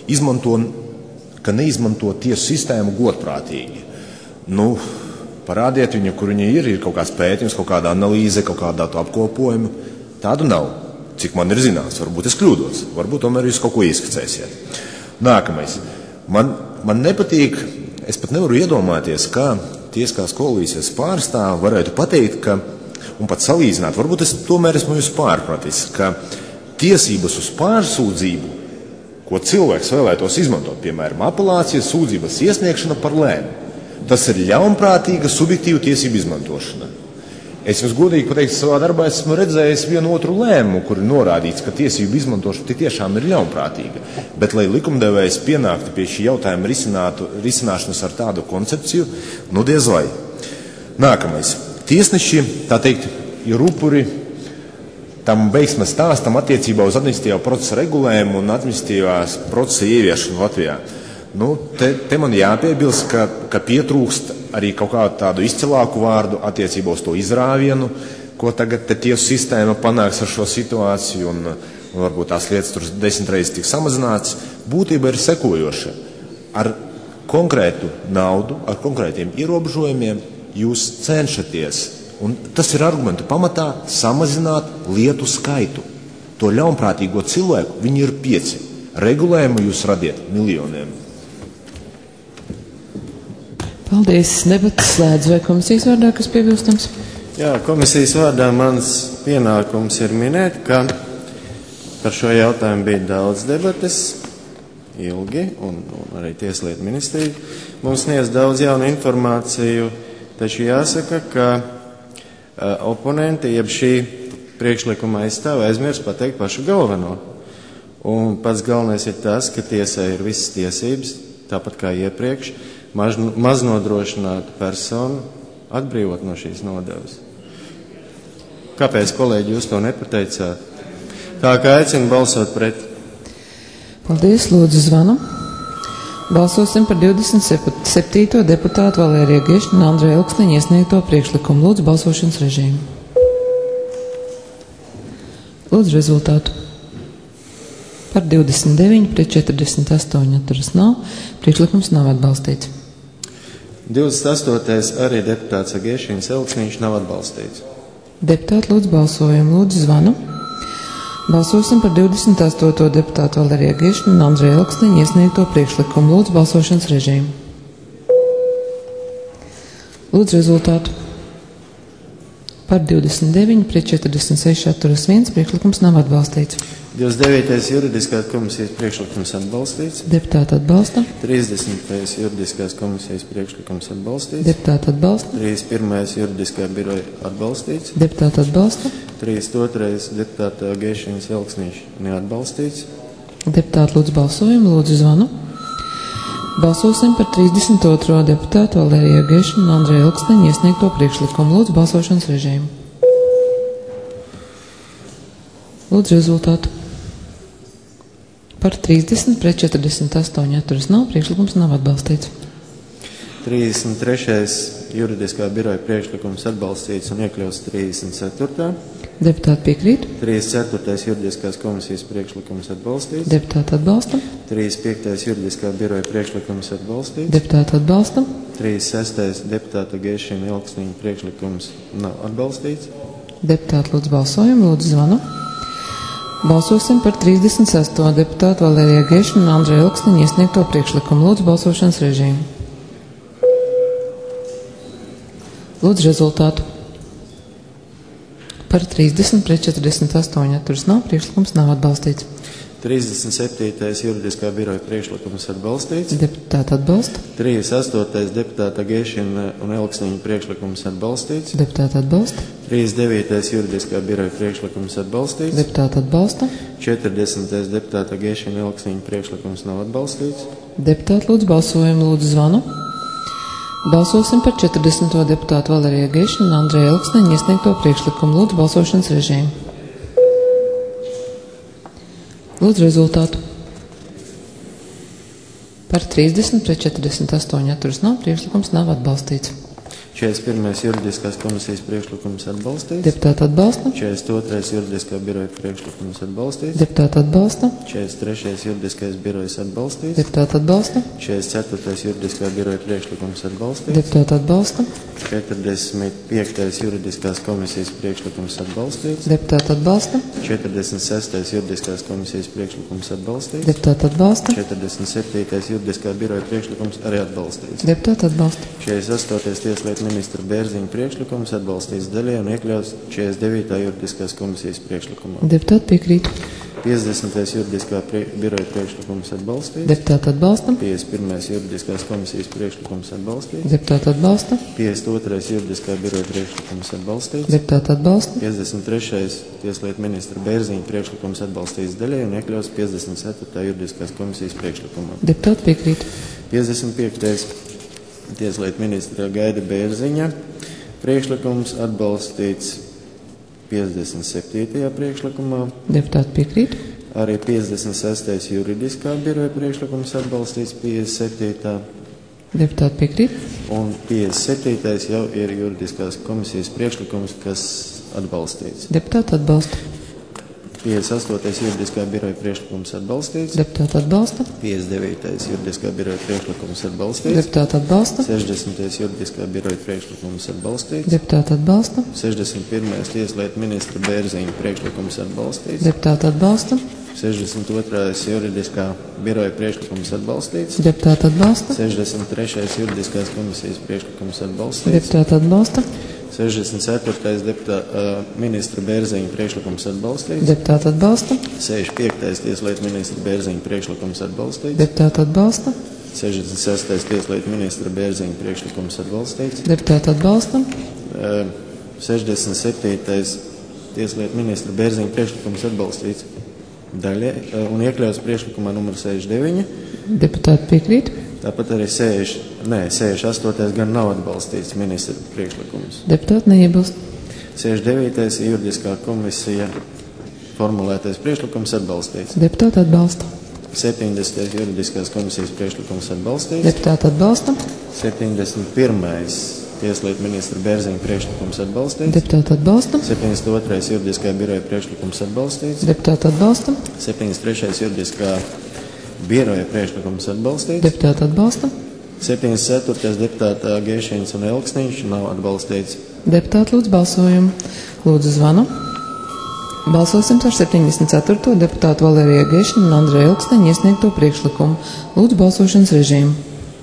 ka neizmanto tiesu sistēmu godprātīgi. Parādiet viņu, kur viņi ir kaut kāds pētījums, kaut kāda analīze, kaut kāda datu apkopojuma. Tādu nav, cik man ir zināms. Varbūt es kļūdos, varbūt tomēr jūs kaut ko ieskicēsiet. Nākamais. Man nepatīk, es pat nevaru iedomāties, kā tiesiskās koalīcijas pārstāvi varētu pateikt, un pat salīdzināt, varbūt es tomēr esmu jūs pārpratis, ka tiesības uz pārsūdzību, ko cilvēks vēlētos izmantot, piemēram, apelācijas sūdzības iesniegšana par lēmumu. Tas ir ļaunprātīga subjektīva tiesību izmantošana. Es jums godīgi pateikt, savā darbā esmu redzējis vienu otru lēmumu, kur ir norādīts, ka tiesību izmantošana tiešām ir ļaunprātīga. Bet, lai likumdevējs pienāktu pie šī jautājuma risināšanas ar tādu koncepciju, diez vai. Nākamais. Tiesneši, tā teikt, ir upuri tam veiksmes stāstam attiecībā uz administratīvā procesa regulējumu un administratīvās procesa ieviešanu Latvijā. Te man jāpiebilst, ka pietrūkst arī kaut kādu tādu izcilāku vārdu attiecībā uz to izrāvienu, ko tagad tiesu sistēma panāks ar šo situāciju, un varbūt tās lietas tur 10 reizes tik samazināts, būtība ir sekojoša. Ar konkrētu naudu, ar konkrētiem ierobežojumiem jūs cenšaties, un tas ir argumentu pamatā, samazināt lietu skaitu. To ļaunprātīgo cilvēku, viņi ir 5. Regulējumu jūs radiet miljoniem. Paldies. Debatas slēdz. Vai komisijas vārdā, kas piebilstams? Jā, komisijas vārdā mans pienākums ir minēt, ka par šo jautājumu bija daudz debates, ilgi, un arī Tieslietu ministrija mums sniedz daudz jaunu informāciju, taču jāsaka, ka oponenti, jeb šī priekšlikuma aizstāv aizmirst pateikt pašu galveno. Un pats galvenais ir tas, ka tiesai ir visas tiesības, tāpat kā iepriekš, maznodrošinātu personu atbrīvot no šīs nodevas. Kāpēc, kolēģi, jūs to nepateicāt? Tā kā aicinu balsot pret. Paldies, lūdzu zvanu. Balsosim par 27. deputātu Valēriju Gešņu un Andreju Elksniņu iesniegto priekšlikumu. Lūdzu balsošanas režīmu. Lūdzu rezultātu. Par 29 pret 48 atturas nav. Priekšlikums nav atbalstīts. 28. arī deputāts Gešņs Elksniņš nav atbalstīts. Deputāti, lūdzu balsojumu. Lūdzu zvanu. Balsosim par 28. deputātu Valēriju Gešņu un Andreju Elksniņu iesniegto priekšlikumu. Lūdzu balsošanas režīmu. Lūdzu rezultātu. Par 29 pret 46 atturas 1. Priekšlikums nav atbalstīts. 29. juridiskās komisijas priekšlikums atbalstīts. Deputāti atbalsta. 30. juridiskās komisijas priekšlikums atbalstīts. Deputāti atbalsta. 31. juridiskā biroja atbalstīts. Deputāti atbalsta. 32. deputāta Gešņs Elksniņš neatbalstīts. Deputāti lūdzu balsojumu, lūdzu zvanu. Balsosim par 32. deputātu Valēriju Gešņu un Andreju Elksniņu iesniegto priekšlikumu. Lūdzu balsošanas režīmu. Lūdzu rezultātu. Par 30 pret 48 atturas nav. Priekšlikums nav atbalstīts. 33. juridiskā biroja priekšlikums atbalstīts un iekļauts 34. Deputāti piekrīt. 34. juridiskās komisijas priekšlikums atbalstīts. Deputāti atbalsta. 35. juridiskā biroja priekšlikums atbalstīts. Deputāti atbalsta. 36. deputāta Gešņa Elksniņa priekšlikums nav atbalstīts. Deputāti lūdzu balsojumu, lūdzu zvanu. Balsosim par 36. deputātu Valēriju Gešņu un Andreju Elksniņu iesniegto priekšlikumu. Lūdzu balsošanas režīmu. Lūdzu rezultātu. Par 30 pret 48 atturas nav. Priekšlikums nav atbalstīts. 37. juridiskā biroja priekšlikums atbalstīts. Deputāti atbalsta. 38. deputāta Gešņa un Elksniņa priekšlikums atbalstīts. Deputāti atbalsta. 39. juridiskā biroja priekšlikums atbalstīts. Deputāti atbalsta. 40. deputāta Gešņa un Elksniņa priekšlikums nav atbalstīts. Deputāti lūdzu balsojumu, lūdzu zvanu. Balsosim par 40. deputātu Valēriju Gešņu un Andreju Elksniņu iesniegto priekšlikumu. Lūdzu balsošanas režīmu. Lūdzu rezultātu. Par 30 pret 48 atturas nav. Priekšlikums nav atbalstīts. 41. juridiskās komisijas priekšlikums atbalstīts. Deputāti atbalsta. 42. juridiskā biroja priekšlikums atbalstīts. Deputāti atbalsta. 43. juridiskais birojas atbalstīts. Deputāti atbalsta. 44. juridiskā biroja priekšlikums atbalstīts. Deputāti atbalsta. 45. juridiskās komisijas priekšlikums atbalstīts. Deputāti atbalsta. 46. juridiskās komisijas priekšlikums atbalstīts. Deputāti atbalsta. 47. juridiskā biroja priekšlikums arī atbalstīts. Deputāti atbalsta. 48. tieslietu ministra Bērziņa priekšlikums atbalstīts daļai un iekļauts 49. juridiskās komisijas priekšlikumā. Deputāti piekrīt. 50. juridiskā biroja priekšlikums atbalstīts. Deputāti atbalsta. 51. juridiskās komisijas priekšlikums atbalstīts. Deputāti atbalsta. 52. juridiskā biroja priekšlikums atbalstīts. Deputāti atbalsta. 53. tieslietu ministra Bērziņa priekšlikums atbalstīts daļai un iekļauts 54. juridiskās komisijas priekšlikumā. Deputāti piekrīt. 55. tieslietu ministra Gaida Bērziņa priekšlikums atbalstīts 57. priekšlikumā. Deputāti piekrīt. Arī 56. juridiskā biroja priekšlikums atbalstīts 57. Deputāti piekrīt. Un 57. jau ir juridiskās komisijas priekšlikums, kas atbalstīts. Deputāti atbalsta. 58. juridiskā biroja priekšlikums atbalstīts. Deputāti atbalsta. 59. juridiskā biroja priekšlikums atbalstīts. Deputāti atbalsta. 60. juridiskā biroja priekšlikums atbalstīts. Deputāti atbalsta. 61. tieslietu ministra Bērziņa priekšlikums atbalstīts. Deputāti atbalsta. 62. juridiskā biroja priekšlikums atbalstīts. Deputāti atbalsta. 63. juridiskās komisijas priekšlikums atbalstīts. Deputāti atbalsta. 64. Ministra Bērziņa priekšlikums atbalstīts. Deputāti atbalsta. 65. tieslietu ministra Bērziņa priekšlikums atbalstīts. Deputāti atbalsta. 66. tieslietu ministra Bērziņa priekšlikums atbalstīts. Deputāti atbalsta. 67. tieslietu ministra Bērziņa priekšlikums atbalstīts. Daļai un iekļauts priekšlikumā numur 69. Deputāti piekrīt. Tāpat arī 68. gan nav atbalstīts ministra priekšlikums. Deputāti neiebilst. 69. juridiskā komisija formulētais priekšlikums atbalstīts. Deputāti atbalsta. 70. juridiskās komisijas priekšlikums atbalstīts. Deputāti atbalsta. 71. tieslietu ministra Bērziņa priekšlikums atbalstīts. Deputāti atbalsta. 72. juridiskā biroja priekšlikums atbalstīts. Deputāti atbalsta. 73. juridiskā biroja priekšlikums atbalstīts. Deputāti atbalsta. 74. deputāta Gēšins un Elksniņš nav atbalstīts. Deputāti lūdzu balsojumu. Lūdzu zvanu. Balsosim par 74. deputātu Valēriju Gēšinu un Andreju Elksniņu iesniegto priekšlikumu. Lūdzu balsošanas režīmu.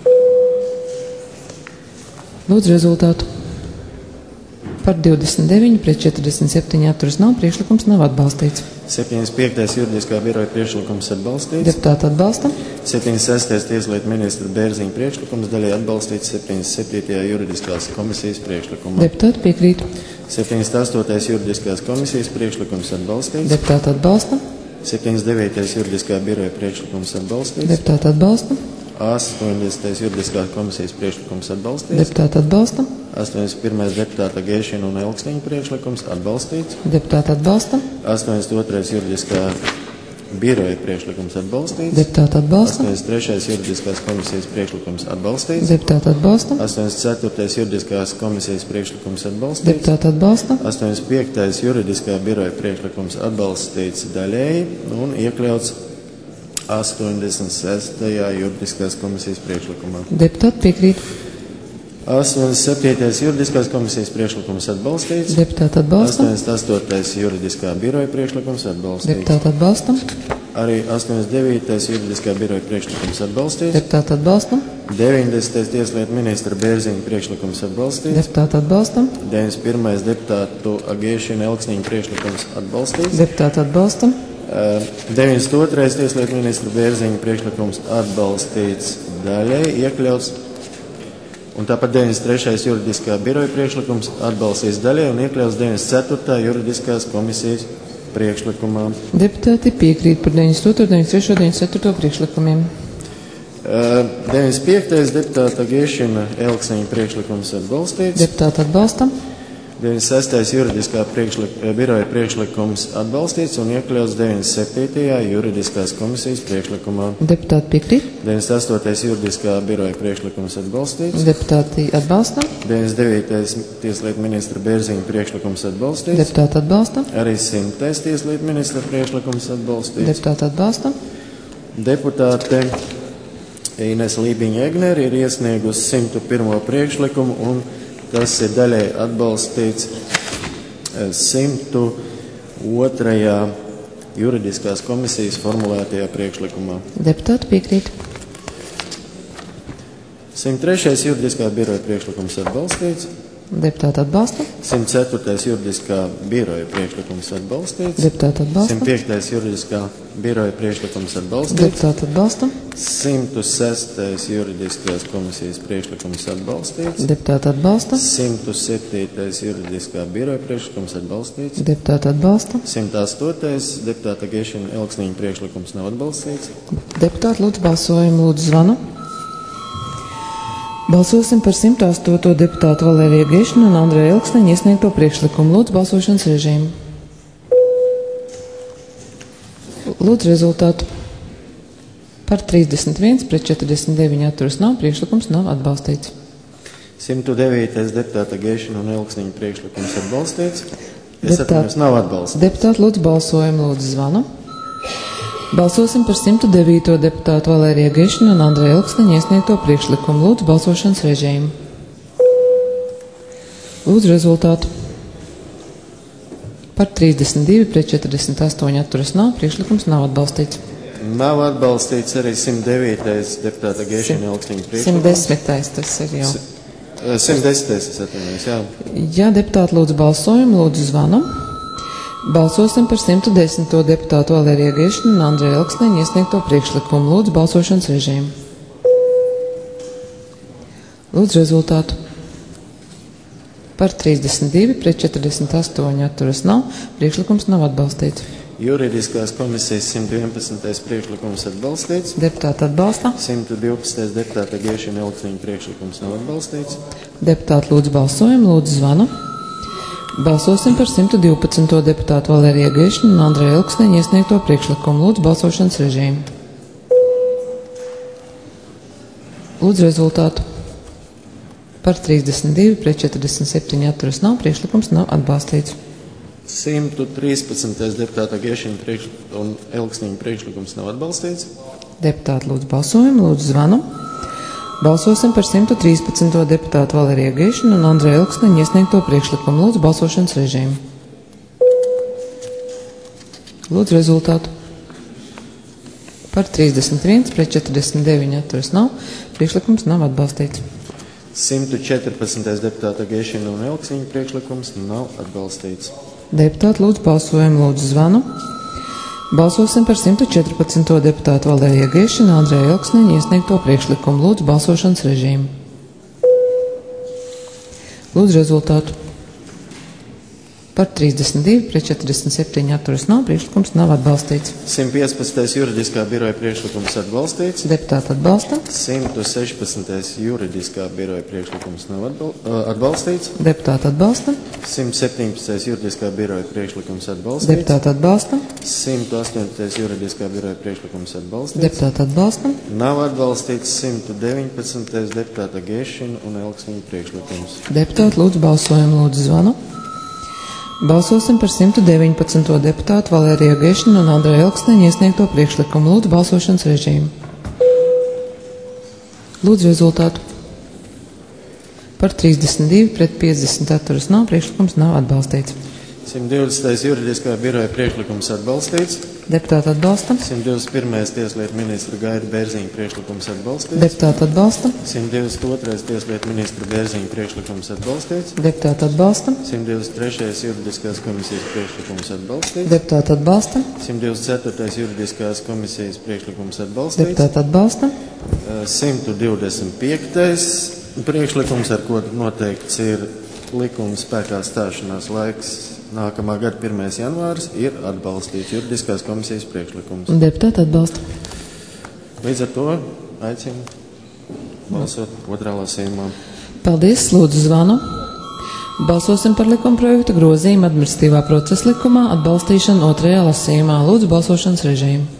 Lūdzu rezultātu. Par 29 pret 47 atturas nav, priekšlikums nav atbalstīts. 75. juridiskā biroja priekšlikums atbalstīts. Deputāti atbalsta. 76. tieslietu ministra Bērziņa priekšlikums daļai atbalstīts 77. juridiskās komisijas priekšlikumā. Deputāti piekrīt. 78. juridiskās komisijas priekšlikums atbalstīts. Deputāti atbalsta. 79. juridiskā biroja priekšlikums atbalstīts. Deputāti atbalsta. 80. juridiskās komisijas priekšlikums atbalstīts. Deputāti atbalsta. 81. deputāta Gēšina un Elksniņa priekšlikums atbalstīts. Deputāti atbalsta. 82. juridiskā biroja priekšlikums atbalstīts. Deputāti atbalsta. 83. juridiskās komisijas priekšlikums atbalstīts. Deputāti atbalsta. 84. juridiskās komisijas priekšlikums atbalstīts. Deputāti atbalsta. 85. juridiskā biroja priekšlikums atbalstīts daļēji un iekļauts 86. juridiskās komisijas priekšlikumā. Deputāti piekrīt. 87. juridiskās komisijas priekšlikums atbalstīts. Deputāti atbalsta. 88. juridiskā biroja priekšlikums atbalstīts. Deputāti atbalsta. Arī 89. juridiskā biroja priekšlikums atbalstīts. Deputāti atbalsta. 90. tieslietu ministra Bērziņa priekšlikums atbalstīts. Deputāti atbalsta. 91. deputātu Gēšina Elksniņa priekšlikums atbalstīts. Deputāti atbalsta. 92. tieslietu ministra Bērziņa priekšlikums atbalstīts daļai iekļauts. Un tāpat 93. juridiskā biroja priekšlikums atbalstīts daļai un iekļauts 94. juridiskās komisijas priekšlikumā. Deputāti piekrīt par 92., 93., 94. priekšlikumiem. 95. deputāta Gēšina Elksniņa priekšlikums atbalstīts. Deputāti atbalsta. 96. juridiskā biroja priekšlikums atbalstīts un iekļauts 97. juridiskās komisijas priekšlikumā. Deputāti piekrīt. 98. juridiskā biroja priekšlikums atbalstīts. Deputāti atbalsta. 99. tieslietu ministra Bērziņa priekšlikums atbalstīts. Deputāti atbalsta. Arī 100. tieslietu ministra priekšlikums atbalstīts. Deputāti atbalsta. Deputāte Ines Lībiņa-Egnere ir iesniegusi 101. priekšlikumu un tas ir daļai atbalstīts 102. juridiskās komisijas formulētajā priekšlikumā. Deputāti piekrīt. 103. juridiskā biroja priekšlikums atbalstīts. Deputāti atbalsta. 104. juridiskā biroja priekšlikums atbalstīts. Deputāti atbalsta. 105. juridiskā biroja priekšlikums atbalstīts. Deputāti atbalsta. 106. juridiskās komisijas priekšlikums atbalstīts. Deputāti atbalsta. 107. juridiskā biroja priekšlikums atbalstīts. Deputāti atbalsta. 108. deputāta Gēšina Elksniņa priekšlikums nav atbalstīts. Deputāti lūdzu balsojumu, lūdzu zvanu. Balsosim par 108. deputātu Valēriju Gēšinu un Andreju Elksniņu iesniegto priekšlikumu. Lūdzu balsošanas režīmu. Lūdzu rezultātu. Par 31 pret 49 atturas nav, priekšlikums nav atbalstīts. 109. deputāta Gēšina un Elksniņa priekšlikums atbalstīts. Es atceros, nav atbalsta. Deputāti, lūdzu, balsojumu, lūdzu, zvanu. Balsosim par 109. deputātu Valēriju Gešņu un Andreju Elksniņu iesniegto priekšlikumu. Lūdzu, balsošanas režīmu. Lūdzu, rezultātu. Par 32 pret 48 atturas nav, priekšlikums nav atbalstīts. Nav atbalstīts arī 109. deputāta Gešņa Elksniņa priekšlikums. 110. tas ir jau. 110. es atvainojos, jā. Jā, deputāti, lūdzu, balsojumu, lūdzu, zvanu. Balsosim par 110. deputātu Valēriju Gešņu un Andreju Elksniņu iesniegto priekšlikumu. Lūdzu, balsošanas režīmu. Lūdzu, rezultātu. Par 32 pret 48 atturas nav, priekšlikums nav atbalstīts. Juridiskās komisijas 111. priekšlikums atbalstīts. Deputāti atbalsta. 112. deputāta Gešņa Elksniņa priekšlikums nav atbalstīts. Deputāti, lūdzu, balsojumu, lūdzu, zvanu. Balsosim par 112. deputātu Valēriju Gešņu un Andreju Elksniņu iesniegto priekšlikumu. Lūdzu, balsošanas režīmu. Lūdzu, rezultātu. Par 32 pret 47 atturas nav, priekšlikums nav atbalstīts. 113. deputāta Gešņa un Elksniņa priekšlikums nav atbalstīts. Deputāti, lūdzu, balsojumu, lūdzu, zvanu. Balsosim par 113. deputātu Valēriju Gešņu un Andreju Elksniņu iesniegto priekšlikumu. Lūdzu, balsošanas režīmu. Lūdzu, rezultātu. Par 31 pret 49 atturas nav, priekšlikums nav atbalstīts. 114. deputāta Gešņa un Elksniņa priekšlikums nav atbalstīts. Deputāti, lūdzu, balsojumu, lūdzu, zvanu. Balsosim par 114. deputātu Valēriju Gešņu un Andreju Elksniņu iesniegto priekšlikumu. Lūdzu, balsošanas režīmu. Lūdzu, rezultātu. Par 32 pret 47 atturas nav, priekšlikums nav atbalstīts. 115. juridiskā biroja priekšlikums atbalstīts. Deputāti atbalsta. 116. juridiskā biroja priekšlikums nav atbalstīts. Deputāti atbalsta. 117. juridiskā biroja priekšlikums atbalstīts. Deputāti atbalsta. 108. juridiskā biroja priekšlikums atbalstīts. Deputāti atbalsta. Nav atbalstīts 119. deputāta Gešņa un Elksniņa priekšlikums. Deputāti, lūdzu, balsojumu, lūdzu, zvanu. Balsosim par 119. deputātu Valēriju Gešņu un Andreju Elksniņu iesniegto priekšlikumu. Lūdzu, balsošanas režīmu. Lūdzu, rezultātu. Par 32 pret 50 atturas nav, priekšlikums nav atbalstīts. 120. juridiskā biroja priekšlikums atbalstīts. Deputāti atbalsta. 121. tieslietu ministra Gaida Bērziņa priekšlikums atbalstīts. Deputāti atbalsta. 122. tieslietu ministra Bērziņa priekšlikums atbalstīts. Deputāti atbalsta. 123. juridiskās komisijas priekšlikums atbalstīts. Deputāti atbalsta. 124. juridiskās komisijas priekšlikums atbalstīts. Deputāti atbalsta. 125. priekšlikums, ar ko noteikts ir likuma spēkā stāšanās laiks nākamā gada 1. janvāris, ir atbalstīts juridiskās komisijas priekšlikums. Deputāti atbalsta. Līdz ar to aicinu balsot otrā lasījumā. Paldies, lūdzu, zvanu. Balsosim par likumprojekta grozījumu administratīvā procesa likumā atbalstīšanu otrajā lasījumā. Lūdzu, balsošanas režīmu.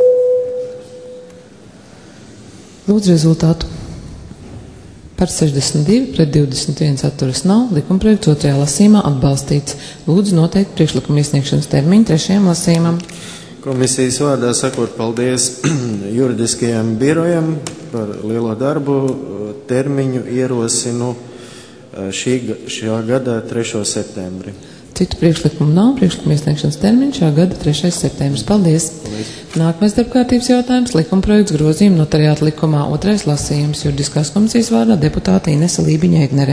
Lūdzu, rezultātu. Par 62 pret 21 atturas nav, likumprojekts otrajā lasījumā atbalstīts. Lūdzu, noteikt priekšlikuma iesniegšanas termiņu trešajam lasījumam. Komisijas vārdā sakot paldies juridiskajam birojam par lielo darbu. Termiņu ierosinu šā gada 3. septembri. Citu priekšlikumu nav, priekšlikuma iesniegšanas termiņš šā gada 3. septembris. Paldies! Nākamais darbkārtības jautājums - likumprojekts grozījuma notariāta likumā otrais lasījums. Juridiskās komisijas vārdā deputāte Inese Lībiņa-Egnere.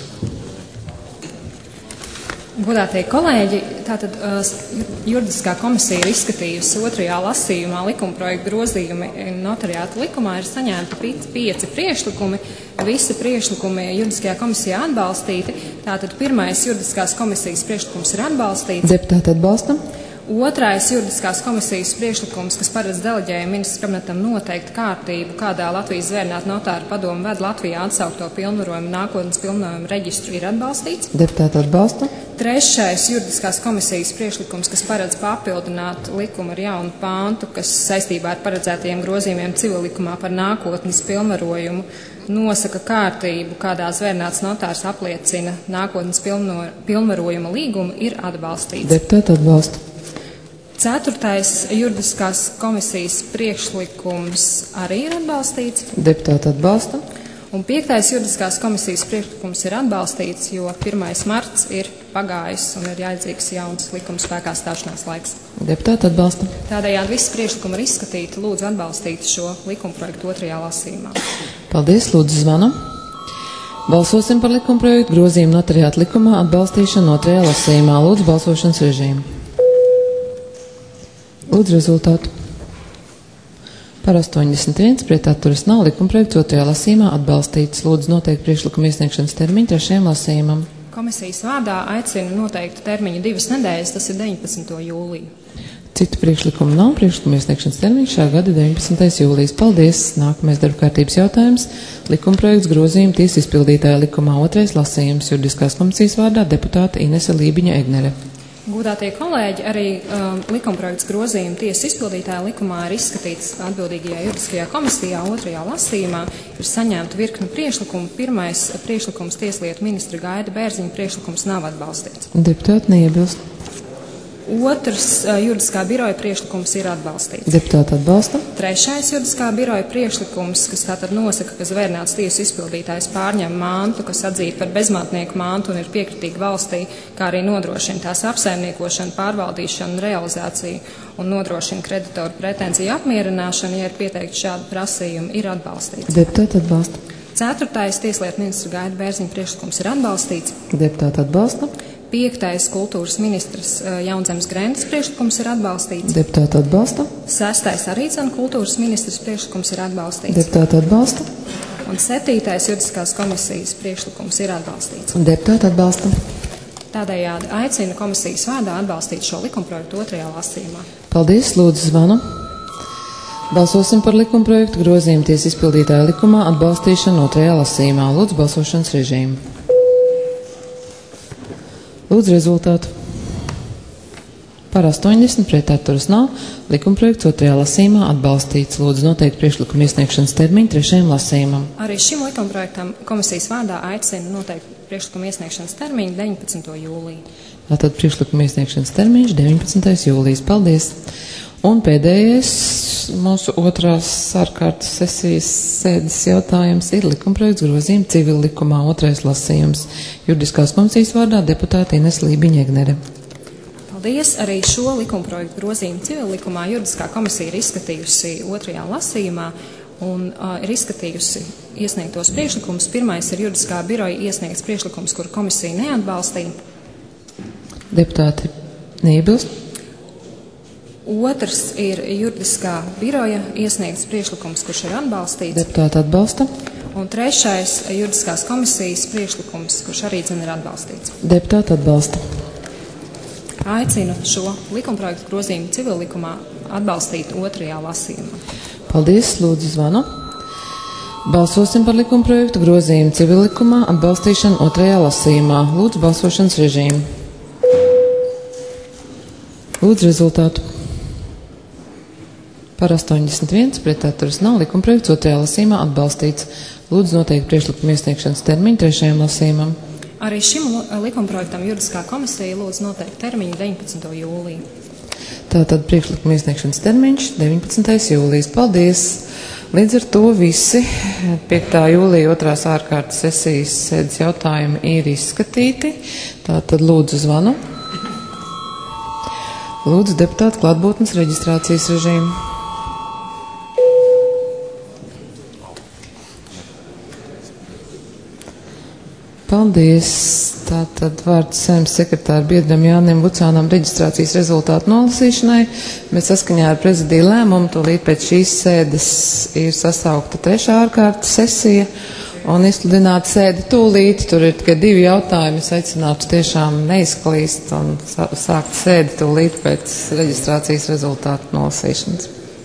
Godātie kolēģi, tātad juridiskā komisija ir izskatījusi otrajā lasījumā likumprojektu grozījumi notariāta likumā, ir saņemti 5 priekšlikumi, visi priekšlikumi juridiskajā komisijā atbalstīti. Tātad pirmais juridiskās komisijas priekšlikums ir atbalstīts. Deputāti atbalsta. Otrais juridiskās komisijas priekšlikums, kas paredz deleģējumu ministra kabinetam noteikt kārtību, kādā Latvijas zvērnātu notāru padomu ved Latvijā atsaukto pilnvarojumu nākotnes pilnvarojumu reģistru, ir atbalstīts. Deputāti atbalsta. Trešais juridiskās komisijas priekšlikums, kas paredz papildināt likumu ar jaunu pāntu, kas saistībā ar paredzētajiem grozījumiem civillikumā par nākotnes pilnvarojumu nosaka kārtību, kādā zvērnāts notārs apliecina nākotnes pilnvarojuma līgumu, ir atbalstīts. Deputāti atbalsta. Ceturtais juridiskās komisijas priekšlikums arī ir atbalstīts. Deputāti atbalsta. Un piektais juridiskās komisijas priekšlikums ir atbalstīts, jo 1. marts ir pagājis un ir jāiedzīgs jauns likums spēkā stāšanās laiks. Deputāti atbalsta. Tādējādi visi priekšlikumi ir izskatīti. Lūdzu atbalstīt šo likumprojektu 2. lasījumā. Paldies, lūdzu zvanu. Balsosim par likumprojektu grozījumu notariāta likumā atbalstīšanu 2. lasījumā. Lūdzu balsošanas režīmu. Lūdzu rezultātu. Par 81 pret atturas nav, likumprojekts 2. lasījumā atbalstīts. Lūdzu noteikt priekšlikumu iesniegšanas termiņu 3. lasījumam. Komisijas vārdā aicinu noteiktu termiņu 2 nedēļas, tas ir 19. jūliju. Citu priekšlikumu nav, priekšlikumu iesniegšanas termiņš šā gada 19. jūlijas. Paldies! Nākamais darba kārtības jautājums. Likumprojekts grozījuma tiesas izpildītāja likumā 2. lasījums. Juridiskās komisijas vārdā deputāte Inese Lībiņa-Egnere. Godātie kolēģi, arī likumprojekts grozījuma tiesas izpildītāja likumā ir izskatīts atbildīgajā juridiskajā komisijā 2. lasījumā. Ir saņemta virkni priekšlikumu. Pirmais priekšlikums tieslietu ministra Gaida Bērziņa priekšlikums nav atbalstīts. Deputāti neiebilst. Otrs juridiskā biroja priekšlikums ir atbalstīts. Deputāti atbalsta. Trešais juridiskā biroja priekšlikums, kas tātad nosaka, ka zvērnāts tiesu izpildītājs pārņem mantu, kas atzīta par bezmantnieku mantu un ir piekritīga valstī, kā arī nodrošina tās apsaimniekošanu, pārvaldīšanu un realizāciju un nodrošina kreditoru pretenziju apmierināšanu, ja ir pieteikti šādi prasījumi, ir atbalstīts. Deputāti atbalsta. Ceturtais tieslietu ministra Gaida Bērziņa priekšlikums ir atbalstīts. Deputāti atbalsta. Piektais kultūras ministrs Jaunzemes Grendes priekšlikums ir atbalstīts. Deputāti atbalsta. Sestais arī kultūras ministrs priekšlikums ir atbalstīts. Deputāti atbalsta. Un septītais juridiskās komisijas priekšlikums ir atbalstīts. Deputāti atbalsta. Tādējādi aicinu komisijas vārdā atbalstīt šo likumprojektu 2. lasījumā. Paldies, lūdzu zvanu. Balsosim par likumprojektu grozījumu tiesas izpildītāja likumā atbalstīšanu 2. lasījumā. Lūdzu balsošanas režīmu. Lūdzu rezultātu. Par 80 pret atturas nav, likumprojekts 2. lasījumā atbalstīts. Lūdzu noteikt priekšlikumu iesniegšanas termiņu 3. lasījumam. Arī šim likumprojektam komisijas vārdā aicinu noteikt priekšlikumu iesniegšanas termiņu 19. jūliju. Tātad priekšlikumu iesniegšanas termiņš 19. jūlijas. Paldies! Un pēdējais mūsu 2. ārkārtas sesijas sēdes jautājums ir likumprojekts grozījuma civil likumā 2. lasījums. Juridiskās komisijas vārdā deputāte Inese Lībiņa-Egnere. Paldies! Arī šo likumprojektu grozījumu civil likumā juridiskā komisija ir izskatījusi 2. lasījumā un ir izskatījusi iesniegtos priekšlikumus. Pirmais ir juridiskā biroja iesniegts priekšlikums, kuru komisija neatbalstīja. Deputāti neiebilst. Otrs ir juridiskā biroja iesniegts priekšlikums, kurš ir atbalstīts. Deputāti atbalsta. Un trešais juridiskās komisijas priekšlikums, kurš arī ir atbalstīts. Deputāti atbalsta. Aicinu šo likumprojektu grozījumu civil likumā atbalstīt 2. lasījumā. Paldies, lūdzu zvanu. Balsosim par likumprojektu grozījumu civil likumā atbalstīšanu 2. lasījumā. Lūdzu balsošanas režīmu. Lūdzu rezultātu. Par 81 pret atturas nav, likumprojekts 2. lasījumā atbalstīts. Lūdzu noteikt priekšlikumu iesniegšanas termiņu 3. lasījumam. Arī šim likumprojektam juridiskā komisija lūdz noteikt termiņu 19. jūliju. Tātad priekšlikuma iesniegšanas termiņš 19. jūlijas. Paldies! Līdz ar to visi 5. jūlija 2. ārkārtas sesijas sēdes jautājumi ir izskatīti. Tātad lūdzu zvanu. Lūdzu deputātu klātbūtnes reģistrācijas režīmu. Paldies. Tātad vārds Saeimas sekretāra biedram Jānim Lucānam reģistrācijas rezultātu nolasīšanai. Bet saskaņā ar prezidiju lēmumu tūlīt pēc šīs sēdes ir sasaukta 3. ārkārtas sesija. un izsludināt sēdi tūlīt. Tur ir tikai 2 jautājumi. Es aicinātu tiešām neizklīst un sākt sēdi tūlīt pēc reģistrācijas rezultātu nolasīšanas.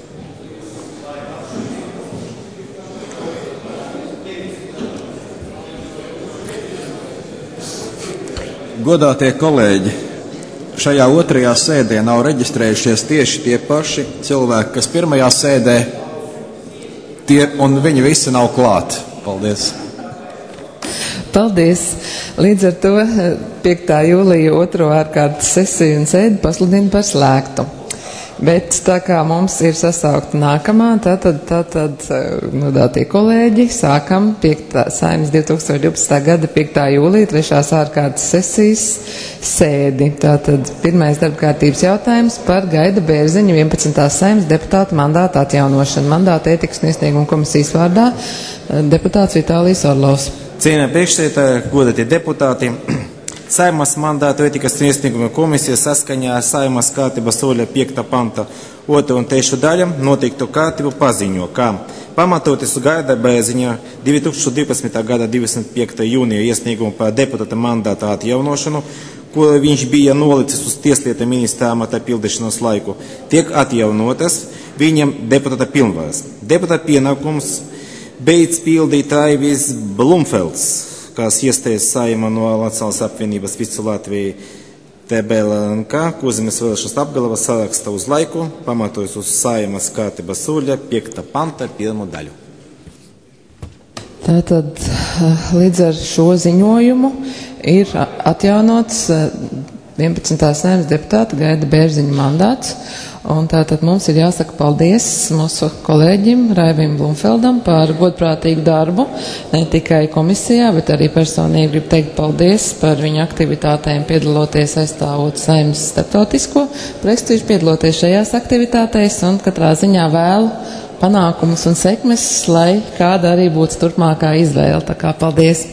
Godātie kolēģi, šajā otrajā sēdē nav reģistrējušies tieši tie paši cilvēki, kas pirmajā sēdē, un viņi visi nav klāt. Paldies! Paldies! Līdz ar to 5. jūlija 2. ārkārtas sesiju un sēdi pasludina par slēgtu. Bet tā kā mums ir sasaukta nākamā, tātad, godātie kolēģi, sākam Saeimas 2012. gada 5. jūlija 3. ārkārtas sesijas sēdi. Tātad pirmais darbkārtības jautājums par Gaida Bērziņa 11. Saeimas deputāta mandāta atjaunošanu. Mandāta ētikas un iesniegumu komisijas vārdā deputāts Vitālijs Orlovs. Cienījamie priekšsēdētāji, godātie deputāti, Saeimas mandātu ētikas un iesnieguma komisija saskaņā ar Saeimas kārtības soļa 5. panta 2. un 3. daļa noteikto kārtību paziņo, ka pamatoties uz Gaida Bērziņa 2012. gada 25. jūnija iesniegumu par deputāta mandāta atjaunošanu, ko viņš bija nolicis uz tieslietu ministra amata pildīšanas laiku, tiek atjaunotas viņam deputāta pilnvaras. Deputāta pienākums beidz pildīt Aivis Blumfelds, kas iestājas Saeimā no Nacionālās apvienības visu Latviju TBLNK, Kurzemes vēlēšanas apgalva saraksta uz laiku, pamatojas uz Saeimas kārtības soļa 5. panta 1. daļu. Tātad līdz ar šo ziņojumu ir atjaunots 11. Saeimas deputāta Gaida Bērziņa mandāts. Un tātad mums ir jāsaka paldies mūsu kolēģim Raivim Blumfeldam par godprātīgu darbu, ne tikai komisijā, bet arī personīgi gribu teikt paldies par viņu aktivitātēm, piedaloties aizstāvot Saeimas starptautisko prestižu, piedaloties šajās aktivitātēs un katrā ziņā vēlu panākumus un sekmes, lai kāda arī būtu turpmākā izvēle. Tā kā paldies!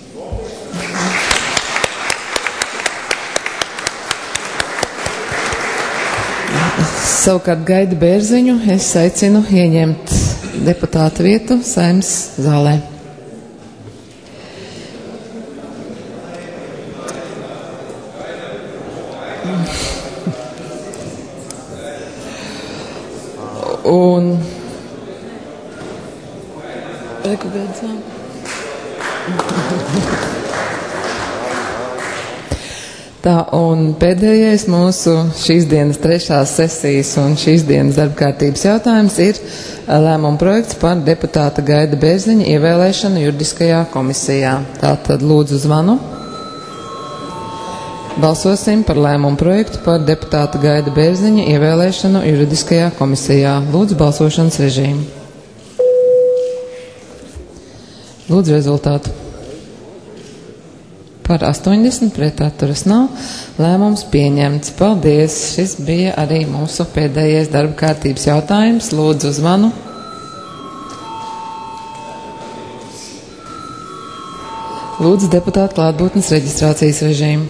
Savukārt Gaidu Bērziņu es aicinu ieņemt deputāta vietu Saeimas zālē. Un reku beidzām. Tā, un pēdējais mūsu šīs dienas 3. sesijas un šīs dienas darbkārtības jautājums ir lēmuma projekts par deputāta Gaida Bērziņa ievēlēšanu juridiskajā komisijā. Tātad lūdzu zvanu. Balsosim par lēmuma projektu par deputāta Gaida Bērziņa ievēlēšanu juridiskajā komisijā. Lūdzu balsošanas režīmu. Lūdzu rezultātu. Par 80 pret atturas nav. Lēmums pieņemts. Paldies. Šis bija arī mūsu pēdējais darba kārtības jautājums. Lūdzu uzmanu. Lūdzu deputātu klātbūtnes reģistrācijas režīmu.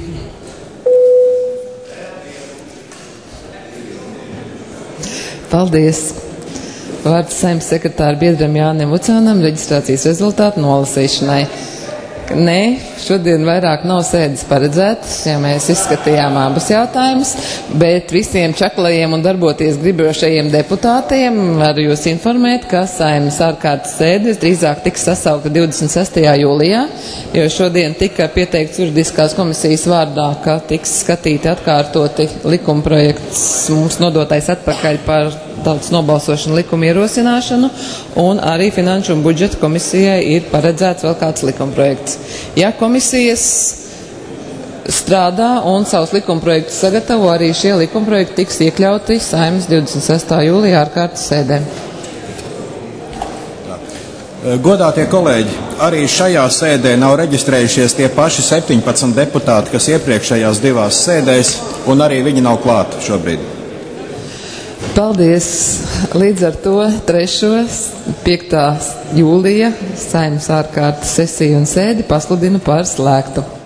Paldies. Vārds Saeimas sekretāra biedram Jānim Vucānam reģistrācijas rezultātu nolasīšanai. Nē, šodien vairāk nav sēdes paredzētas, ja mēs izskatījām abus jautājumus, bet visiem čaklajiem un darboties gribošajiem deputātiem varu jūs informēt, ka Saeimas ārkārtas sēdes drīzāk tiks sasaukta 26. jūlijā, jo šodien tika pieteikts juridiskās komisijas vārdā, ka tiks skatīti atkārtoti likumprojekts mums nodotais atpakaļ par tautas nobalsošanu likumu ierosināšanu, un arī Finanšu un budžeta komisijai ir paredzēts vēl kāds likumprojekts. Ja komisijas strādā un savus likumprojektus sagatavo, arī šie likumprojekti tiks iekļauti Saeimas 26. jūlijā ārkārtas sēdē. Godātie kolēģi, arī šajā sēdē nav reģistrējušies tie paši 17 deputāti, kas iepriekšējās 2 sēdēs, un arī viņi nav klāt šobrīd. Paldies! Līdz ar to 3. 5. jūlija Saeimas ārkārtas sesiju un sēdi pasludinu par slēgtu.